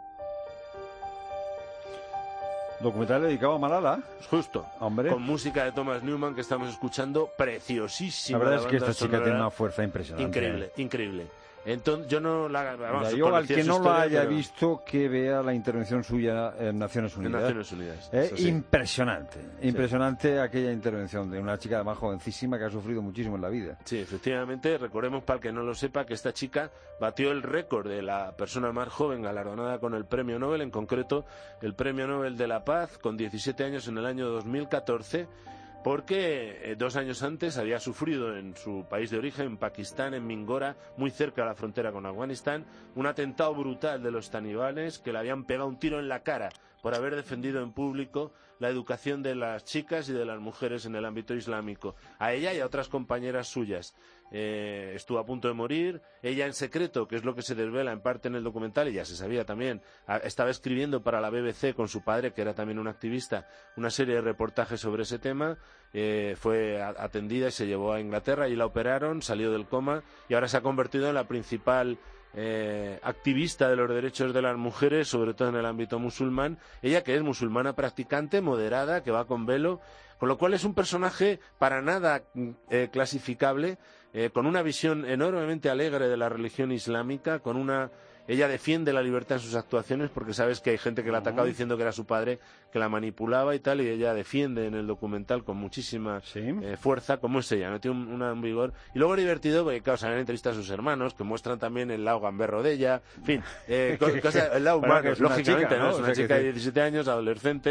Documental dedicado a Malala. Justo. Hombre. Con música de Thomas Newman que estamos escuchando, preciosísima. La verdad es que banda esta chica sonora. tiene una fuerza impresionante. Increíble, increíble. Entonces, yo no la... Vamos, Mira, yo al conocía que su no historia, la haya pero- visto, que vea la intervención suya en Naciones En Unidas. Naciones Unidas. Eh, eso sí. Impresionante, impresionante aquella intervención de una chica además jovencísima que ha sufrido muchísimo en la vida. Sí, efectivamente, recordemos para el que no lo sepa que esta chica batió el récord de la persona más joven galardonada con el Premio Nobel, en concreto el Premio Nobel de la Paz, con diecisiete años en el año dos mil catorce, porque eh, dos años antes había sufrido en su país de origen, en Pakistán, en Mingora, muy cerca de la frontera con Afganistán, un atentado brutal de los talibanes que le habían pegado un tiro en la cara por haber defendido en público la educación de las chicas y de las mujeres en el ámbito islámico. A ella y a otras compañeras suyas. Eh, estuvo a punto de morir, ella en secreto, que es lo que se desvela en parte en el documental, y ya se sabía también, a, estaba escribiendo para la B B C con su padre, que era también un activista, una serie de reportajes sobre ese tema. Eh, fue a, atendida y se llevó a Inglaterra y la operaron, salió del coma y ahora se ha convertido en la principal Eh, activista de los derechos de las mujeres, sobre todo en el ámbito musulmán. Ella, que es musulmana practicante, moderada, que va con velo, con lo cual es un personaje para nada eh, clasificable, eh, con una visión enormemente alegre de la religión islámica, con una... Ella defiende la libertad en sus actuaciones porque sabes que hay gente que la ha atacado diciendo que era su padre que la manipulaba y tal, y ella defiende en el documental con muchísima eh, fuerza, como es ella, no tiene un, una- un vigor. Y luego es divertido porque, claro, salen entrevistas a sus hermanos que muestran también el lado gamberro de ella, en fin, eh, co- cosa- el lado Bueno, humano, que es una lógicamente, chica, ¿no? ¿no? Es O una sea, que chica de sí. diecisiete años, adolescente,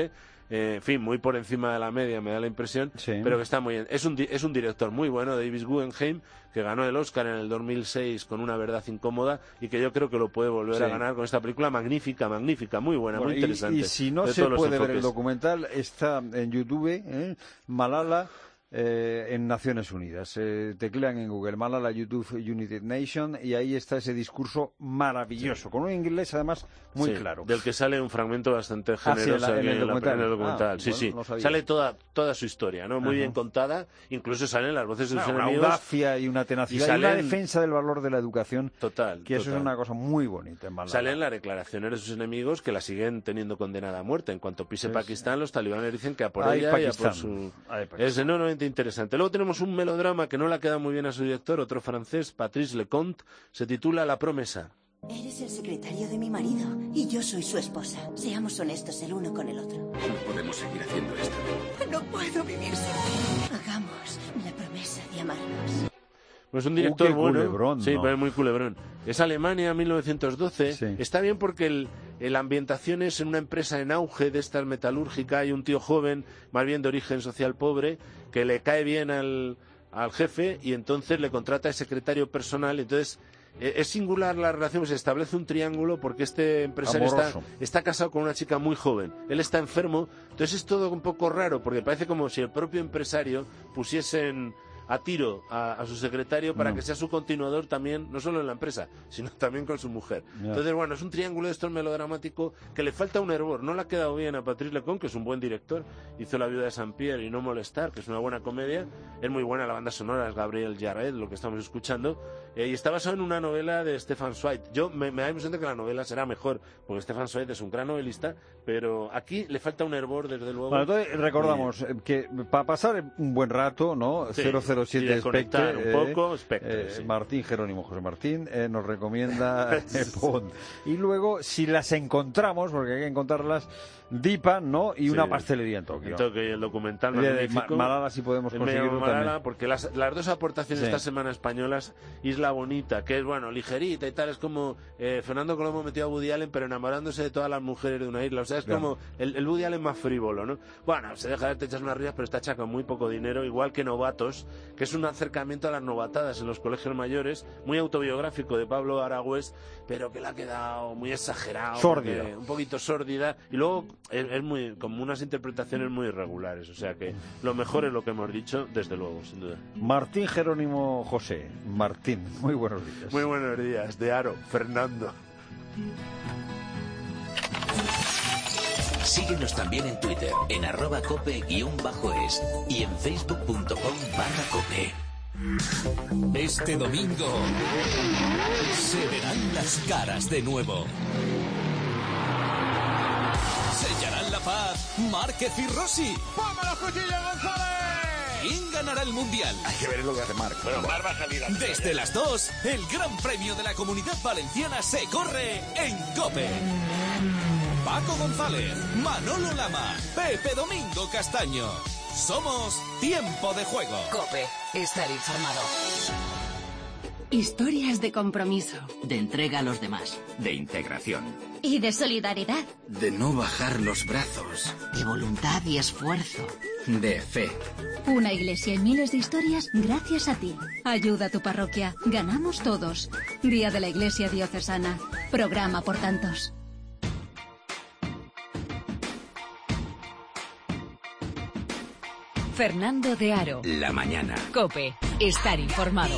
eh, en fin, muy por encima de la media, me da la impresión, sí. pero que está muy bien. Es un, es un director muy bueno, David Guggenheim, que ganó el Oscar en el dos mil seis con Una verdad incómoda y que yo creo que lo puede volver sí. a ganar con esta película magnífica, magnífica, muy buena, bueno, muy interesante. Y, y si no se puede ver el documental, está en YouTube, ¿eh? Malala... Eh, en Naciones Unidas. Eh, teclean en Google Malala YouTube United Nation y ahí está ese discurso maravilloso, sí. con un inglés además muy sí, claro. Del que sale un fragmento bastante generoso ah, sí, en, en, el documental. En el documental. Ah, sí, bueno, sí. No sale toda, toda su historia, ¿no? Muy Ajá. bien contada. Incluso salen las voces de sus no, enemigos. Una audacia y una tenacidad y, salen... y una defensa del valor de la educación. Total. Que eso total. es una cosa muy bonita en Malala. Salen las declaraciones de sus enemigos que la siguen teniendo condenada a muerte. En cuanto pise sí, Pakistán, sí. los talibanes dicen que a por Ay, ella Pakistán. y a por su... Ay, es enormemente interesante. Luego tenemos un melodrama que no le ha quedado muy bien a su director, otro francés, Patrice Leconte, se titula La promesa. Eres el secretario de mi marido y yo soy su esposa. Seamos honestos el uno con el otro. No podemos seguir haciendo esto. No puedo vivir sin ti. Hagamos la promesa de amarnos. Pues un director uh, bueno, culebrón, sí, ¿no? pero es muy culebrón. Es Alemania, mil novecientos doce. Sí. Está bien porque el, la ambientación es en una empresa en auge de estas metalúrgica. Hay un tío joven, más bien de origen social pobre, que le cae bien al, al jefe y entonces le contrata de secretario personal. Entonces eh, es singular la relación, se establece un triángulo porque este empresario está, está casado con una chica muy joven. Él está enfermo, entonces es todo un poco raro porque parece como si el propio empresario pusiese en a tiro a, a su secretario para no. que sea su continuador también, no solo en la empresa, sino también con su mujer. Yeah. Entonces, bueno, es un triángulo de esto melodramático que le falta un hervor. No le ha quedado bien a Patrice Leconte, que es un buen director. Hizo La viuda de Saint-Pierre y No molestar, que es una buena comedia. Es muy buena la banda sonora, es Gabriel Yared, lo que estamos escuchando. Eh, y está basado en una novela de Stefan Zweig. Yo me, me da la impresión de que la novela será mejor, porque Stefan Zweig es un gran novelista, pero aquí le falta un hervor, desde luego. Bueno, entonces recordamos eh, que para pasar un buen rato, ¿no? Sí. cero cero siete Spectre, un poco, eh, Spectre, eh, sí. Martín Jerónimo José Martín eh, nos recomienda eh, Bond. Y luego, si las encontramos, porque hay que encontrarlas, Dipan, ¿no? Y sí. una pastelería en Tokio. En Tokio, y el documental magnífico. Malala, si podemos conseguirlo Malala, también. Porque las, las dos aportaciones sí. esta semana españolas, Isla Bonita, que es, bueno, ligerita y tal, es como eh, Fernando Colombo metió a Woody Allen, pero enamorándose de todas las mujeres de una isla. O sea, es claro. como el, el Woody Allen más frívolo, ¿no? Bueno, se deja de te echas unas risas, pero está hecha con muy poco dinero, igual que Novatos, que es un acercamiento a las novatadas en los colegios mayores, muy autobiográfico de Pablo Aragüés, pero que le ha quedado muy exagerado. Sórdida. Un poquito sórdida. Y luego es, es muy, como unas interpretaciones muy irregulares. O sea que lo mejor es lo que hemos dicho, desde luego, sin duda. Martín Jerónimo José. Martín, muy buenos días. Muy buenos días. De Aro, Fernando. Síguenos también en Twitter, en arroba cope guión bajo es y en facebook punto com barra cope. Este domingo se verán las caras de nuevo. Sellarán la paz Márquez y Rossi. ¡Vámonos, Cuchillo González! ¿Quién ganará el Mundial? Hay que ver lo que hace Marc. Bueno, Marc va a salir a Desde las dos, el Gran Premio de la Comunidad Valenciana se corre en COPE. Paco González, Manolo Lama, Pepe Domingo Castaño. Somos Tiempo de Juego. COPE, estar informado. Historias de compromiso. De entrega a los demás. De integración. Y de solidaridad. De no bajar los brazos. De voluntad y esfuerzo. De fe. Una iglesia y miles de historias gracias a ti. Ayuda a tu parroquia. Ganamos todos. Día de la Iglesia Diocesana. Programa por tantos. Fernando de Aro. La mañana. COPE. Estar informado.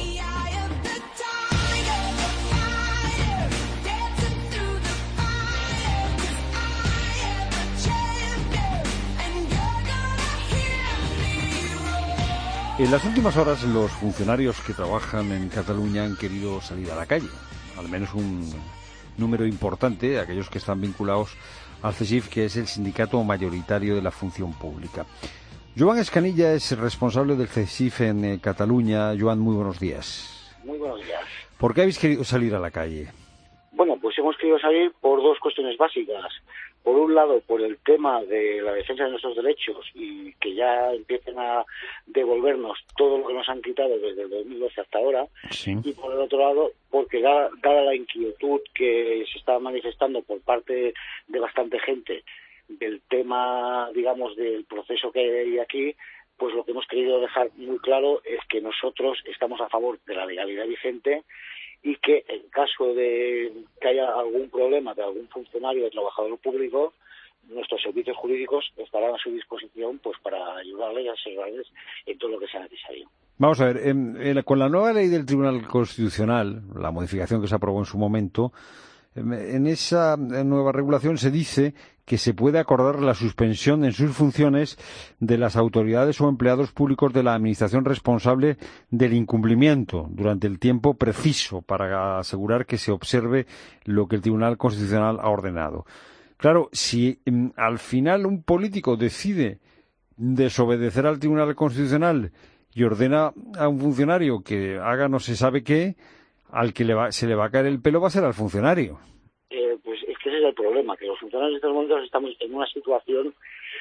En las últimas horas los funcionarios que trabajan en Cataluña han querido salir a la calle. Al menos un número importante de aquellos que están vinculados al C E S I F, que es el sindicato mayoritario de la función pública. Joan Escanilla es responsable del C E S I F en eh, Cataluña. Joan, muy buenos días. Muy buenos días. ¿Por qué habéis querido salir a la calle? Bueno, pues hemos querido salir por dos cuestiones básicas. Por un lado, por el tema de la defensa de nuestros derechos y que ya empiecen a devolvernos todo lo que nos han quitado desde el dos mil doce hasta ahora. Sí. Y por el otro lado, porque dada, dada la inquietud que se está manifestando por parte de bastante gente del tema, digamos, del proceso que hay aquí, pues lo que hemos querido dejar muy claro es que nosotros estamos a favor de la legalidad vigente y que en caso de que haya algún problema de algún funcionario o trabajador público, nuestros servicios jurídicos estarán a su disposición pues para ayudarles y asesorarles en todo lo que sea necesario. Vamos a ver, en, en, con la nueva ley del Tribunal Constitucional, la modificación que se aprobó en su momento, en, en esa nueva regulación se dice que se puede acordar la suspensión en sus funciones de las autoridades o empleados públicos de la Administración responsable del incumplimiento durante el tiempo preciso para asegurar que se observe lo que el Tribunal Constitucional ha ordenado. Claro, si um, al final un político decide desobedecer al Tribunal Constitucional y ordena a un funcionario que haga no se sabe qué, al que le va, se le va a caer el pelo va a ser al funcionario. Eh, pues es que ese es el problema, que los funcionarios en estos momentos estamos en una situación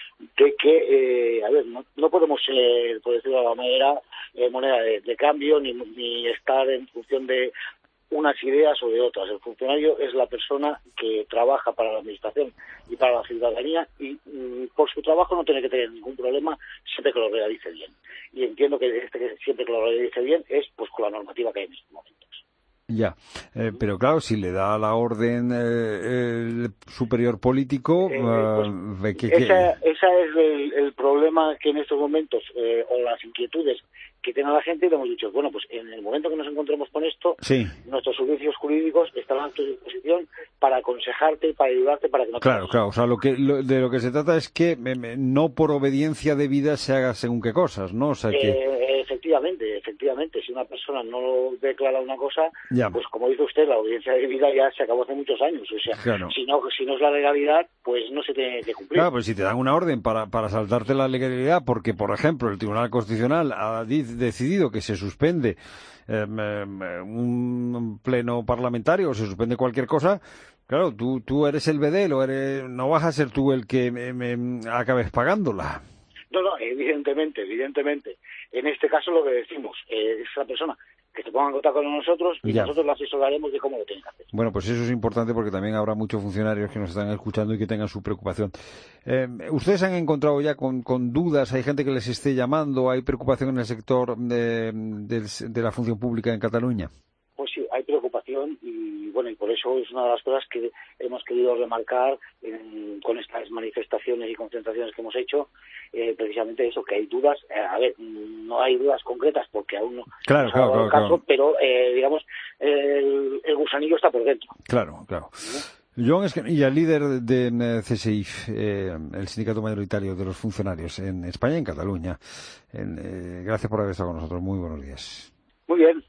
de que, eh, a ver, no, no podemos ser, por decirlo de alguna manera, eh, moneda de, de cambio, ni, ni estar en función de unas ideas o de otras. El funcionario es la persona que trabaja para la administración y para la ciudadanía y mm, por su trabajo no tiene que tener ningún problema siempre que lo realice bien. Y entiendo que este, siempre que lo realice bien es pues con la normativa que hay en estos momentos. Ya, eh, pero claro, si le da la orden eh, el superior político, eh, pues, que, que... Esa, esa es el, el problema que en estos momentos, eh, o las inquietudes que tiene la gente, y le hemos dicho, bueno, pues en el momento que nos encontremos con esto, sí, nuestros servicios jurídicos estarán a tu disposición para aconsejarte y para ayudarte para que no te Claro, claro, o sea, lo que, lo, de lo que se trata es que me, me, no por obediencia debida se haga según qué cosas, ¿no? O sea, que... Eh, efectivamente, efectivamente, si una persona no declara una cosa, ya, pues como dice usted, la obediencia debida ya se acabó hace muchos años, o sea, claro, si no si no es la legalidad, pues no se tiene que cumplir. Claro, pues si te dan una orden para, para saltarte la legalidad, porque, por ejemplo, el Tribunal Constitucional ha decidido que se suspende eh, un pleno parlamentario o se suspende cualquier cosa, claro, tú, tú eres el bedel o eres, no vas a ser tú el que me, me acabes pagándola. No, no, evidentemente, evidentemente. En este caso lo que decimos, eh, es la persona que se ponga en contacto con nosotros y ya, nosotros la asesoraremos de cómo lo tienen que hacer. Bueno, pues eso es importante porque también habrá muchos funcionarios que nos están escuchando y que tengan su preocupación. Eh, ¿Ustedes han encontrado ya con, con dudas? ¿Hay gente que les esté llamando? ¿Hay preocupación en el sector de, de, de la función pública en Cataluña? Pues sí, hay preocupación y bueno, y por eso es una de las cosas que hemos querido remarcar en, con estas manifestaciones y concentraciones que hemos hecho, eh, precisamente eso, que hay dudas. Eh, a ver, no hay dudas concretas porque aún no claro, no claro, ha dado claro, caso, claro. pero eh, digamos, el, el gusanillo está por dentro. Claro, claro. Joan Esquenilla, líder de C S I F, eh, el sindicato mayoritario de los funcionarios en España y en Cataluña. En, eh, gracias por haber estado con nosotros. Muy buenos días. Muy bien.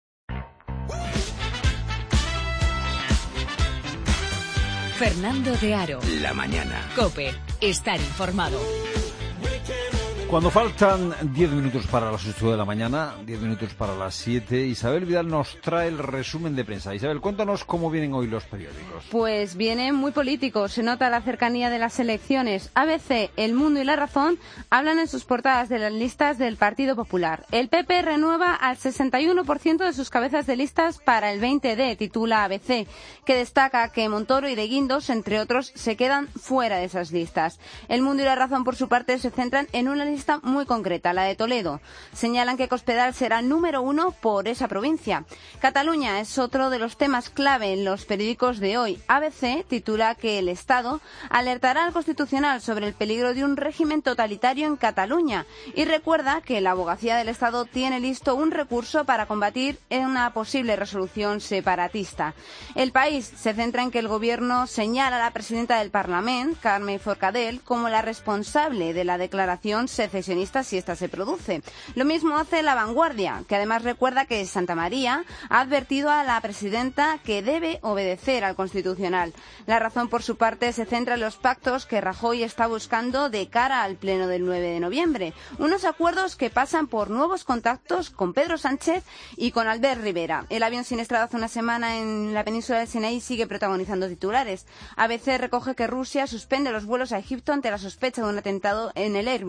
Fernando de Aro. La mañana. COPE. Estar informado. Cuando faltan diez minutos para las ocho de la mañana, diez minutos para las siete, Isabel Vidal nos trae el resumen de prensa. Isabel, cuéntanos cómo vienen hoy los periódicos. Pues vienen muy políticos, se nota la cercanía de las elecciones. A B C, El Mundo y La Razón hablan en sus portadas de las listas del Partido Popular. El P P renueva al sesenta y uno por ciento de sus cabezas de listas para el veinte D, titula A B C, que destaca que Montoro y de Guindos, entre otros, se quedan fuera de esas listas. El Mundo y La Razón, por su parte, se centran en una lista muy concreta, la de Toledo. Señalan que Cospedal será número uno por esa provincia. Cataluña es otro de los temas clave en los periódicos de hoy. A B C titula que el Estado alertará al Constitucional sobre el peligro de un régimen totalitario en Cataluña y recuerda que la Abogacía del Estado tiene listo un recurso para combatir una posible resolución separatista. El País se centra en que el Gobierno señala a la presidenta del Parlamento, Carme Forcadell, como la responsable de la declaración secesionista si esta se produce. Lo mismo hace La Vanguardia, que además recuerda que Santa María ha advertido a la presidenta que debe obedecer al Constitucional. La Razón, por su parte, se centra en los pactos que Rajoy está buscando de cara al pleno del nueve de noviembre. Unos acuerdos que pasan por nuevos contactos con Pedro Sánchez y con Albert Rivera. El avión siniestrado hace una semana en la península del Sinaí sigue protagonizando titulares. A B C recoge que Rusia suspende los vuelos a Egipto ante la sospecha de un atentado en el Airbus trescientos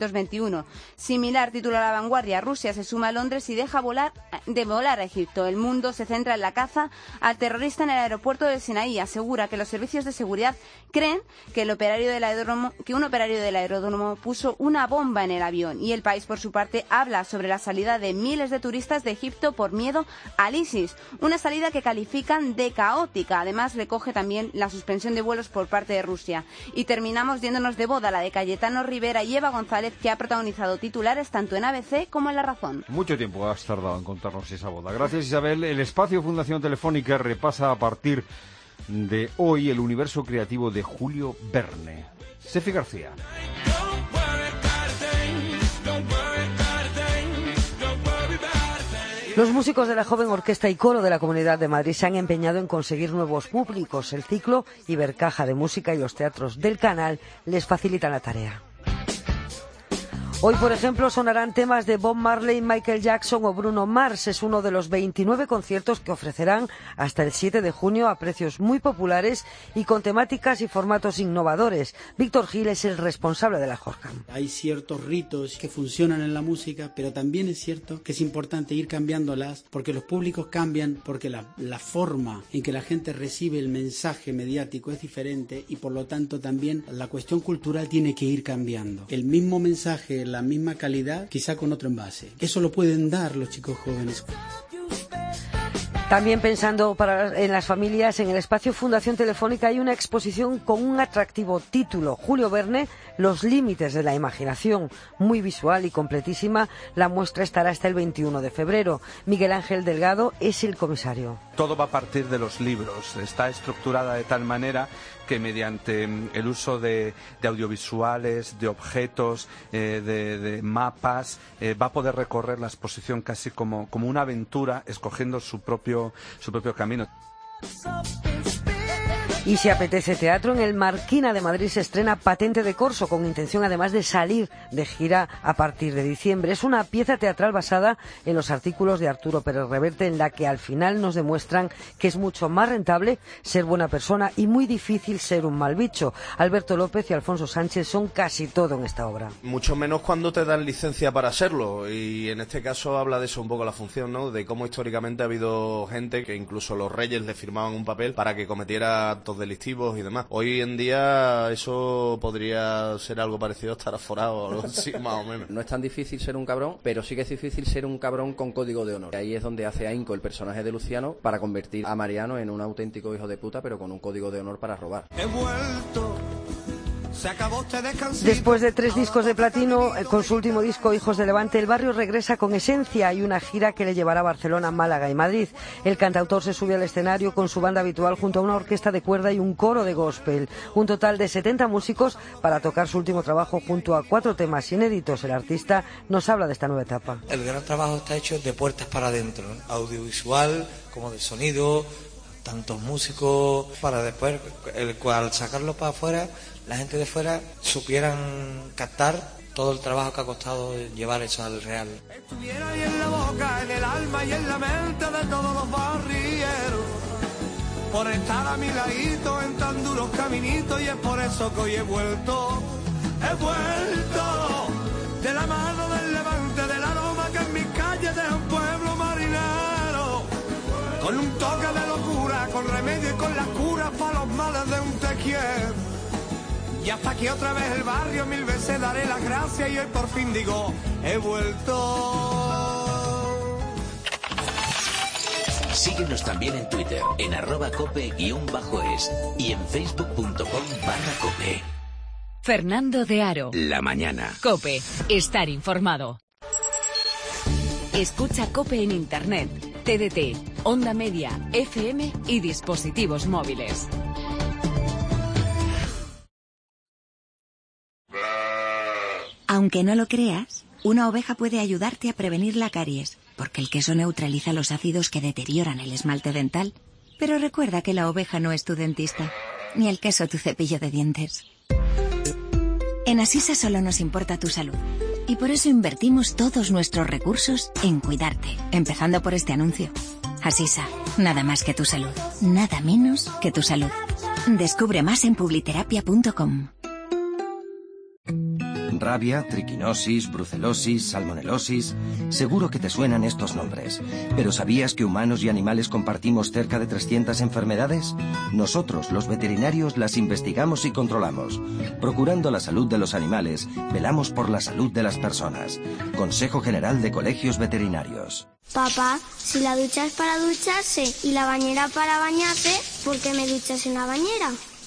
novecientos veintiuno. Similar titula La Vanguardia: Rusia se suma a Londres y deja volar, de volar a Egipto. El Mundo se centra en la caza al terrorista en el aeropuerto de Sinaí. Asegura que los servicios de seguridad creen que, el operario del aeródromo, que un operario del aeródromo puso una bomba en el avión. Y El País, por su parte, habla sobre la salida de miles de turistas de Egipto por miedo al ISIS. Una salida que califican de caótica. Además, recoge también la suspensión de vuelos por parte de Rusia. Y terminamos yéndonos de boda, la de Cayetano Rivera y Eva González, que ha protagonizado titulares tanto en A B C como en La Razón. Mucho tiempo has tardado en contarnos esa boda. Gracias, Isabel. El espacio Fundación Telefónica repasa a partir de hoy el universo creativo de Julio Verne. Sefi García. Los músicos de la joven orquesta y coro de la Comunidad de Madrid se han empeñado en conseguir nuevos públicos. El ciclo Ibercaja de Música y los teatros del canal les facilitan la tarea. Hoy, por ejemplo, sonarán temas de Bob Marley, Michael Jackson o Bruno Mars. Es uno de los veintinueve conciertos que ofrecerán hasta el siete de junio a precios muy populares y con temáticas y formatos innovadores. Víctor Gil es el responsable de la Jorcam. Hay ciertos ritos que funcionan en la música, pero también es cierto que es importante ir cambiándolas porque los públicos cambian, porque la, la forma en que la gente recibe el mensaje mediático es diferente y por lo tanto también la cuestión cultural tiene que ir cambiando. El mismo mensaje, la misma calidad, quizá con otro envase. Eso lo pueden dar los chicos jóvenes. También pensando para, en las familias, en el espacio Fundación Telefónica hay una exposición con un atractivo título, Julio Verne, Los límites de la imaginación, muy visual y completísima. La muestra estará hasta el veintiuno de febrero. Miguel Ángel Delgado es el comisario. Todo va a partir de los libros. Está estructurada de tal manera que mediante el uso de, de audiovisuales, de objetos, eh, de, de mapas, eh, va a poder recorrer la exposición casi como, como una aventura, escogiendo su propio, su propio camino. Y si apetece teatro, en el Marquina de Madrid se estrena Patente de Corso, con intención además de salir de gira a partir de diciembre. Es una pieza teatral basada en los artículos de Arturo Pérez Reverte, en la que al final nos demuestran que es mucho más rentable ser buena persona y muy difícil ser un mal bicho. Alberto López y Alfonso Sánchez son casi todo en esta obra. Mucho menos cuando te dan licencia para serlo, y en este caso habla de eso un poco la función, ¿no? De cómo históricamente ha habido gente que incluso los reyes le firmaban un papel para que cometiera actos delictivos y demás. Hoy en día eso podría ser algo parecido a estar aforado o algo así, más o menos. No es tan difícil ser un cabrón, pero sí que es difícil ser un cabrón con código de honor. Ahí es donde hace ahínco el personaje de Luciano para convertir a Mariano en un auténtico hijo de puta, pero con un código de honor para robar. He vuelto. Se acabó este descansito. Después de tres discos de platino, con su último disco Hijos de Levante, El Barrio regresa con esencia y una gira que le llevará a Barcelona, Málaga y Madrid. El cantautor se sube al escenario con su banda habitual junto a una orquesta de cuerda y un coro de gospel. Un total de setenta músicos para tocar su último trabajo junto a cuatro temas inéditos. El artista nos habla de esta nueva etapa. El gran trabajo está hecho de puertas para adentro, ¿no? Audiovisual como de sonido, tantos músicos, para después, el cual sacarlo para afuera, la gente de fuera supieran captar todo el trabajo que ha costado llevar eso al real. Estuviera ahí en la boca, en el alma y en la mente de todos los barrieros, por estar a mi ladito en tan duros caminitos, y es por eso que hoy he vuelto, he vuelto de la mano del levante, del aroma que en mis calles deja un pueblo marinero, con un toque de locura, con remedio y con las curas para los males de un te quiero. Y hasta aquí otra vez el barrio, mil veces daré las gracias y hoy por fin digo, he vuelto. Síguenos también en Twitter, en arroba cope-es y en facebook.com barra cope. Fernando de Aro. La mañana. Cope, estar informado. Escucha Cope en Internet, T D T, Onda Media, F M y dispositivos móviles. Aunque no lo creas, una oveja puede ayudarte a prevenir la caries, porque el queso neutraliza los ácidos que deterioran el esmalte dental. Pero recuerda que la oveja no es tu dentista, ni el queso tu cepillo de dientes. En Asisa solo nos importa tu salud, y por eso invertimos todos nuestros recursos en cuidarte, empezando por este anuncio. Asisa, nada más que tu salud, nada menos que tu salud. Descubre más en publiterapia punto com. rabia, triquinosis, brucelosis, salmonelosis. Seguro que te suenan estos nombres. ¿Pero sabías que humanos y animales compartimos cerca de trescientas enfermedades? Nosotros, los veterinarios, las investigamos y controlamos. Procurando la salud de los animales, velamos por la salud de las personas. Consejo General de Colegios Veterinarios. Papá, si la ducha es para ducharse y la bañera para bañarse, ¿por qué me duchas en la bañera?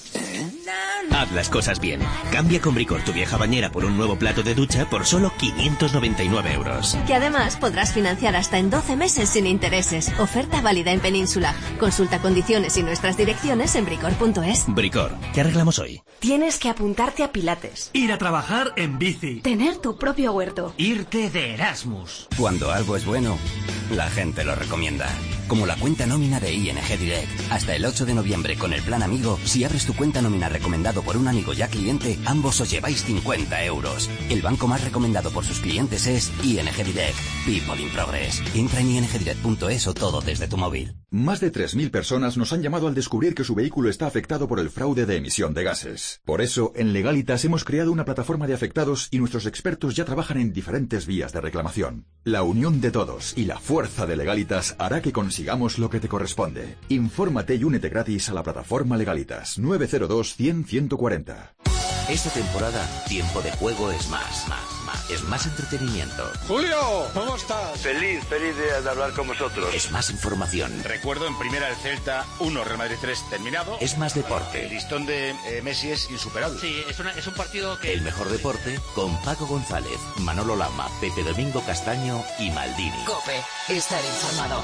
Haz las cosas bien. Cambia con Bricor tu vieja bañera por un nuevo plato de ducha por solo quinientos noventa y nueve euros. Que además podrás financiar hasta en doce meses sin intereses. Oferta válida en Península. Consulta condiciones y nuestras direcciones en bricor punto es. Bricor, ¿qué arreglamos hoy? Tienes que apuntarte a Pilates. Ir a trabajar en bici. Tener tu propio huerto. Irte de Erasmus. Cuando algo es bueno, la gente lo recomienda. Como la cuenta nómina de I N G Direct. Hasta el ocho de noviembre con el plan Amigo, si abres tu cuenta nómina recomendado por un amigo ya cliente, ambos os lleváis cincuenta euros. El banco más recomendado por sus clientes es I N G Direct. People in Progress. Entra en i n g direct punto es o todo desde tu móvil. Más de tres mil personas nos han llamado al descubrir que su vehículo está afectado por el fraude de emisión de gases. Por eso, en Legalitas hemos creado una plataforma de afectados y nuestros expertos ya trabajan en diferentes vías de reclamación. La unión de todos y la fuerza de Legalitas hará que consigamos lo que te corresponde. Infórmate y únete gratis a la plataforma Legalitas nueve cero dos, cien, ciento cuarenta. Esta temporada, Tiempo de Juego es más, más, más. Es más entretenimiento. ¡Julio! ¿Cómo estás? Feliz, feliz de, de hablar con vosotros. Es más información. Recuerdo en primera el Celta uno, Real Madrid tres terminado. Es más deporte. El listón de eh, Messi es insuperable. Sí, es, una, es un partido que... El mejor deporte con Paco González, Manolo Lama, Pepe Domingo Castaño y Maldini. COPE, estar informado.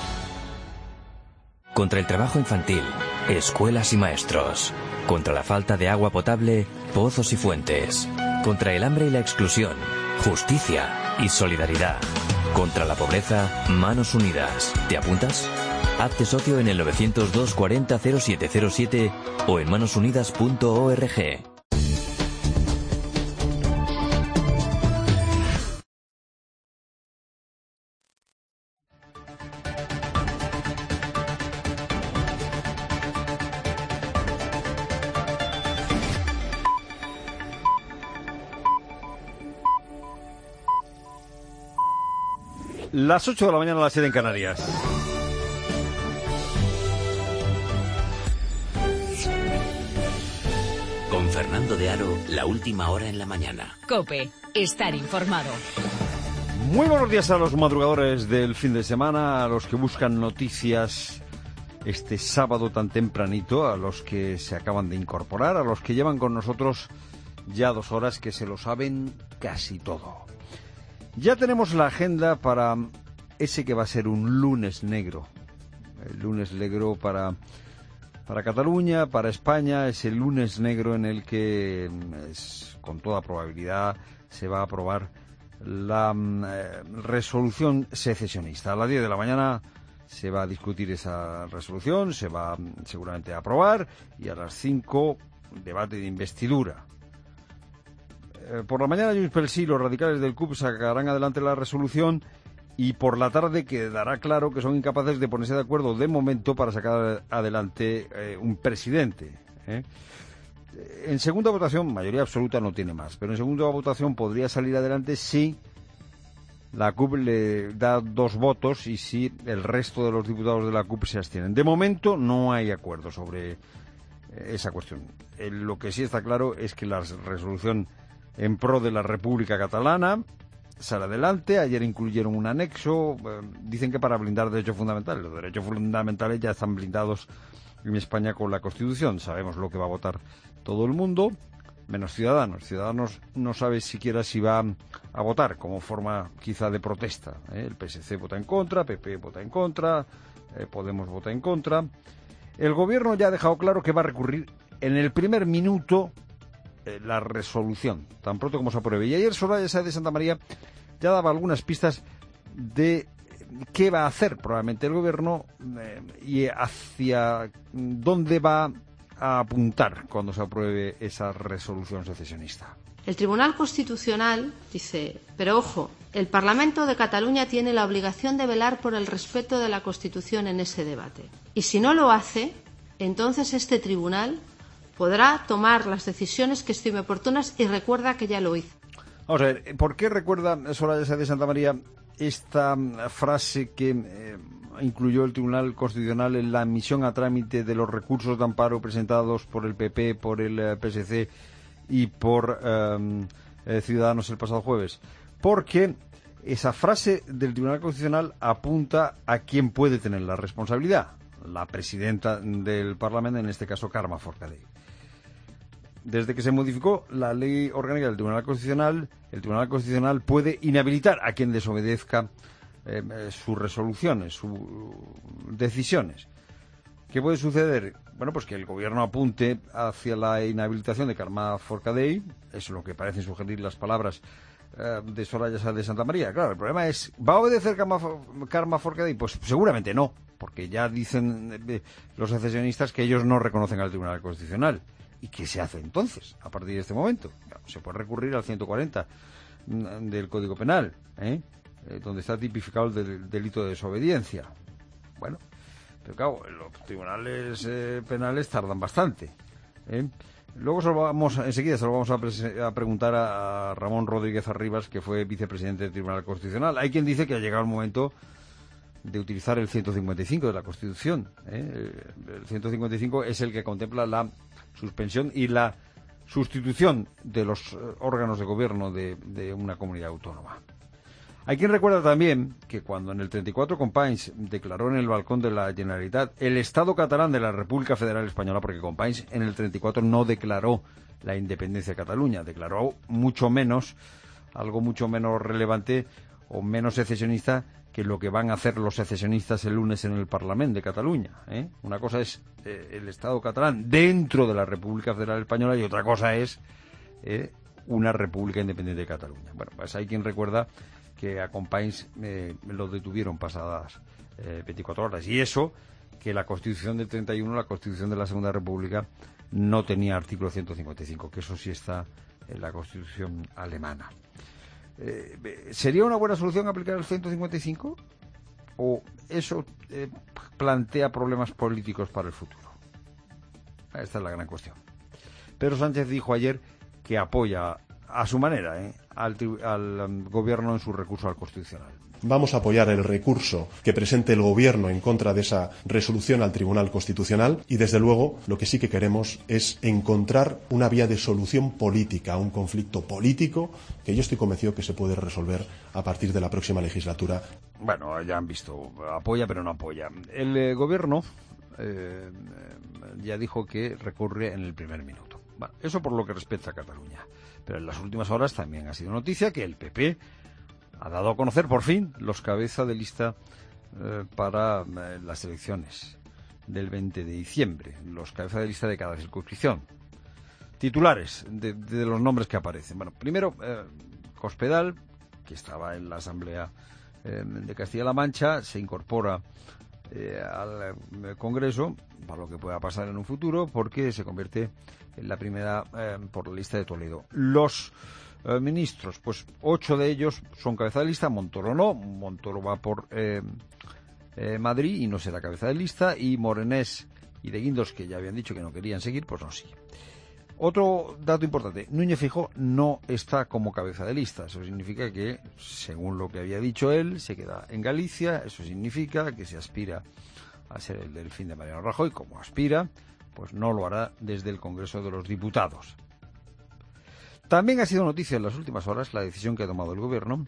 Contra el trabajo infantil, escuelas y maestros. Contra la falta de agua potable, pozos y fuentes. Contra el hambre y la exclusión, justicia y solidaridad. Contra la pobreza, manos unidas. ¿Te apuntas? Hazte socio en el novecientos dos cuarenta cero siete cero siete o en manos unidas punto org. Las ocho de la mañana a las siete en Canarias. Con Fernando de Aro, la última hora en la mañana. COPE, estar informado. Muy buenos días a los madrugadores del fin de semana, a los que buscan noticias este sábado tan tempranito, a los que se acaban de incorporar, a los que llevan con nosotros ya dos horas, que se lo saben casi todo. Ya tenemos la agenda para ese que va a ser un lunes negro. El lunes negro para, para Cataluña, para España, es el lunes negro en el que es, con toda probabilidad se va a aprobar la eh, resolución secesionista. A las diez de la mañana se va a discutir esa resolución, se va seguramente a aprobar, y a las cinco debate de investidura. Por la mañana Junts pel Sí, los radicales del C U P sacarán adelante la resolución, y por la tarde quedará claro que son incapaces de ponerse de acuerdo de momento para sacar adelante eh, un presidente. ¿eh? En segunda votación, mayoría absoluta no tiene más, pero en segunda votación podría salir adelante si la C U P le da dos votos y si el resto de los diputados de la C U P se abstienen. De momento no hay acuerdo sobre esa cuestión. Eh, lo que sí está claro es que la resolución en pro de la República Catalana sale adelante. Ayer incluyeron un anexo, eh, dicen que para blindar derechos fundamentales. Los derechos fundamentales ya están blindados en España con la Constitución. Sabemos lo que va a votar todo el mundo, menos Ciudadanos. Ciudadanos no sabe siquiera si va a votar como forma quizá de protesta. ¿eh? El P S C vota en contra, P P vota en contra, eh, Podemos vota en contra. El Gobierno ya ha dejado claro que va a recurrir en el primer minuto la resolución, tan pronto como se apruebe. Y ayer Soraya Sáez de Santamaría ya daba algunas pistas de qué va a hacer probablemente el Gobierno eh, y hacia dónde va a apuntar cuando se apruebe esa resolución secesionista. El Tribunal Constitucional dice, pero ojo, el Parlamento de Cataluña tiene la obligación de velar por el respeto de la Constitución en ese debate. Y si no lo hace, entonces este tribunal podrá tomar las decisiones que estime oportunas, y recuerda que ya lo hizo. Vamos a ver, ¿por qué recuerda Soraya Sáez de Santamaría esta frase que eh, incluyó el Tribunal Constitucional en la admisión a trámite de los recursos de amparo presentados por el P P, por el eh, P S C y por eh, eh, Ciudadanos el pasado jueves? Porque esa frase del Tribunal Constitucional apunta a quién puede tener la responsabilidad, la presidenta del Parlamento, en este caso Carme Forcadell. Desde que se modificó la ley orgánica del Tribunal Constitucional, el Tribunal Constitucional puede inhabilitar a quien desobedezca eh, sus resoluciones, sus decisiones. ¿Qué puede suceder? Bueno, pues que el Gobierno apunte hacia la inhabilitación de Carme Forcadell, eso es lo que parecen sugerir las palabras eh, de Soraya Sáez de Santamaría. Claro, el problema es, ¿va a obedecer Carme, Carme Forcadell? Pues seguramente no, porque ya dicen eh, los secesionistas que ellos no reconocen al Tribunal Constitucional. ¿Y qué se hace entonces, a partir de este momento? Se puede recurrir al ciento cuarenta del Código Penal, ¿eh? Eh, donde está tipificado el del delito de desobediencia. Bueno, pero claro, los tribunales eh, penales tardan bastante, ¿eh? Luego se lo vamos, enseguida se lo vamos a, pre- a preguntar a, a Ramón Rodríguez Arribas, que fue vicepresidente del Tribunal Constitucional. Hay quien dice que ha llegado el momento de utilizar el ciento cincuenta y cinco de la Constitución, ¿eh? El ciento cincuenta y cinco es el que contempla la suspensión y la sustitución de los órganos de gobierno de, de una comunidad autónoma. Hay quien recuerda también que cuando en el treinta y cuatro Companys declaró en el balcón de la Generalitat el Estado catalán de la República Federal Española, porque Companys en el treinta y cuatro no declaró la independencia de Cataluña, declaró mucho menos, algo mucho menos relevante o menos secesionista que lo que van a hacer los secesionistas el lunes en el Parlamento de Cataluña, ¿eh? Una cosa es eh, el Estado catalán dentro de la República Federal Española y otra cosa es eh, una República Independiente de Cataluña. Bueno, pues hay quien recuerda que a Companys eh, lo detuvieron pasadas eh, veinticuatro horas. Y eso, que la Constitución del treinta y uno, la Constitución de la Segunda República, no tenía artículo ciento cincuenta y cinco, que eso sí está en la Constitución alemana. Eh, ¿Sería una buena solución aplicar el ciento cincuenta y cinco? ¿O eso eh, plantea problemas políticos para el futuro? Esta es la gran cuestión. Pedro Sánchez dijo ayer que apoya a su manera ¿eh? al, al um, gobierno en su recurso al Constitucional. Vamos a apoyar el recurso que presente el Gobierno en contra de esa resolución al Tribunal Constitucional y, desde luego, lo que sí que queremos es encontrar una vía de solución política a un conflicto político que yo estoy convencido que se puede resolver a partir de la próxima legislatura. Bueno, ya han visto, apoya pero no apoya. El eh, Gobierno eh, ya dijo que recurre en el primer minuto. Bueno, eso por lo que respecta a Cataluña. Pero en las últimas horas también ha sido noticia que el P P ha dado a conocer por fin los cabeza de lista eh, para eh, las elecciones del veinte de diciembre, los cabeza de lista de cada circunscripción. Titulares de, de los nombres que aparecen. Bueno, primero, eh, Cospedal, que estaba en la Asamblea eh, de Castilla-La Mancha, se incorpora eh, al eh, Congreso, para lo que pueda pasar en un futuro, porque se convierte en la primera eh, por la lista de Toledo. Los Eh, ministros, pues ocho de ellos son cabeza de lista, Montoro no, Montoro va por eh, eh, Madrid y no será cabeza de lista, y Morenés y de Guindos, que ya habían dicho que no querían seguir, pues no sigue. Otro dato importante, Núñez Feijóo no está como cabeza de lista, eso significa que, según lo que había dicho él, se queda en Galicia, eso significa que se aspira a ser el delfín de Mariano Rajoy, como aspira, pues no lo hará desde el Congreso de los Diputados. También ha sido noticia en las últimas horas la decisión que ha tomado el Gobierno,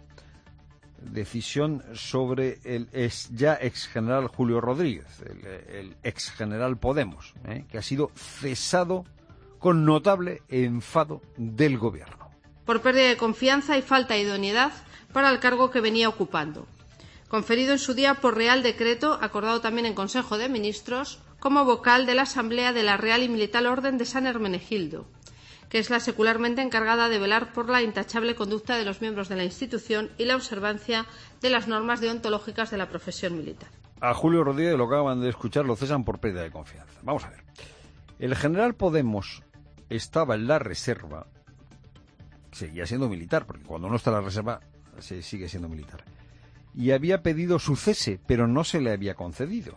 decisión sobre el ex, ya ex general Julio Rodríguez, el, el ex general Podemos, ¿eh? que ha sido cesado con notable enfado del Gobierno. Por pérdida de confianza y falta de idoneidad para el cargo que venía ocupando, conferido en su día por Real Decreto, acordado también en Consejo de Ministros, como vocal de la Asamblea de la Real y Militar Orden de San Hermenegildo, que es la secularmente encargada de velar por la intachable conducta de los miembros de la institución y la observancia de las normas deontológicas de la profesión militar. A Julio Rodríguez, lo acaban de escuchar, lo cesan por pérdida de confianza. Vamos a ver. El general Podemos estaba en la reserva, seguía siendo militar, porque cuando no está en la reserva se sigue siendo militar, y había pedido su cese, pero no se le había concedido.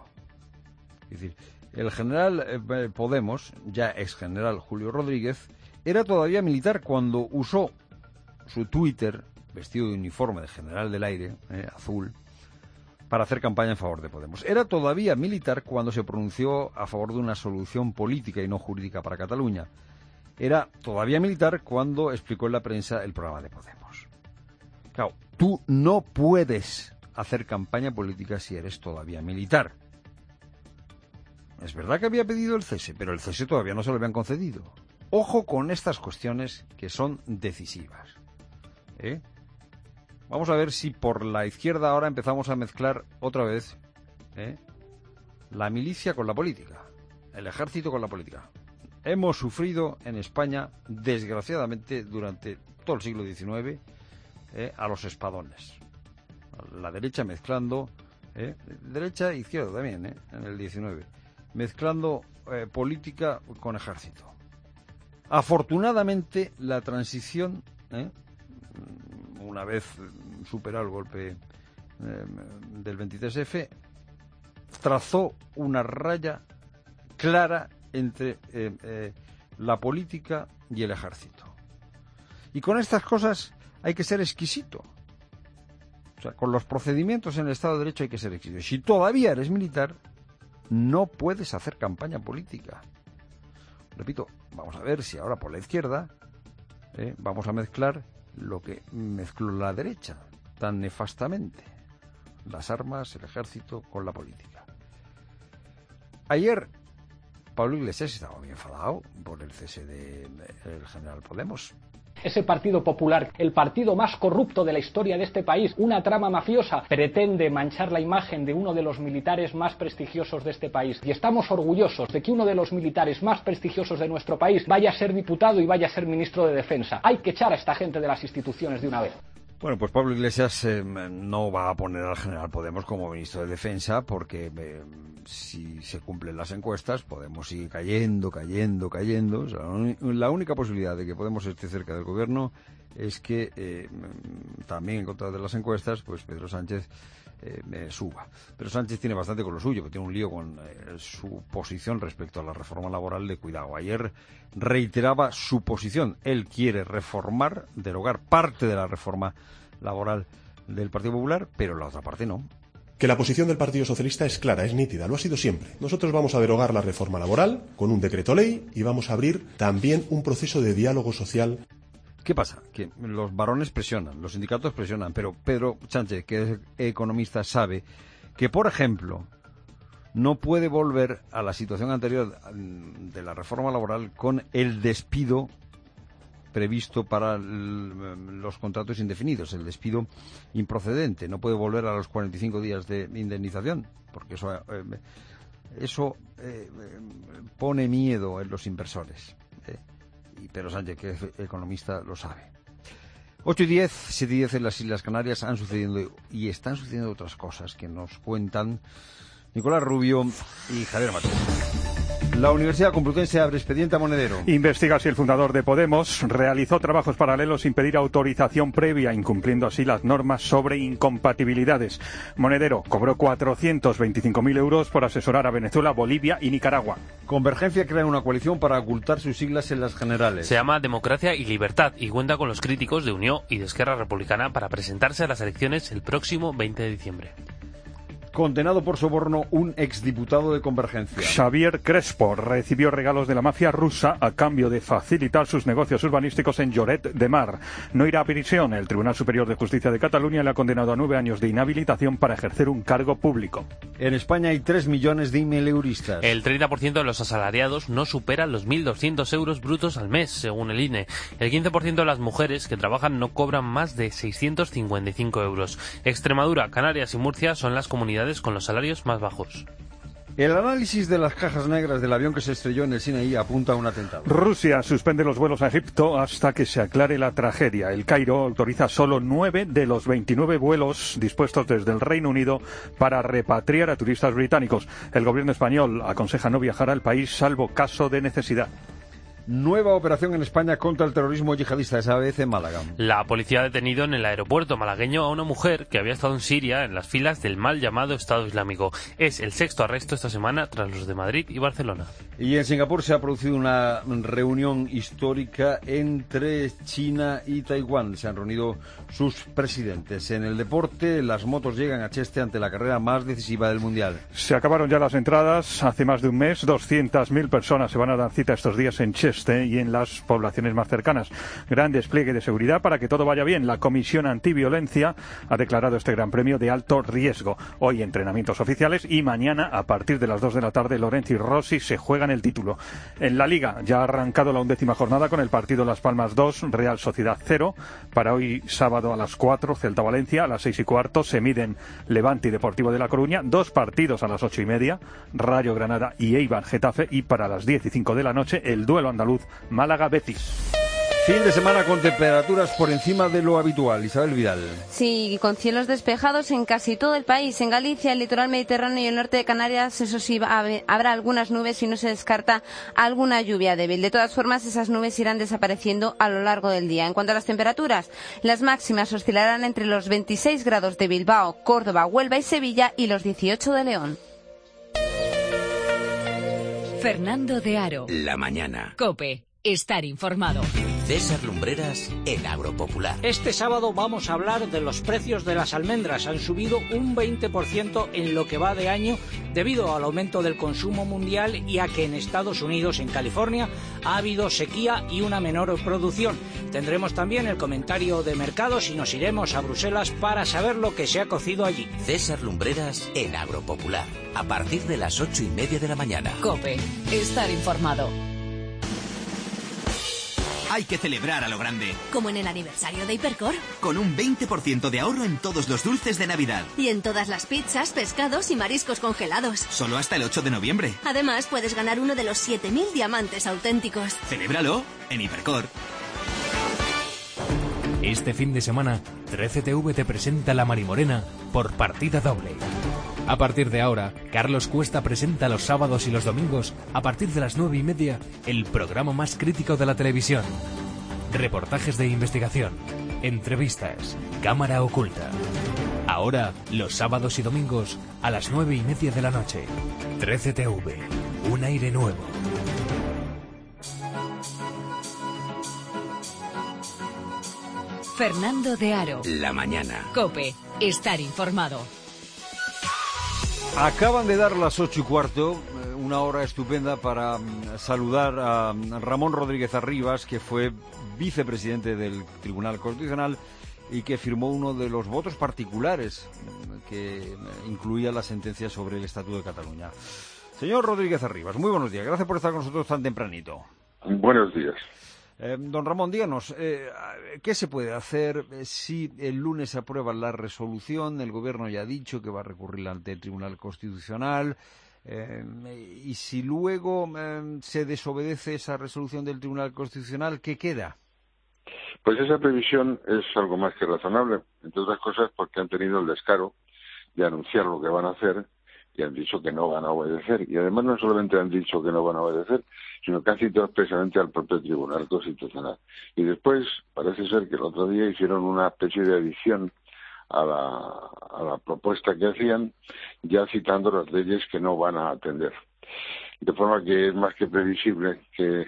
Es decir, el general eh, Podemos, ya ex general Julio Rodríguez, era todavía militar cuando usó su Twitter, vestido de uniforme de general del aire, eh, azul, para hacer campaña en favor de Podemos. Era todavía militar cuando se pronunció a favor de una solución política y no jurídica para Cataluña. Era todavía militar cuando explicó en la prensa el programa de Podemos. Claro, tú no puedes hacer campaña política si eres todavía militar. Es verdad que había pedido el cese, pero el cese todavía no se lo habían concedido. Ojo con estas cuestiones que son decisivas. ¿Eh? Vamos a ver si por la izquierda ahora empezamos a mezclar otra vez ¿eh? la milicia con la política, el ejército con la política. Hemos sufrido en España, desgraciadamente, durante todo el siglo diecinueve, eh, a los espadones. La derecha mezclando, eh, derecha e izquierda también, eh, en el diecinueve, mezclando eh, política con ejército. Afortunadamente, la transición, eh, una vez superado el golpe eh, del veintitrés efe, trazó una raya clara entre eh, eh, la política y el ejército. Y con estas cosas hay que ser exquisito. O sea, con los procedimientos en el Estado de Derecho hay que ser exquisito. Si todavía eres militar, no puedes hacer campaña política. Repito, vamos a ver si ahora por la izquierda eh, vamos a mezclar lo que mezcló la derecha tan nefastamente: las armas, el ejército con la política. Ayer Pablo Iglesias estaba muy enfadado por el cese del general Podemos. Ese Partido Popular, el partido más corrupto de la historia de este país, una trama mafiosa, pretende manchar la imagen de uno de los militares más prestigiosos de este país. Y estamos orgullosos de que uno de los militares más prestigiosos de nuestro país vaya a ser diputado y vaya a ser ministro de Defensa. Hay que echar a esta gente de las instituciones de una vez. Bueno, pues Pablo Iglesias eh, no va a poner al general Podemos como ministro de Defensa porque eh, si se cumplen las encuestas, Podemos sigue cayendo, cayendo, cayendo. O sea, la única posibilidad de que Podemos esté cerca del gobierno es que eh, también en contra de las encuestas, pues Pedro Sánchez eh, eh, suba. Pedro Sánchez tiene bastante con lo suyo, porque tiene un lío con eh, su posición respecto a la reforma laboral de cuidado. Ayer reiteraba su posición. Él quiere reformar, derogar parte de la reforma laboral del Partido Popular, pero la otra parte no. Que la posición del Partido Socialista es clara, es nítida, lo ha sido siempre. Nosotros vamos a derogar la reforma laboral con un decreto ley y vamos a abrir también un proceso de diálogo social. ¿Qué pasa? Que los varones presionan, los sindicatos presionan, pero Pedro Sánchez, que es economista, sabe que, por ejemplo, no puede volver a la situación anterior de la reforma laboral con el despido previsto para el, los contratos indefinidos, el despido improcedente. No puede volver a los cuarenta y cinco días de indemnización, porque eso, eh, eso eh, pone miedo en los inversores. Eh. Y Pedro Sánchez, que es economista, lo sabe. ocho y diez, siete y diez en las Islas Canarias han sucedido y están sucediendo otras cosas que nos cuentan Nicolás Rubio y Javier Mateo. La Universidad Complutense abre expediente a Monedero. Investiga si el fundador de Podemos realizó trabajos paralelos sin pedir autorización previa, incumpliendo así las normas sobre incompatibilidades. Monedero cobró cuatrocientos veinticinco mil euros por asesorar a Venezuela, Bolivia y Nicaragua. Convergencia crea una coalición para ocultar sus siglas en las generales. Se llama Democracia y Libertad y cuenta con los críticos de Unió y de Esquerra Republicana para presentarse a las elecciones el próximo veinte de diciembre. Condenado por soborno un exdiputado de Convergencia. Xavier Crespo recibió regalos de la mafia rusa a cambio de facilitar sus negocios urbanísticos en Lloret de Mar. No irá a prisión. El Tribunal Superior de Justicia de Cataluña le ha condenado a nueve años de inhabilitación para ejercer un cargo público. En España hay tres millones de emaileuristas. El treinta por ciento de los asalariados no superan los mil doscientos euros brutos al mes, según el I N E. El quince por ciento de las mujeres que trabajan no cobran más de seiscientos cincuenta y cinco euros. Extremadura, Canarias y Murcia son las comunidades con los salarios más bajos. El análisis de las cajas negras del avión que se estrelló en el Sinaí apunta a un atentado. Rusia suspende los vuelos a Egipto hasta que se aclare la tragedia. El Cairo autoriza solo nueve de los veintinueve vuelos dispuestos desde el Reino Unido para repatriar a turistas británicos. El gobierno español aconseja no viajar al país salvo caso de necesidad. Nueva operación en España contra el terrorismo yihadista, esa vez en Málaga. La policía ha detenido en el aeropuerto malagueño a una mujer que había estado en Siria en las filas del mal llamado Estado Islámico. Es el sexto arresto esta semana tras los de Madrid y Barcelona. Y en Singapur se ha producido una reunión histórica entre China y Taiwán. Se han reunido sus presidentes. En el deporte, las motos llegan a Cheste ante la carrera más decisiva del Mundial. Se acabaron ya las entradas hace más de un mes. doscientas mil personas se van a dar cita estos días en Cheste y en las poblaciones más cercanas. Gran despliegue de seguridad para que todo vaya bien. La Comisión Antiviolencia ha declarado este Gran Premio de alto riesgo. Hoy entrenamientos oficiales y mañana, a partir de las dos de la tarde, Lorenzo y Rossi se juegan el título. En la Liga ya ha arrancado la undécima jornada con el partido Las Palmas dos, Real Sociedad cero. Para hoy sábado a las cuatro, Celta Valencia. A las seis y cuarto se miden Levante y Deportivo de La Coruña. Dos partidos a las ocho y media, Rayo Granada y Eibar Getafe. Y para las diez y cinco de la noche, el duelo andaluz Málaga-Betis. Fin de semana con temperaturas por encima de lo habitual. Isabel Vidal. Sí, con cielos despejados en casi todo el país. En Galicia, el litoral mediterráneo y el norte de Canarias, eso sí, habrá algunas nubes y no se descarta alguna lluvia débil. De todas formas, esas nubes irán desapareciendo a lo largo del día. En cuanto a las temperaturas, las máximas oscilarán entre los veintiséis grados de Bilbao, Córdoba, Huelva y Sevilla y los dieciocho de León. Fernando de Aro. La mañana. COPE. Estar informado. César Lumbreras en Agropopular. Este sábado vamos a hablar de los precios de las almendras. Han subido un veinte por ciento en lo que va de año debido al aumento del consumo mundial y a que en Estados Unidos, en California, ha habido sequía y una menor producción. Tendremos también el comentario de mercados y nos iremos a Bruselas para saber lo que se ha cocido allí. César Lumbreras en Agropopular. A partir de las ocho y media de la mañana. COPE. Estar informado. Hay que celebrar a lo grande. Como en el aniversario de Hipercor. Con un veinte por ciento de ahorro en todos los dulces de Navidad. Y en todas las pizzas, pescados y mariscos congelados. Solo hasta el ocho de noviembre. Además, puedes ganar uno de los siete mil diamantes auténticos. Celébralo en Hipercor. Este fin de semana, trece T V te presenta La Marimorena por partida doble. A partir de ahora, Carlos Cuesta presenta los sábados y los domingos, a partir de las nueve y media, el programa más crítico de la televisión. Reportajes de investigación, entrevistas, cámara oculta. Ahora, los sábados y domingos, a las nueve y media de la noche. trece T V, un aire nuevo. Fernando de Aro. La mañana. COPE. Estar informado. Acaban de dar las ocho y cuarto, una hora estupenda para saludar a Ramón Rodríguez Arribas, que fue vicepresidente del Tribunal Constitucional y que firmó uno de los votos particulares que incluía la sentencia sobre el Estatuto de Cataluña. Señor Rodríguez Arribas, muy buenos días. Gracias por estar con nosotros tan tempranito. Buenos días. Eh, don Ramón, díganos, eh, ¿qué se puede hacer si el lunes se aprueba la resolución? El Gobierno ya ha dicho que va a recurrir ante el Tribunal Constitucional. Eh, y si luego eh, se desobedece esa resolución del Tribunal Constitucional, ¿qué queda? Pues esa previsión es algo más que razonable, entre otras cosas porque han tenido el descaro de anunciar lo que van a hacer y han dicho que no van a obedecer. Y además no solamente han dicho que no van a obedecer, sino que han citado expresamente al propio Tribunal Constitucional. Y después parece ser que el otro día hicieron una especie de adición a la, a la propuesta que hacían, ya citando las leyes que no van a atender. De forma que es más que previsible que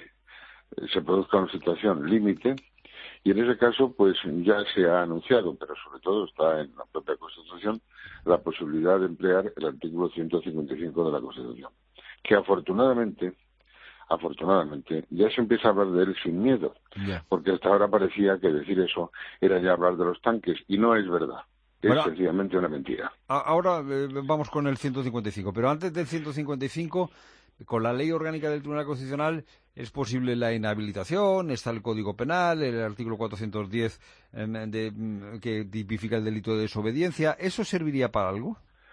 se produzca una situación límite, y en ese caso pues ya se ha anunciado, pero sobre todo está en la propia Constitución, la posibilidad de emplear el artículo ciento cincuenta y cinco de la Constitución, que afortunadamente afortunadamente ya se empieza a hablar de él sin miedo, yeah. porque hasta ahora parecía que decir eso era ya hablar de los tanques, y no es verdad. Es bueno, sencillamente una mentira. Ahora eh, vamos con el ciento cincuenta y cinco, pero antes del ciento cincuenta y cinco, con la ley orgánica del Tribunal Constitucional es posible la inhabilitación, está el Código Penal, el artículo cuatrocientos diez eh, de, que tipifica el delito de desobediencia. ¿Eso serviría para algo?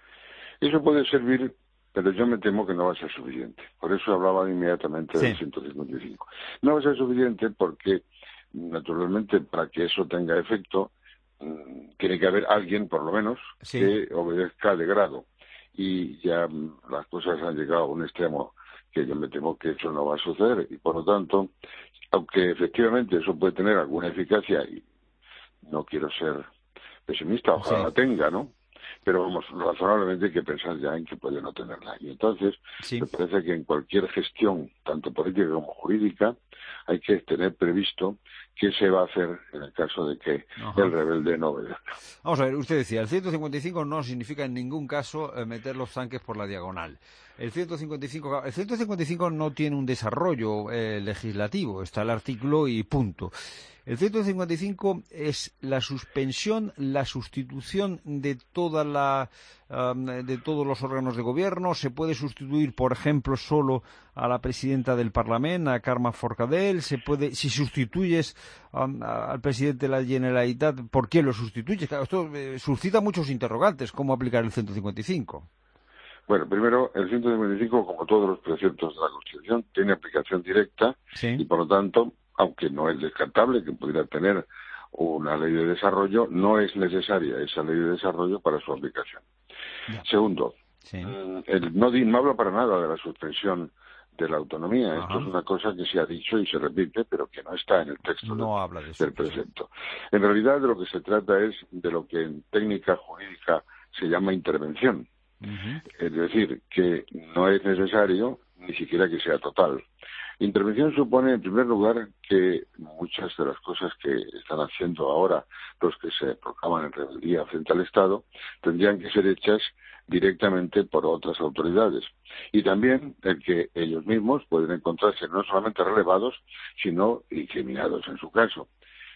Eso puede servir, pero yo me temo que no va a ser suficiente. Por eso hablaba inmediatamente sí. del ciento cincuenta y cinco. No va a ser suficiente porque, naturalmente, para que eso tenga efecto, tiene que haber alguien, por lo menos, sí. que obedezca de grado. Y ya las cosas han llegado a un extremo que yo me temo que eso no va a suceder. Y por lo tanto, aunque efectivamente eso puede tener alguna eficacia, y no quiero ser pesimista, ojalá sí la tenga, ¿no? Pero vamos, razonablemente hay que pensar ya en que puede no tenerla. Y entonces, sí, me parece que en cualquier gestión, tanto política como jurídica, hay que tener previsto qué se va a hacer en el caso de que Ajá. el rebelde no obedezca. Vamos a ver, usted decía, el ciento cincuenta y cinco no significa en ningún caso eh, meter los tanques por la diagonal. El ciento cincuenta y cinco, el ciento cincuenta y cinco no tiene un desarrollo eh, legislativo, está el artículo y punto. El ciento cincuenta y cinco es la suspensión, la sustitución de toda la um, de todos los órganos de gobierno. Se puede sustituir, por ejemplo, solo a la presidenta del Parlamento, a Carme Forcadell. Se puede, si sustituyes um, al presidente de la Generalitat, ¿por qué lo sustituyes? Claro, esto eh, suscita muchos interrogantes. ¿Cómo aplicar el ciento cincuenta y cinco? Bueno, primero, el ciento cincuenta y cinco, como todos los preceptos de la Constitución, tiene aplicación directa, ¿sí?, y por lo tanto, aunque no es descartable que pudiera tener una ley de desarrollo, no es necesaria esa ley de desarrollo para su aplicación. Ya. Segundo, sí. el, no, no habla para nada de la suspensión de la autonomía. Ajá. Esto es una cosa que se ha dicho y se repite, pero que no está en el texto no del, habla de eso, del precepto. En realidad, de lo que se trata es de lo que en técnica jurídica se llama intervención. Uh-huh. Es decir, que no es necesario ni siquiera que sea total. Intervención supone, en primer lugar, que muchas de las cosas que están haciendo ahora los que se proclaman en rebeldía frente al Estado tendrían que ser hechas directamente por otras autoridades. Y también el que ellos mismos pueden encontrarse no solamente relevados, sino incriminados en su caso.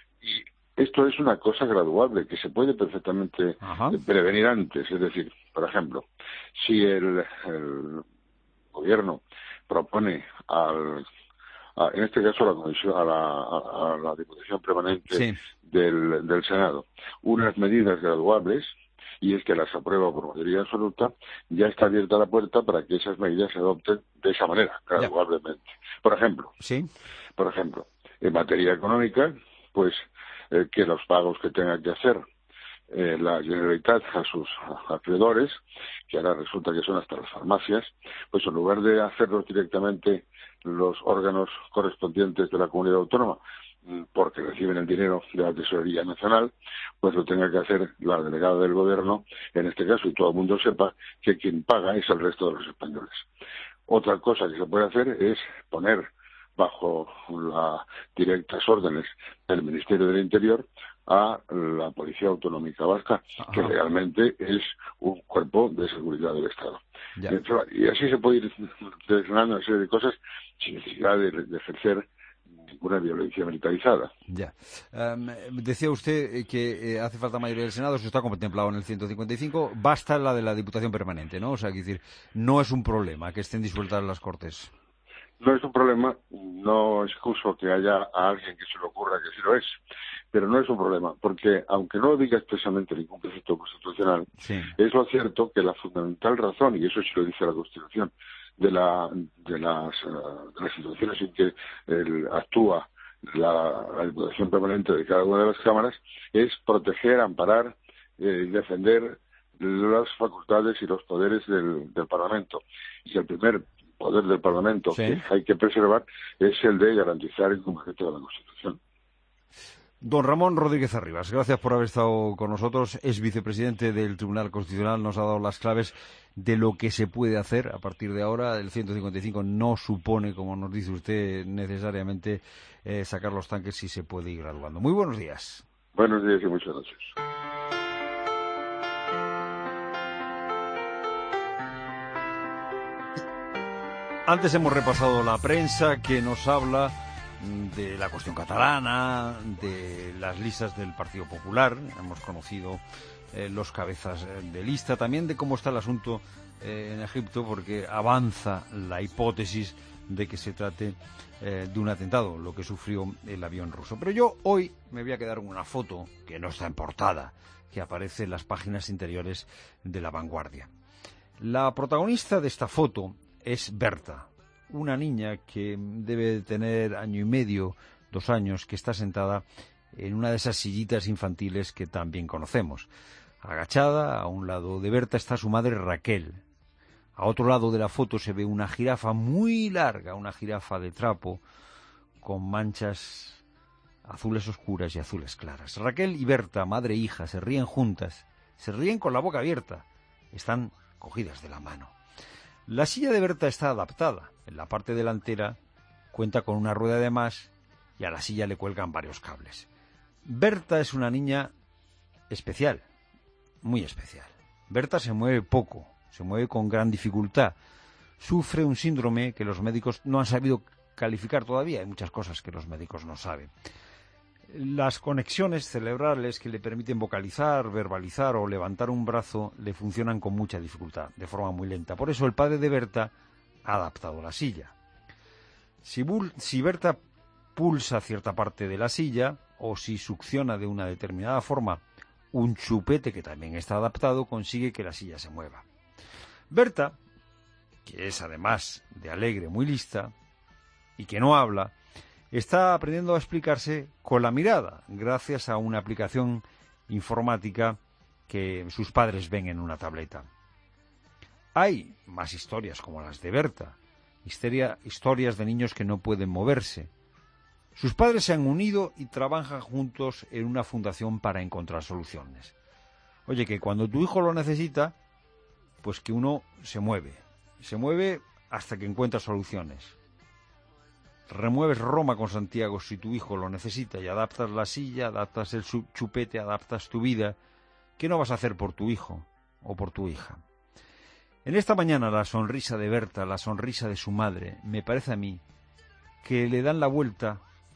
Y esto es una cosa graduable que se puede perfectamente Ajá. prevenir antes. Es decir, por ejemplo, si el, el gobierno propone al, a, en este caso a la comisión, a la, a, a la Diputación Permanente sí. del, del Senado, unas medidas graduables, y es que las aprueba por mayoría absoluta, ya está abierta la puerta para que esas medidas se adopten de esa manera, gradualmente. Ya. Por ejemplo, sí. por ejemplo, en materia económica, pues eh, que los pagos que tenga que hacer eh, la Generalitat a sus acreedores, que ahora resulta que son hasta las farmacias, pues en lugar de hacerlos directamente los órganos correspondientes de la comunidad autónoma, porque reciben el dinero de la Tesorería Nacional, pues lo tenga que hacer la delegada del Gobierno, en este caso, y todo el mundo sepa que quien paga es el resto de los españoles. Otra cosa que se puede hacer es poner bajo las directas órdenes del Ministerio del Interior a la Policía Autonómica Vasca, Ajá. que realmente es un cuerpo de seguridad del Estado. Ya. Y así se puede ir desgranando una serie de cosas sin necesidad de, de ejercer ninguna violencia militarizada. Ya. Um, decía usted que eh, hace falta mayoría del Senado, eso está contemplado en el ciento cincuenta y cinco, basta la de la Diputación Permanente, ¿no? O sea, que decir, no es un problema que estén disueltas las Cortes. No es un problema, no excuso que haya a alguien que se le ocurra que sí lo es, pero no es un problema, porque aunque no lo diga expresamente ningún precepto constitucional, sí. es lo cierto que la fundamental razón, y eso sí lo dice la Constitución, de, la, de, las, de las situaciones en que el, actúa la, la Diputación Permanente de cada una de las cámaras, es proteger, amparar y eh, defender las facultades y los poderes del, del Parlamento. Y el primer poder del Parlamento sí. que hay que preservar es el de garantizar el cumplimiento de la Constitución. Don Ramón Rodríguez Arribas, gracias por haber estado con nosotros. Es vicepresidente del Tribunal Constitucional, nos ha dado las claves de lo que se puede hacer a partir de ahora. El ciento cincuenta y cinco no supone, como nos dice usted, necesariamente eh, sacar los tanques si se puede ir graduando. Muy buenos días. Buenos días y muchas gracias. Antes hemos repasado la prensa que nos habla de la cuestión catalana, de las listas del Partido Popular. Hemos conocido eh, los cabezas de lista, también de cómo está el asunto eh, en Egipto, porque avanza la hipótesis de que se trate eh, de un atentado, lo que sufrió el avión ruso. Pero yo hoy me voy a quedar con una foto que no está en portada, que aparece en las páginas interiores de La Vanguardia. La protagonista de esta foto es Berta, una niña que debe tener año y medio, dos años, que está sentada en una de esas sillitas infantiles que también conocemos. Agachada, a un lado de Berta está su madre Raquel. A otro lado de la foto se ve una jirafa muy larga, una jirafa de trapo, con manchas azules oscuras y azules claras. Raquel y Berta, madre e hija, se ríen juntas, se ríen con la boca abierta, están cogidas de la mano. La silla de Berta está adaptada. En la parte delantera cuenta con una rueda de más y a la silla le cuelgan varios cables. Berta es una niña especial, muy especial. Berta se mueve poco, se mueve con gran dificultad. Sufre un síndrome que los médicos no han sabido calificar todavía. Hay muchas cosas que los médicos no saben. Las conexiones cerebrales que le permiten vocalizar, verbalizar o levantar un brazo le funcionan con mucha dificultad, de forma muy lenta. Por eso el padre de Berta ha adaptado la silla. Si, si Berta pulsa cierta parte de la silla o si succiona de una determinada forma un chupete que también está adaptado, consigue que la silla se mueva. Berta, que es además de alegre, muy lista y que no habla, está aprendiendo a explicarse con la mirada, gracias a una aplicación informática que sus padres ven en una tableta. Hay más historias como las de Berta, histeria, historias de niños que no pueden moverse. Sus padres se han unido y trabajan juntos en una fundación para encontrar soluciones. Oye, que cuando tu hijo lo necesita, pues que uno se mueve, se mueve hasta que encuentra soluciones. Remueves Roma con Santiago si tu hijo lo necesita y adaptas la silla, adaptas el chupete, adaptas tu vida. ¿Qué no vas a hacer por tu hijo o por tu hija? En esta mañana la sonrisa de Berta, la sonrisa de su madre, me parece a mí que le dan la vuelta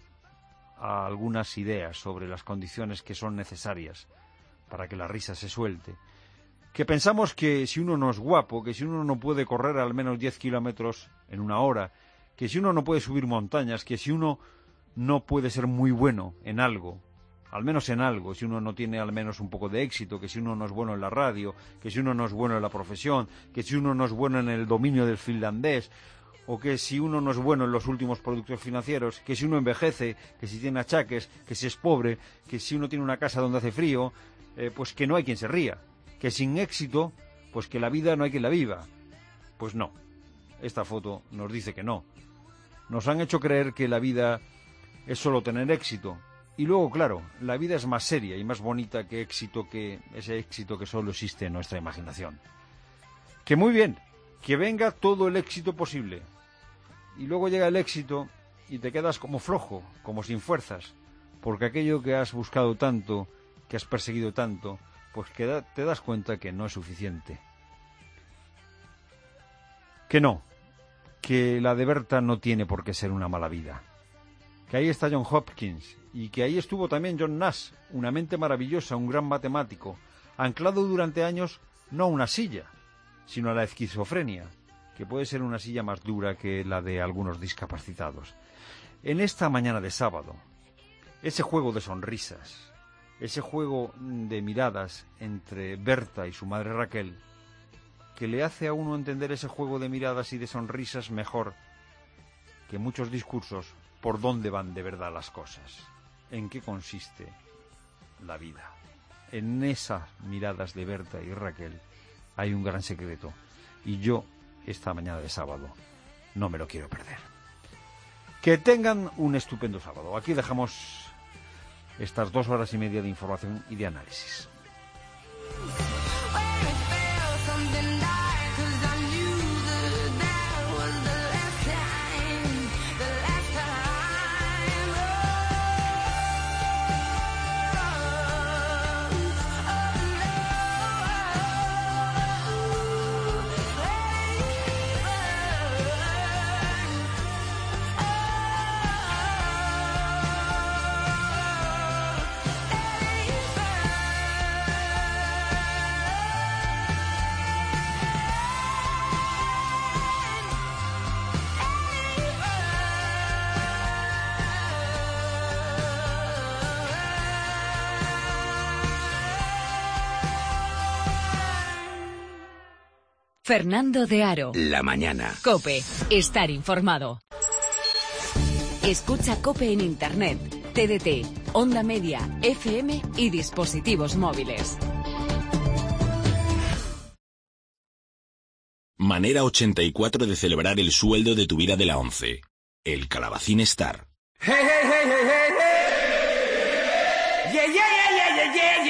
a algunas ideas sobre las condiciones que son necesarias para que la risa se suelte. Que pensamos que si uno no es guapo, que si uno no puede correr al menos diez kilómetros en una hora, que si uno no puede subir montañas, que si uno no puede ser muy bueno en algo, al menos en algo, si uno no tiene al menos un poco de éxito, que si uno no es bueno en la radio, que si uno no es bueno en la profesión, que si uno no es bueno en el dominio del finlandés, o que si uno no es bueno en los últimos productos financieros, que si uno envejece, que si tiene achaques, que si es pobre, que si uno tiene una casa donde hace frío, eh, pues que no hay quien se ría, que sin éxito, pues que la vida no hay quien la viva. Pues no, esta foto nos dice que no. Nos han hecho creer que la vida es solo tener éxito. Y luego, claro, la vida es más seria y más bonita que éxito, que ese éxito que solo existe en nuestra imaginación. Que muy bien, que venga todo el éxito posible. Y luego llega el éxito y te quedas como flojo, como sin fuerzas, porque aquello que has buscado tanto, que has perseguido tanto, pues que da, te das cuenta que no es suficiente. Que no. Que la de Berta no tiene por qué ser una mala vida. Que ahí está John Hopkins y que ahí estuvo también John Nash, una mente maravillosa, un gran matemático, anclado durante años no a una silla, sino a la esquizofrenia, que puede ser una silla más dura que la de algunos discapacitados. En esta mañana de sábado, ese juego de sonrisas, ese juego de miradas entre Berta y su madre Raquel, que le hace a uno entender ese juego de miradas y de sonrisas mejor que muchos discursos por dónde van de verdad las cosas, en qué consiste la vida. En esas miradas de Berta y Raquel hay un gran secreto y yo esta mañana de sábado no me lo quiero perder. Que tengan un estupendo sábado. Aquí dejamos estas dos horas y media de información y de análisis. Fernando de Aro. La mañana. COPE. Estar informado. Escucha COPE en Internet, T D T, Onda Media, F M y dispositivos móviles. Manera ochenta y cuatro de celebrar el sueldo de tu vida de la ONCE. El Calabacín Star. Hey, hey, hey, hey, hey, hey. Yeah, yeah, yeah, yeah, yeah,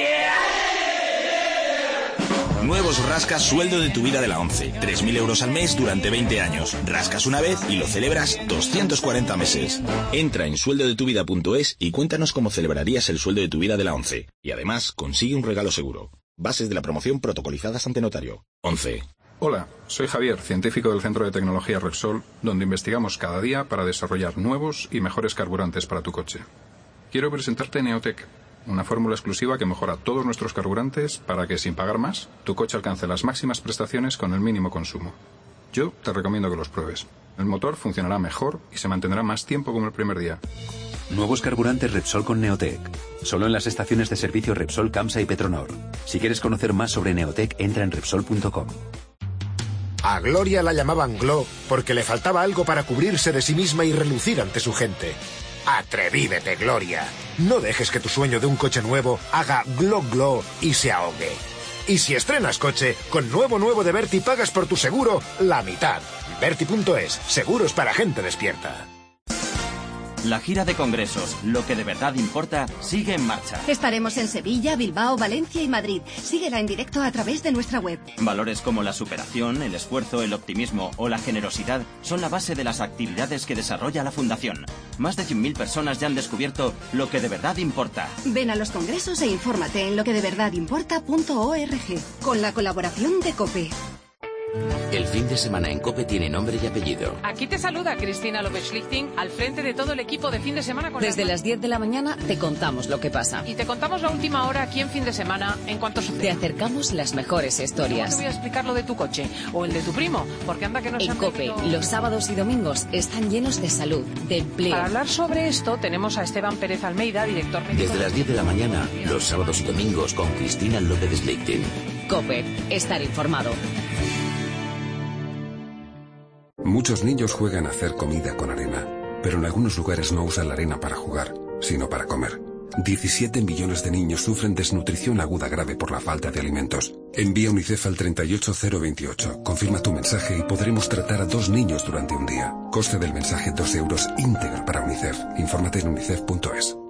yeah. Nuevos Rascas sueldo de tu vida de la ONCE. tres mil euros al mes durante veinte años. Rascas una vez y lo celebras doscientos cuarenta meses. Entra en sueldo de tu vida punto es y cuéntanos cómo celebrarías el sueldo de tu vida de la ONCE. Y además, consigue un regalo seguro. Bases de la promoción protocolizadas ante notario. ONCE. Hola, soy Javier, científico del Centro de Tecnología Repsol, donde investigamos cada día para desarrollar nuevos y mejores carburantes para tu coche. Quiero presentarte Neotec, una fórmula exclusiva que mejora todos nuestros carburantes para que, sin pagar más, tu coche alcance las máximas prestaciones con el mínimo consumo. Yo te recomiendo que los pruebes. El motor funcionará mejor y se mantendrá más tiempo como el primer día. Nuevos carburantes Repsol con Neotec. Solo en las estaciones de servicio Repsol, Camsa y Petronor. Si quieres conocer más sobre Neotec, entra en Repsol punto com. A Gloria la llamaban Glo porque le faltaba algo para cubrirse de sí misma y relucir ante su gente. ¡Atrevívete, Gloria! No dejes que tu sueño de un coche nuevo haga glo glo y se ahogue. Y si estrenas coche, con nuevo nuevo de Berti pagas por tu seguro la mitad. Berti punto es, seguros para gente despierta. La gira de congresos, lo que de verdad importa, sigue en marcha. Estaremos en Sevilla, Bilbao, Valencia y Madrid. Síguela en directo a través de nuestra web. Valores como la superación, el esfuerzo, el optimismo o la generosidad son la base de las actividades que desarrolla la Fundación. Más de cien mil personas ya han descubierto lo que de verdad importa. Ven a los congresos e infórmate en lo que de verdad importa punto org, con la colaboración de COPE. El fin de semana en COPE tiene nombre y apellido. Aquí te saluda Cristina López-Schlichting, al frente de todo el equipo de fin de semana. Con Desde las diez de la mañana te contamos lo que pasa. Y te contamos la última hora aquí en fin de semana en cuanto sucede. Te acercamos las mejores historias. No te voy a explicar lo de tu coche o el de tu primo, porque anda que no se En han COPE, metido... los sábados y domingos están llenos de salud, de empleo. Para hablar sobre esto tenemos a Esteban Pérez Almeida, director médico... Desde las diez de la mañana, los sábados y domingos con Cristina López-Schlichting. COPE, estar informado. Muchos niños juegan a hacer comida con arena, pero en algunos lugares no usan la arena para jugar, sino para comer. diecisiete millones de niños sufren desnutrición aguda grave por la falta de alimentos. Envía UNICEF al treinta y ocho cero veintiocho. Confirma tu mensaje y podremos tratar a dos niños durante un día. Coste del mensaje dos euros íntegro para UNICEF. Infórmate en unicef punto es.